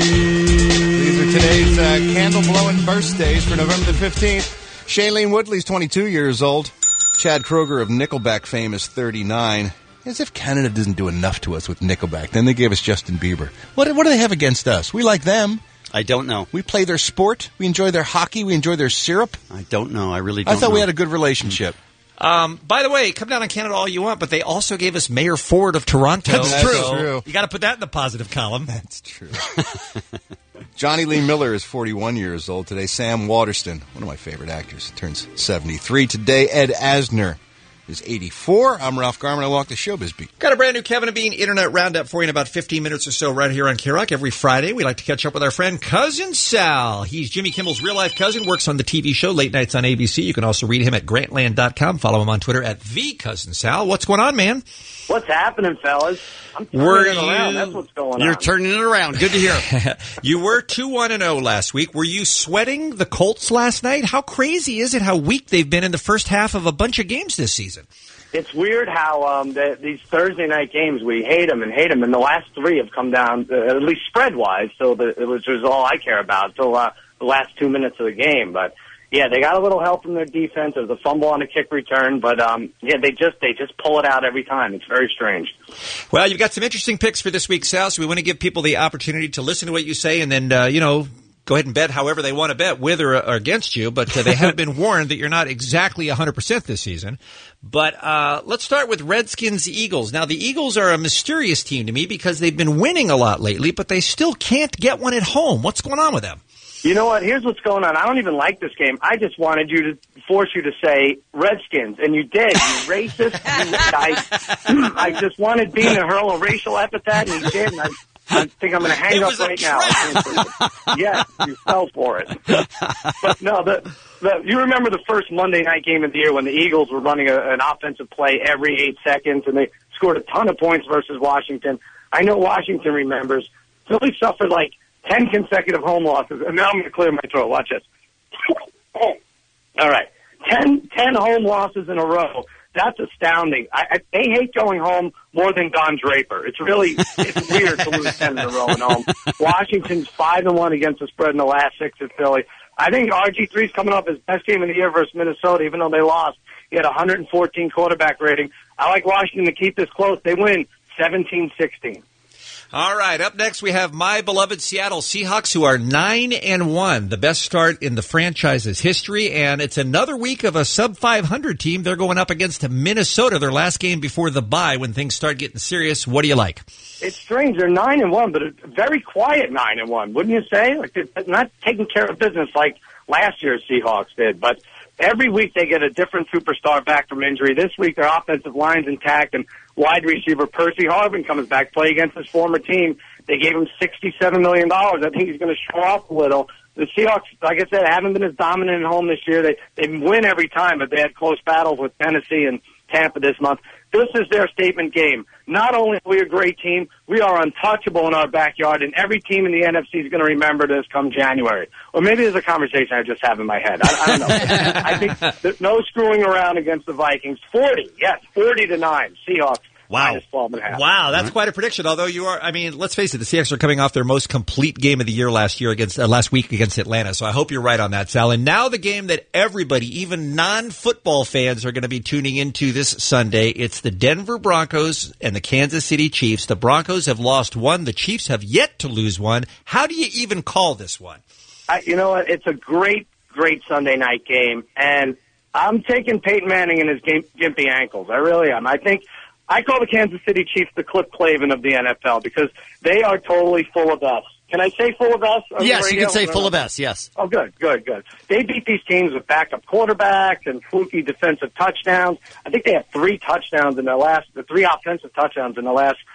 These are today's uh, candle blowing birthdays for November the fifteenth. Shailene Woodley's twenty-two years old. Chad Kroeger of Nickelback fame is thirty-nine. As if Canada doesn't do enough to us with Nickelback. Then they gave us Justin Bieber. What, what do they have against us? We like them. I don't know. We play their sport. We enjoy their hockey. We enjoy their syrup. I don't know. I really don't I thought know. we had a good relationship. Um, by the way, come down on Canada all you want, but they also gave us Mayor Ford of Toronto. That's true. So true. You got to put that in the positive column. That's true. Johnny Lee Miller is forty-one years old today. Sam Waterston, one of my favorite actors, turns seventy-three today. Ed Asner is eighty-four. I'm Ralph Garman. I walk the Showbiz Beat. Got a brand new Kevin and Bean Internet Roundup for you in about fifteen minutes or so right here on K-Rock. Every Friday, we like to catch up with our friend Cousin Sal. He's Jimmy Kimmel's real-life cousin, works on the T V show Late Nights on A B C. You can also read him at grantland dot com. Follow him on Twitter at the Cousin Sal. What's going on, man? What's happening, fellas? I'm turning Were it around. you- That's what's going You're on. turning it around. Good to hear. You were two one and oh last week. Were you sweating the Colts last night? How crazy is it how weak they've been in the first half of a bunch of games this season? It's weird how um, the, these Thursday night games, we hate them and hate them, and the last three have come down, uh, at least spread-wise, so the, which is all I care about, until uh, the last two minutes of the game. But, yeah, they got a little help from their defense. There's a fumble on a kick return, but, um, yeah, they just they just pull it out every time. It's very strange. Well, you've got some interesting picks for this week, Sal, so we want to give people the opportunity to listen to what you say and then, uh, you know, go ahead and bet however they want to bet, with or, or against you. But uh, they have been warned that you're not exactly one hundred percent this season. But uh, let's start with Redskins-Eagles. Now, the Eagles are a mysterious team to me because they've been winning a lot lately, but they still can't get one at home. What's going on with them? You know what? Here's what's going on. I don't even like this game. I just wanted you to force you to say Redskins, and you did. You racist. You, I, I just wanted Bean to hurl a racial epithet, and he did. And I, I think I'm going to hang It up was a right now. Yes, you fell for it. But no, the, the you remember the first Monday night game of the year when the Eagles were running a, an offensive play every eight seconds, and they scored a ton of points versus Washington. I know Washington remembers. Philly suffered like ten consecutive home losses, and now I'm going to clear my throat. Watch this. All right. Ten, ten home losses in a row. That's astounding. I, I, they hate going home more than Don Draper. It's really it's weird to lose ten in a row at home. Washington's five and one against the spread in the last six at Philly. I think R G three's coming off his best game of the year versus Minnesota, even though they lost. He had a one hundred fourteen quarterback rating. I like Washington to keep this close. They win seventeen sixteen. All right, up next we have my beloved Seattle Seahawks, who are nine and one, the best start in the franchise's history, and it's another week of a sub five hundred team. They're going up against Minnesota, their last game before the bye when things start getting serious. What do you like? It's strange. They're nine and one, but a very quiet nine and one, wouldn't you say? Like they're not taking care of business like last year's Seahawks did. But every week they get a different superstar back from injury. This week their offensive line's intact, and wide receiver Percy Harvin comes back, play against his former team. They gave him sixty-seven million dollars. I think he's going to show off a little. The Seahawks, like I said, haven't been as dominant at home this year. They they win every time, but they had close battles with Tennessee and Tampa this month. This is their statement game. Not only are we a great team, we are untouchable in our backyard, and every team in the N F C is going to remember this come January. Or maybe there's a conversation I just have in my head. I, I don't know. I think there's no screwing around against the Vikings. forty, yes, forty to nine, Seahawks. Wow. Minus twelve and a half. Wow, that's quite a prediction. Although you are, I mean, let's face it, the Seahawks are coming off their most complete game of the year last year against, uh, last week against Atlanta. So I hope you're right on that, Sal. And now the game that everybody, even non-football fans, are going to be tuning into this Sunday. It's the Denver Broncos and the Kansas City Chiefs. The Broncos have lost one. The Chiefs have yet to lose one. How do you even call this one? I, you know what? It's a great, great Sunday night game, and I'm taking Peyton Manning and his game, gimpy ankles. I really am. I think I call the Kansas City Chiefs the Cliff Clavin of the N F L because they are totally full of us. Can I say full of us? on the Yes, you radio? can say full of S, yes. Oh, good, good, good. They beat these teams with backup quarterbacks and fluky defensive touchdowns. I think they have three touchdowns in their last, the three offensive touchdowns in the last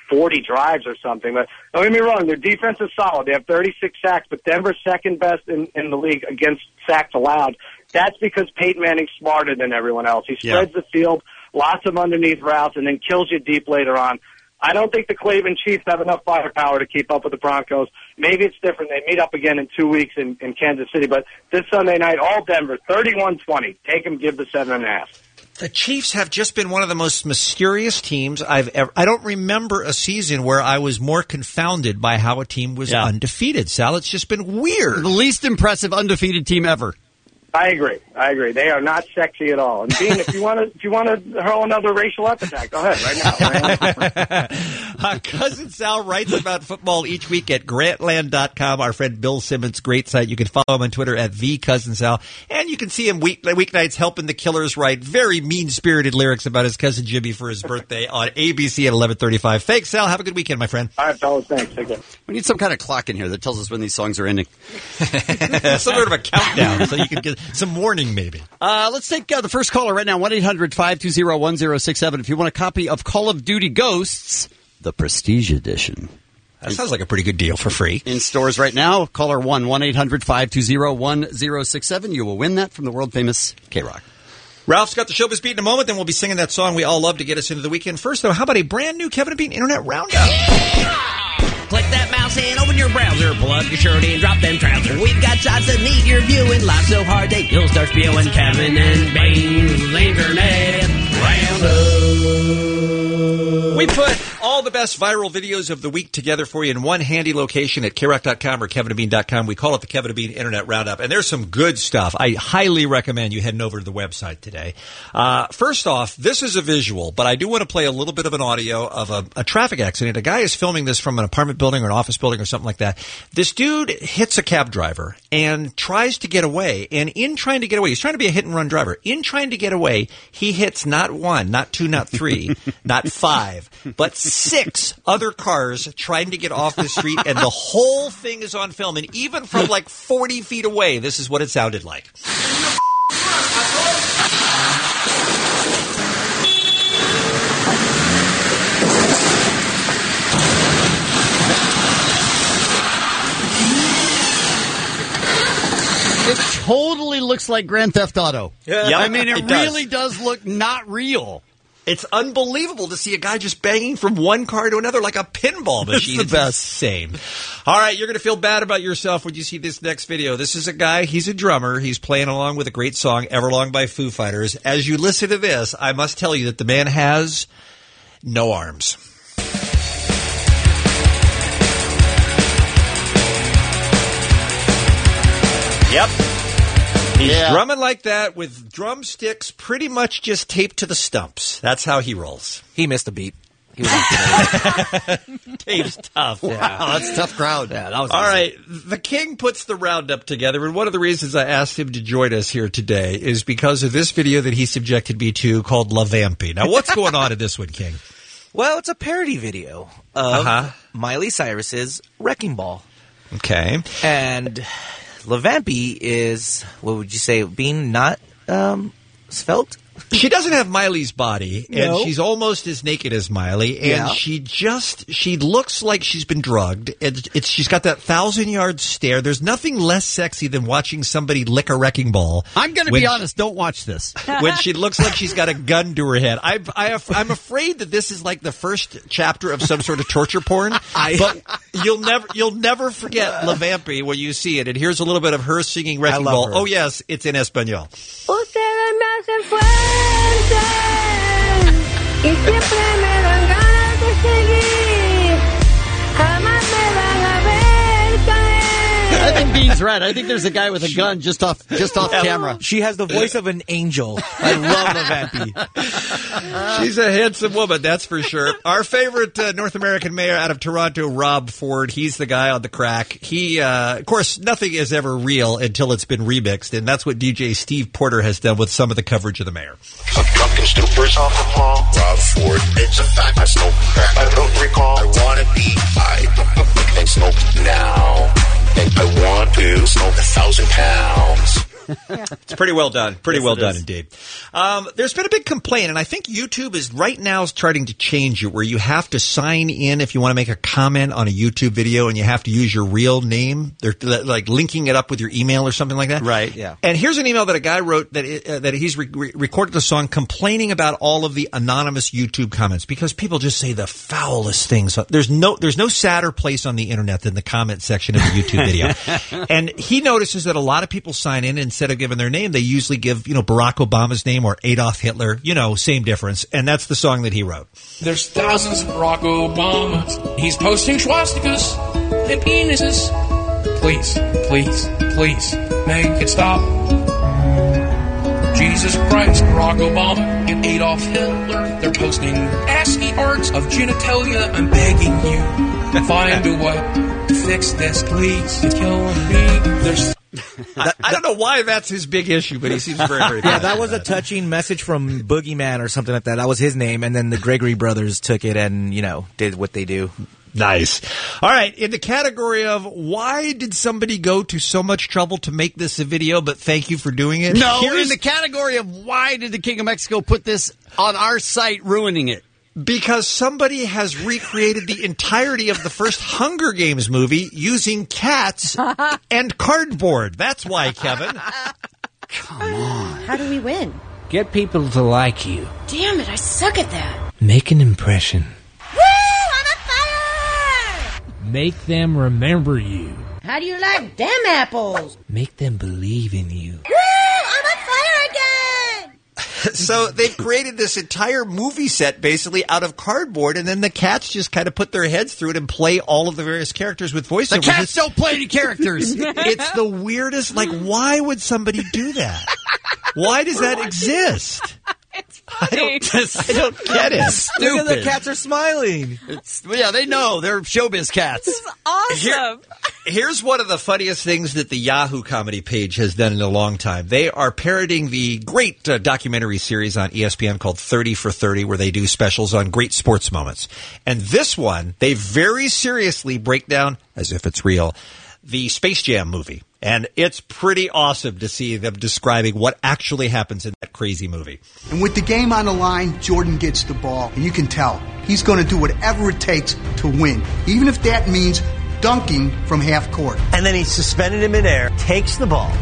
forty drives or something. But don't get me wrong, their defense is solid. They have thirty-six sacks, but Denver's second best in, in the league against sacks allowed. That's because Peyton Manning's smarter than everyone else. He spreads yeah. the field, lots of underneath routes, and then kills you deep later on. I don't think the Cleveland Chiefs have enough firepower to keep up with the Broncos. Maybe it's different. They meet up again in two weeks in, in Kansas City. But this Sunday night, all Denver, thirty-one twenty. Take them, give the seven and a half. The Chiefs have just been one of the most mysterious teams I've ever. I don't remember a season where I was more confounded by how a team was yeah. undefeated. Sal, it's just been weird. The least impressive undefeated team ever. I agree. I agree. They are not sexy at all. And Dean, if you want to, if you want to hurl another racial epithet, go ahead right now. uh, Cousin Sal writes about football each week at Grantland dot com. Our friend Bill Simmons, great site. You can follow him on Twitter at the Cousin Sal, and you can see him week weeknights helping the Killers write very mean spirited lyrics about his cousin Jimmy for his birthday on A B C at eleven thirty-five. Thanks, Sal. Have a good weekend, my friend. All right, fellas. Thanks. Take care. We need some kind of clock in here that tells us when these songs are ending. Some sort of a countdown, so you can get some warning, maybe. Uh, let's take uh, the first caller right now, one eight hundred five two zero one zero six seven. If you want a copy of Call of Duty Ghosts, the Prestige Edition. That sounds like a pretty good deal for free. In stores right now, caller one, one eight hundred five two zero one zero six seven. You will win that from the world-famous K-Rock. Ralph's got the showbiz beat in a moment, then we'll be singing that song we all love to get us into the weekend. First, though, how about a brand new Kevin and Bean Internet Roundup? Click that mouse and open your browser. Plug your shirt and drop them trousers. We've got shots that need your viewing. Live so hard that you'll start spewing. Kevin and Bean's Internet Roundup. We put all the best viral videos of the week together for you in one handy location at K rock dot com or Kevin and Bean dot com. We call it the Kevin and Bean Internet Roundup, and there's some good stuff. I highly recommend you heading over to the website today. Uh, first off, this is a visual, but I do want to play a little bit of an audio of a, a traffic accident. A guy is filming this from an apartment building or an office building or something like that. This dude hits a cab driver and tries to get away, and in trying to get away, he's trying to be a hit-and-run driver. In trying to get away, he hits not one, not two, not three, not five, but six other cars trying to get off the street, and the whole thing is on film. And even from like forty feet away, this is what it sounded like. It totally looks like Grand Theft Auto. Yeah, I mean, it, it really does. does look not real. It's unbelievable to see a guy just banging from one car to another like a pinball machine. It's the best. Insane. All right, you're going to feel bad about yourself when you see this next video. This is a guy, he's a drummer. He's playing along with a great song, Everlong by Foo Fighters. As you listen to this, I must tell you that the man has no arms. Yep. He's yeah. drumming like that with drumsticks pretty much just taped to the stumps. That's how he rolls. He missed a beat. He was Dave's tough. Wow, yeah. That's a tough crowd. Yeah, that was All easy. right, the King puts the roundup together, and one of the reasons I asked him to join us here today is because of this video that he subjected me to called La Vampy. Now, what's going on in this one, King? Well, it's a parody video of Uh-huh. Miley Cyrus's Wrecking Ball. Okay. And La Vampy is, what would you say, being not um, svelte? She doesn't have Miley's body, and No. she's almost as naked as Miley, and Yeah. she just, she looks like she's been drugged. It's, it's She's got that thousand-yard stare. There's nothing less sexy than watching somebody lick a wrecking ball. I'm going to when be she- honest. Don't watch this. when she looks like she's got a gun to her head. I, I, I'm afraid that this is like the first chapter of some sort of torture porn, but you'll never you'll never forget La Vampy when you see it. And here's a little bit of her singing Wrecking love Ball. her. Oh, yes, it's in Espanol. Ustedes me hacen fuerte y siempre me dan ganas de seguir. Jamás me van a ver caer. I think Bean's right. I think there's a guy with a gun just off just off camera. She has the voice of an angel. I love La Vampy. She's a handsome woman, that's for sure. Our favorite uh, North American mayor out of Toronto, Rob Ford, he's the guy on the crack. He, uh, of course, nothing is ever real until it's been remixed, and that's what D J Steve Porter has done with some of the coverage of the mayor. Some drunken snoopers off the mall. Rob Ford, it's a fact. I smoke crack. I don't recall. I want to be high and smoke now. And I want to smoke a thousand pounds. It's It's pretty well done. Pretty Yes, well it done is. indeed. Um, there's been a big complaint, and I think YouTube is right now starting to change it, where you have to sign in if you want to make a comment on a YouTube video, and you have to use your real name. They're like linking it up with your email or something like that. Right, yeah. And here's an email that a guy wrote that it, uh, that he's re- re- recorded a song complaining about all of the anonymous YouTube comments because people just say the foulest things. There's no there's no sadder place on the internet than the comment section of a YouTube video. And he notices that a lot of people sign in, instead of giving their name, they usually give, you know, Barack Obama's name or Adolf Hitler, you know, same difference. And that's the song that he wrote. There's thousands of Barack Obamas. He's posting swastikas and penises. Please, please, please, make it stop. Jesus Christ, Barack Obama and Adolf Hitler. They're posting ASCII arts of genitalia. I'm begging you, find a way to fix this, please. It's killing me. There's I, I don't know why that's his big issue, but he seems very, very Yeah, passionate that was a about it. touching message from Boogeyman or something like that. That was his name, and then the Gregory brothers took it and, you know, did what they do. Nice. All right, in the category of why did somebody go to so much trouble to make this a video, but thank you for doing it? No, Here's- in the category of why did the King of Mexico put this on our site, ruining it? Because somebody has recreated the entirety of the first Hunger Games movie using cats and cardboard. That's why, Kevin. Come on. How do we win? Get people to like you. Damn it, I suck at that. Make an impression. Woo! I'm on fire! Make them remember you. How do you like them apples? Make them believe in you. Woo! I'm on fire again! So they've created this entire movie set basically out of cardboard, and then the cats just kind of put their heads through it and play all of the various characters with voiceovers. The cats don't play any characters. It's the weirdest. Like, why would somebody do that? Why does that exist? I don't, I don't get it. Stupid. Look at the cats are smiling. It's, yeah, they know. They're showbiz cats. This is awesome. Here- here's one of the funniest things that the Yahoo comedy page has done in a long time. They are parodying the great uh, documentary series on E S P N called thirty for thirty, where they do specials on great sports moments. And this one, they very seriously break down, as if it's real, the Space Jam movie. And it's pretty awesome to see them describing what actually happens in that crazy movie. And with the game on the line, Jordan gets the ball. And you can tell he's going to do whatever it takes to win, even if that means dunking from half court. And then he's suspended in midair, takes the ball.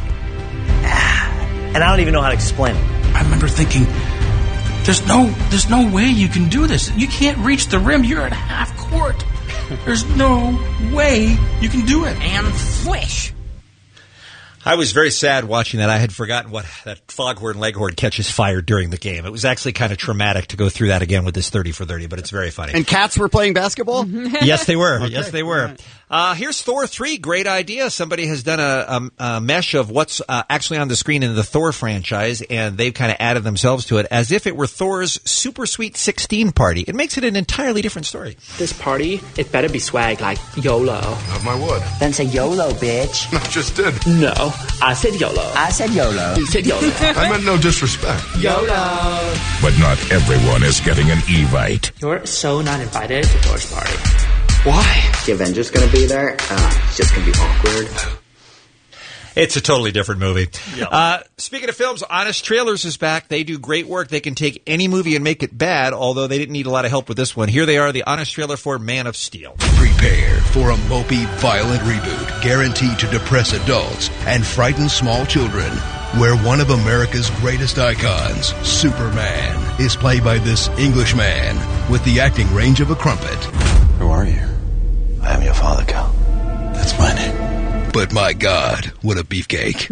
And I don't even know how to explain it. I remember thinking, there's no, there's no way you can do this. You can't reach the rim. You're at half court. There's no way you can do it. And swish. I was very sad watching that. I had forgotten what that Foghorn Leghorn catches fire during the game. It was actually kind of traumatic to go through that again with this thirty for thirty, but it's very funny. And cats were playing basketball? Yes, they were. Okay. Yes, they were. Uh, here's Thor three. Great idea. Somebody has done a, a, a mesh of what's uh, actually on the screen in the Thor franchise, and they've kind of added themselves to it as if it were Thor's Super Sweet sixteen party. It makes it an entirely different story. This party, it better be swag like YOLO. Have my word. Then say YOLO, bitch. I just did. No, I said YOLO. I said YOLO. You said YOLO. I meant no disrespect. YOLO. But not everyone is getting an Evite. You're so not invited to Thor's party. Why? The Avengers going to be there. Uh, it's just going to be awkward. It's a totally different movie. Uh, speaking of films, Honest Trailers is back. They do great work. They can take any movie and make it bad, although they didn't need a lot of help with this one. Here they are, the Honest Trailer for Man of Steel. Prepare for a mopey, violent reboot guaranteed to depress adults and frighten small children, where one of America's greatest icons, Superman, is played by this Englishman with the acting range of a crumpet. Who are you? I am your father, Cal. That's my name. But my God, what a beefcake.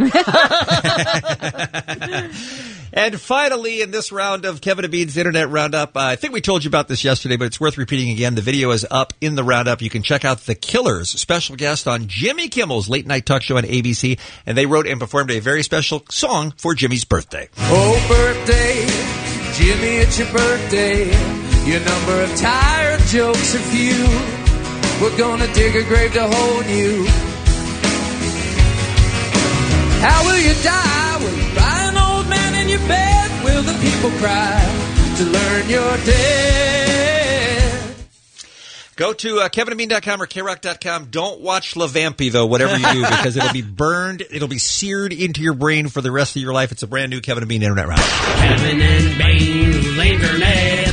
And finally, in this round of Kevin and Bean's Internet Roundup, uh, I think we told you about this yesterday, but it's worth repeating again. The video is up in the Roundup. You can check out The Killers, special guest on Jimmy Kimmel's late night talk show on A B C, and they wrote and performed a very special song for Jimmy's birthday. Oh, birthday, Jimmy, it's your birthday. Your number of tired jokes are few. We're gonna dig a grave to hold you. How will you die? Will you lie an old man in your bed? Will the people cry to learn you're dead? Go to uh, kevin and bean dot com or k rock dot com. Don't watch LaVampi, though, whatever you do, because it'll be burned, it'll be seared into your brain for the rest of your life. It's a brand new Kevin and Bean Internet Roundup. Kevin and Bean's Internet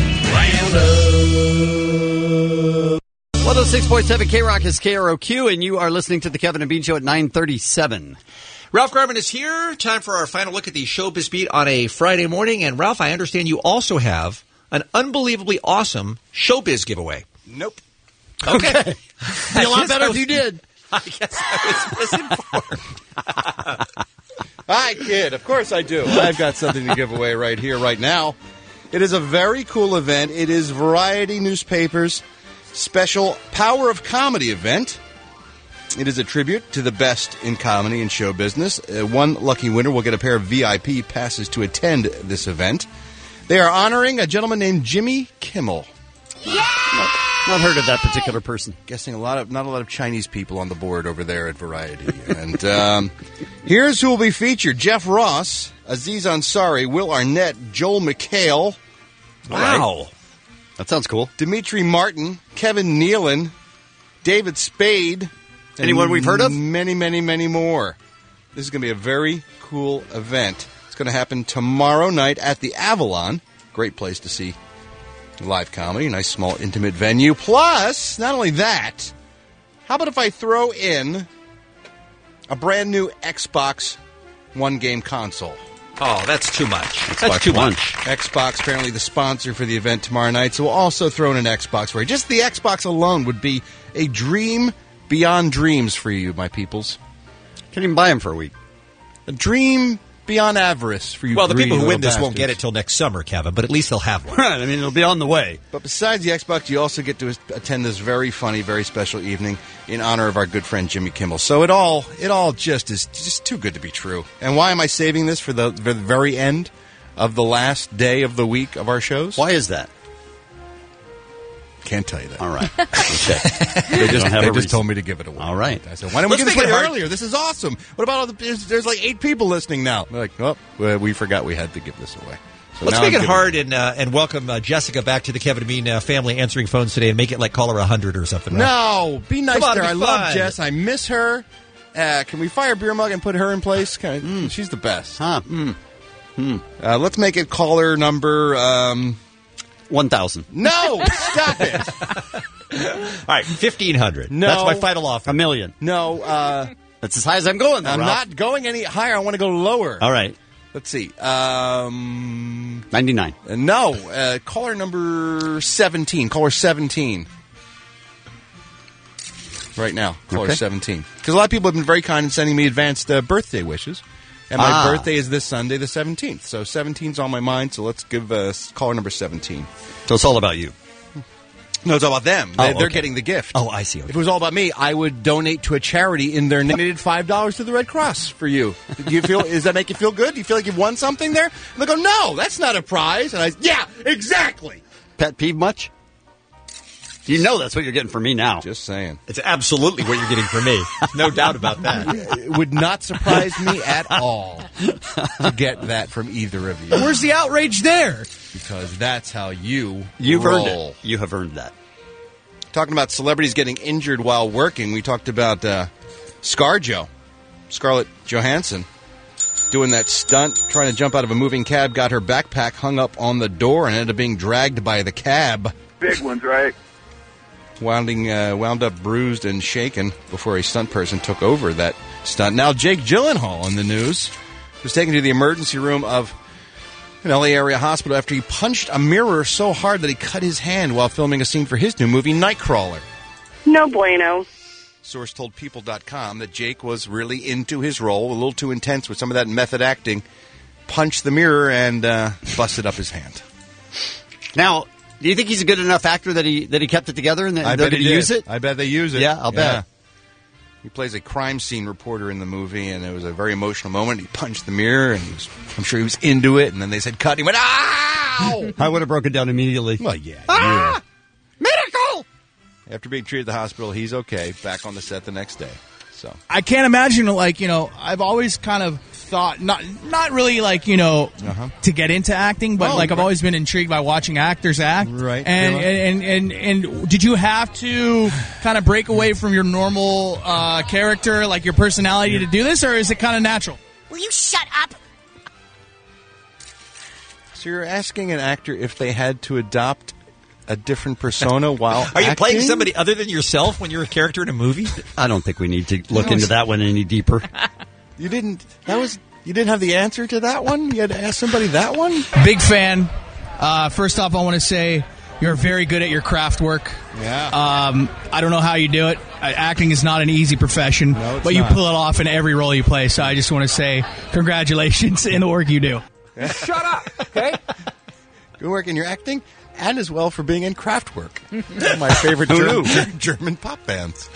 Roundup. one oh six point seven K-Rock is K R O Q, and you are listening to the Kevin and Bean Show at nine thirty-seven. Ralph Garman is here. Time for our final look at the Showbiz Beat on a Friday morning. And, Ralph, I understand you also have an unbelievably awesome Showbiz giveaway. Nope. Okay. Be a lot better if you did. I guess I was misinformed. I kid. Of course I do. I've got something to give away right here, right now. It is a very cool event. It is Variety Newspaper's special Power of Comedy event. It is a tribute to the best in comedy and show business. Uh, one lucky winner will get a pair of V I P passes to attend this event. They are honoring a gentleman named Jimmy Kimmel. Yeah! Not heard of that particular person. Guessing a lot of not a lot of Chinese people on the board over there at Variety. And um, here's who will be featured: Jeff Ross, Aziz Ansari, Will Arnett, Joel McHale. Wow, right. That sounds cool. Dimitri Martin, Kevin Nealon, David Spade. Anyone we've heard of? Many, many, many more. This is going to be a very cool event. It's going to happen tomorrow night at the Avalon. Great place to see live comedy, nice small intimate venue. Plus, not only that, how about if I throw in a brand new Xbox One game console? Oh, that's too much. Xbox That's too One. much. Xbox, apparently the sponsor for the event tomorrow night, so we'll also throw in an Xbox for you. Just the Xbox alone would be a dream beyond dreams for you, my peoples. Can't even buy them for a week. A dream beyond avarice for you. Well, the greedy people who little win this won't bastards. get it till next summer, Kevin, but at least they'll have one. Right, I mean, it'll be on the way. But besides the Xbox, you also get to attend this very funny, very special evening in honor of our good friend Jimmy Kimmel. So it all, it all just is just too good to be true. And why am I saving this for the, for the very end of the last day of the week of our shows? Why is that? Can't tell you that. All right. Okay. They just, Don't have they a just reason. told me to give it away. All right. I said, why don't we Let's get this make it away hard. earlier? This is awesome. What about all the, there's, there's like eight people listening now. They're like, oh, well, we forgot we had to give this away. So Let's now make I'm it giving hard and uh, and welcome uh, Jessica back to the Kevin and Bean uh, family answering phones today and make it like caller one hundred or something. Right? No, be nice Come on, there. be I love fun. Jess. I miss her. Uh, can we fire Beer Mug and put her in place? Can I, mm. She's the best. Huh. Mm. Hmm. Uh, let's make it caller number... Um, one thousand. No! Stop it! All right, fifteen hundred. No. That's my final offer. A million. No, uh... That's as high as I'm going, though, I'm Ralph. not going any higher. I want to go lower. All right. Let's see. Um... ninety-nine. Uh, no. Uh, caller number seventeen. Caller seventeen. Right now. Caller Okay. seventeen. Because a lot of people have been very kind in sending me advanced uh, birthday wishes. And my Ah. birthday is this Sunday, the seventeenth. So seventeen's on my mind, so let's give uh, caller number seventeen. So it's all about you. No, it's all about them. Oh, They- They're okay. getting the gift. Oh, I see. Okay. If it was all about me, I would donate to a charity in their donated five dollars to the Red Cross for you. Do you feel? Does that make you feel good? Do you feel like you've won something there? And they go, no, that's not a prize. And I, yeah, exactly. Pet peeve much? You know that's what you're getting from me now. Just saying. It's absolutely what you're getting from me. No doubt about that. It would not surprise me at all to get that from either of you. Where's the outrage there? Because that's how you You've roll. earned it. You have earned that. Talking about celebrities getting injured while working, we talked about uh, ScarJo, Scarlett Johansson, doing that stunt, trying to jump out of a moving cab, got her backpack hung up on the door and ended up being dragged by the cab. Big ones, right? Wounding, uh, wound up bruised and shaken before a stunt person took over that stunt. Now Jake Gyllenhaal in the news was taken to the emergency room of an L A area hospital after he punched a mirror so hard that he cut his hand while filming a scene for his new movie, Nightcrawler. No bueno. Source told People dot com that Jake was really into his role, a little too intense with some of that method acting, punched the mirror and uh, busted up his hand. Now, do you think he's a good enough actor that he that he kept it together and that I they're bet going he to did. use it? I bet they use it. Yeah, I'll bet. He plays a crime scene reporter in the movie, and it was a very emotional moment. He punched the mirror, and he was, I'm sure he was into it, and then they said cut, and he went, ow! I would have broken down immediately. Well, yeah. Ah! Miracle! After being treated at the hospital, he's okay. Back on the set the next day. So I can't imagine, like, you know, I've always kind of thought, not not really like, you know, uh-huh. to get into acting, but Oh, like I've right. always been intrigued by watching actors act. Right. And, Yeah. and, and, and, and did you have to kind of break away from your normal uh, character, like your personality to do this, or is it kind of natural? Will you shut up? So you're asking an actor if they had to adopt a different persona while Are you playing acting? somebody other than yourself when you're a character in a movie? I don't think we need to look No, into that one any deeper. You didn't. That was. You didn't have the answer to that one. You had to ask somebody that one. Big fan. Uh, first off, I want to say you're very good at your craft work. Yeah. Um, I don't know how you do it. Uh, acting is not an easy profession, No, it's but you not. pull it off in every role you play. So I just want to say congratulations in the work you do. Shut up. Okay. Good work in your acting, and as well for being in Kraftwerk. One of my favorite Who German, knew? Ger- German pop bands.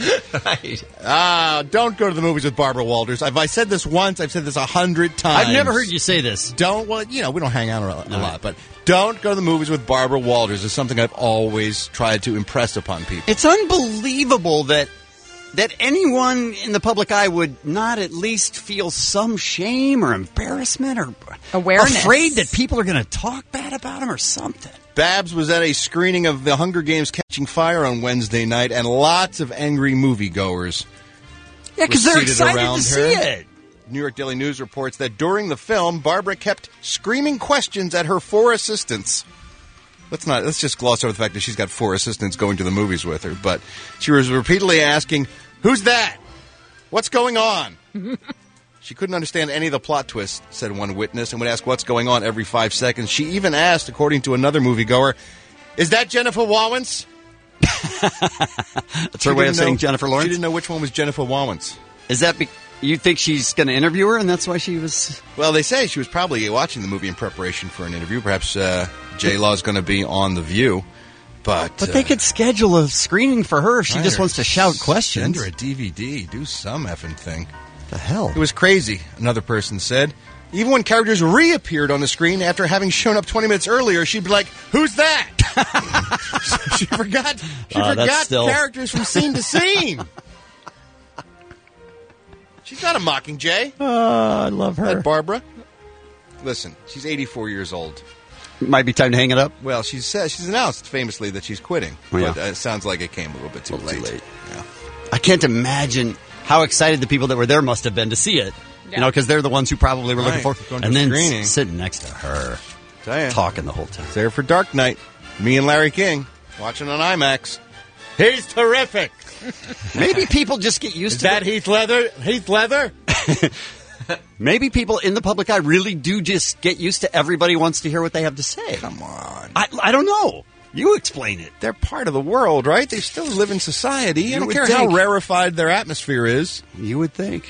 Ah, don't go to the movies with Barbara Walters. I've I said this once. I've said this a hundred times. I've never heard you say this. Don't. Well, you know, we don't hang out a, a No. lot, but don't go to the movies with Barbara Walters. Is something I've always tried to impress upon people. It's unbelievable that that anyone in the public eye would not at least feel some shame or embarrassment or Awareness. afraid that people are going to talk bad about him or something. Babs was at a screening of The Hunger Games Catching Fire on Wednesday night, and lots of angry moviegoers. Yeah, because were they're seated excited around to see her. it. New York Daily News reports that during the film, Barbara kept screaming questions at her four assistants. Let's not. Let's just gloss over the fact that she's got four assistants going to the movies with her. But she was repeatedly asking, "Who's that? What's going on?" She couldn't understand any of the plot twists, said one witness, and would ask what's going on every five seconds. She even asked, according to another moviegoer, "Is that Jennifer Lawrence?" That's her way of saying Jennifer Lawrence? She didn't know which one was Jennifer Lawrence. Is that be- you think she's going to interview her, and that's why she was? Well, they say she was probably watching the movie in preparation for an interview. Perhaps uh, J Law's going to be on The View, but But uh, they could schedule a screening for her if she right, just or wants to shout questions. Send her a D V D. Do some effing thing. The hell? It was crazy, another person said. Even when characters reappeared on the screen after having shown up twenty minutes earlier, she'd be like, "Who's that?" she forgot. She Uh, that's forgot still- characters from scene to scene. She's not a Mockingjay. Oh, I love her. That Barbara. Listen, she's eighty-four years old. Might be time to hang it up. Well, she says she's announced famously that she's quitting, Oh, yeah. but uh, it sounds like it came a little bit too A little late. too late. Yeah. I can't imagine how excited the people that were there must have been to see it. You know, because they're the ones who probably were Right, looking for going to and a then screening. s- sitting next to her, Tell ya. talking the whole time. There for Dark Knight. Me and Larry King watching on IMAX. He's terrific. Maybe people just get used Is to that it. Heath Ledger? Heath Ledger? Maybe people in the public eye really do just get used to everybody wants to hear what they have to say. Come on. I, I don't know. You explain it. They're part of the world, right? They still live in society. You I don't would care think. how rarefied their atmosphere is. You would think.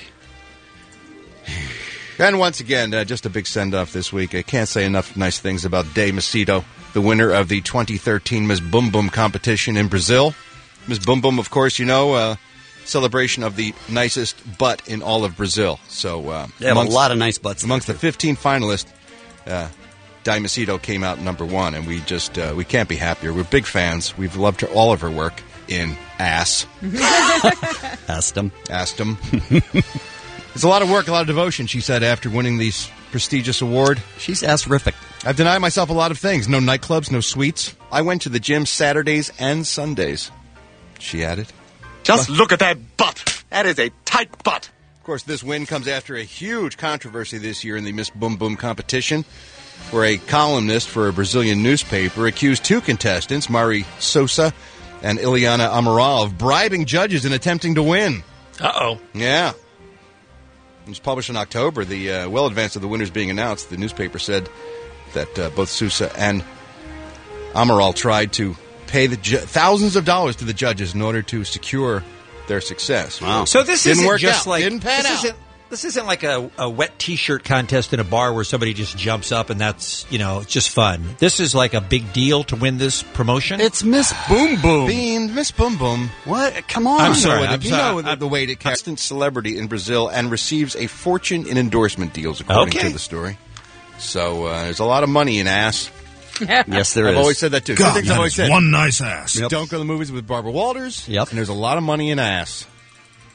And once again, uh, just a big send-off this week. I can't say enough nice things about Day Macedo, the winner of the twenty thirteen Miss Boom Boom competition in Brazil. Miss Boom Boom, of course, you know, uh, celebration of the nicest butt in all of Brazil. So uh, They have a lot of nice butts. Amongst the fifteen finalists, uh, Day Macedo came out number one, and we just uh, we can't be happier. We're big fans. We've loved her, all of her work in Ass. Asked them. Asked them. It's a lot of work, a lot of devotion, she said after winning this prestigious award. She's ass-rific. I've denied myself a lot of things. No nightclubs, no sweets. I went to the gym Saturdays and Sundays, she added. Just look at that butt. That is a tight butt. Of course, this win comes after a huge controversy this year in the Miss Boom Boom competition, where a columnist for a Brazilian newspaper accused two contestants, Mari Sosa and Ileana Amaral, of bribing judges in attempting to win. Uh-oh. Yeah. It was published in October. The uh, well advanced of the winners being announced, the newspaper said that uh, both Sousa and Amaral tried to pay the ju- thousands of dollars to the judges in order to secure their success. Wow. So this Didn't isn't work just out. like Didn't pan this out. Isn't, this isn't like a, a wet T-shirt contest in a bar where somebody just jumps up and that's, you know, it's just fun. This is like a big deal to win this promotion. It's Miss Boom Boom. Bean, Miss Boom Boom. What? Come on. I'm sorry. You know, I'm you sorry. know the, the way to constant celebrity in Brazil and receives a fortune in endorsement deals, according Okay. to the story. So uh, there's a lot of money in ass. Yes, there I've is. always said that too. Two God, things that I've always is said. one nice ass. Don't go to the movies with Barbara Walters. Yep. And there's a lot of money in ass.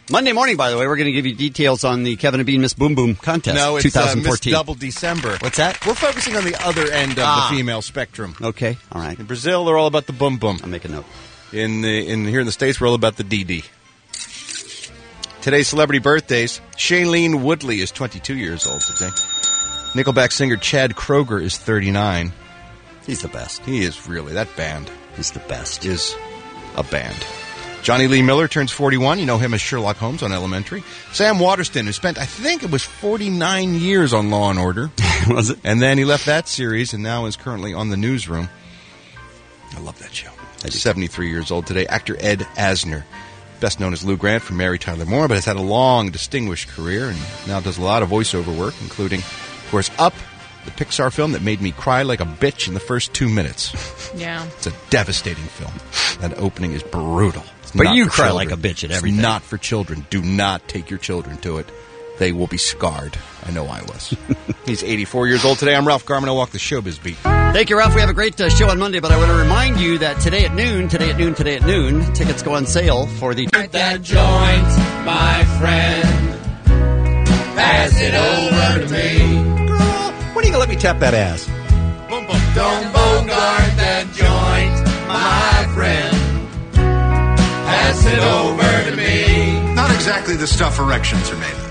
Monday morning, by the way, we're going to give you details on the Kevin and Bean Miss Boom Boom contest. No, it's uh, twenty Miss fourteen. Double December. What's that? We're focusing on the other end of Ah. the female spectrum. Okay, all right. In Brazil, they're all about the boom boom. I'll make a note. In the in here in the States, we're all about the D D. Today's celebrity birthdays. Shailene Woodley is twenty-two years old today. Nickelback singer Chad Kroeger is thirty-nine. He's the best. He is really. That band He's the best. is a band. Johnny Lee Miller turns forty-one. You know him as Sherlock Holmes on Elementary. Sam Waterston, who spent, I think it was forty-nine years on Law and Order. Was it? And then he left that series and now is currently on The Newsroom. I love that show. seventy-three years old today. Actor Ed Asner, best known as Lou Grant from Mary Tyler Moore, but has had a long, distinguished career and now does a lot of voiceover work, including, of course, Up, the Pixar film that made me cry like a bitch in the first two minutes. Yeah. It's a devastating film. That opening is brutal. It's But not you for cry children. like a bitch at It's everything. not for children. Do not take your children to it. They will be scarred. I know I was. He's eighty-four years old today. I'm Ralph Garman. I walk the showbiz beat. Thank you, Ralph. We have a great uh, show on Monday, but I want to remind you that today at noon, today at noon, today at noon, tickets go on sale for the... That joint, my friend. Pass it over to me. Girl, when are you going to let me tap that ass? Boom, boom. Don't bogart that joint, my friend. Pass it over to me. Not exactly the stuff erections are made of.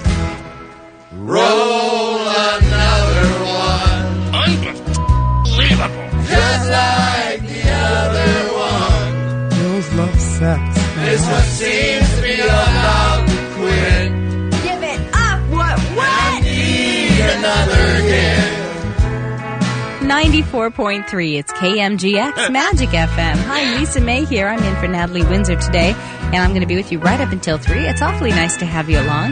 Roll another one. Unbelievable. Just like the other one. Girls love sex. This one seems to be about to quit. Give it up. What? What? Need another hit. ninety-four point three, it's K M G X Magic F M. Hi, Lisa May here. I'm in for Natalie Windsor today, and I'm going to be with you right up until three. It's awfully nice to have you along.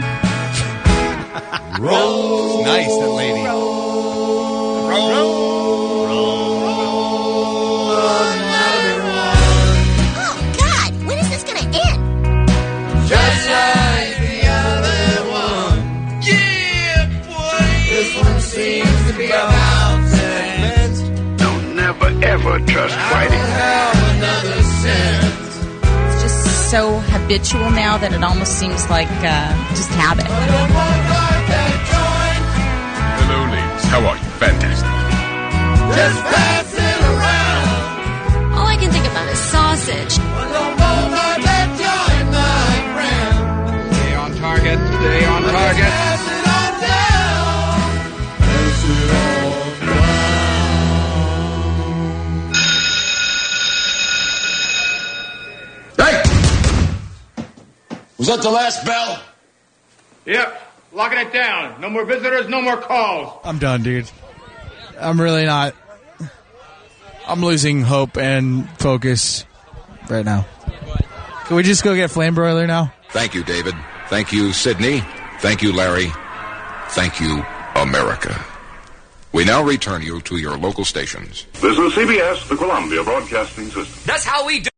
Roll. It's nice, that lady. Roll, roll, roll another one. Oh, God. When is this going to end? Just like the other one. Yeah, boy. This one seems to be about to Don't never ever trust fighting. have another sense. It's just so habitual now that it almost seems like uh, just habit. Don't bogart that joint. Hello, ladies. How are you? Fantastic. Just pass it around. All I can think about is sausage. Don't bogart that joint, my friend. Stay on target. Stay on target. Pass it on down. Pass it on down. Hey! Was that the last bell? Yep. Locking it down. No more visitors, no more calls. I'm done, dude. I'm really not. I'm losing hope and focus right now. Can we just go get flame broiler now? Thank you, David. Thank you, Sydney. Thank you, Larry. Thank you, America. We now return you to your local stations. This is C B S, the Columbia Broadcasting System. That's how we do.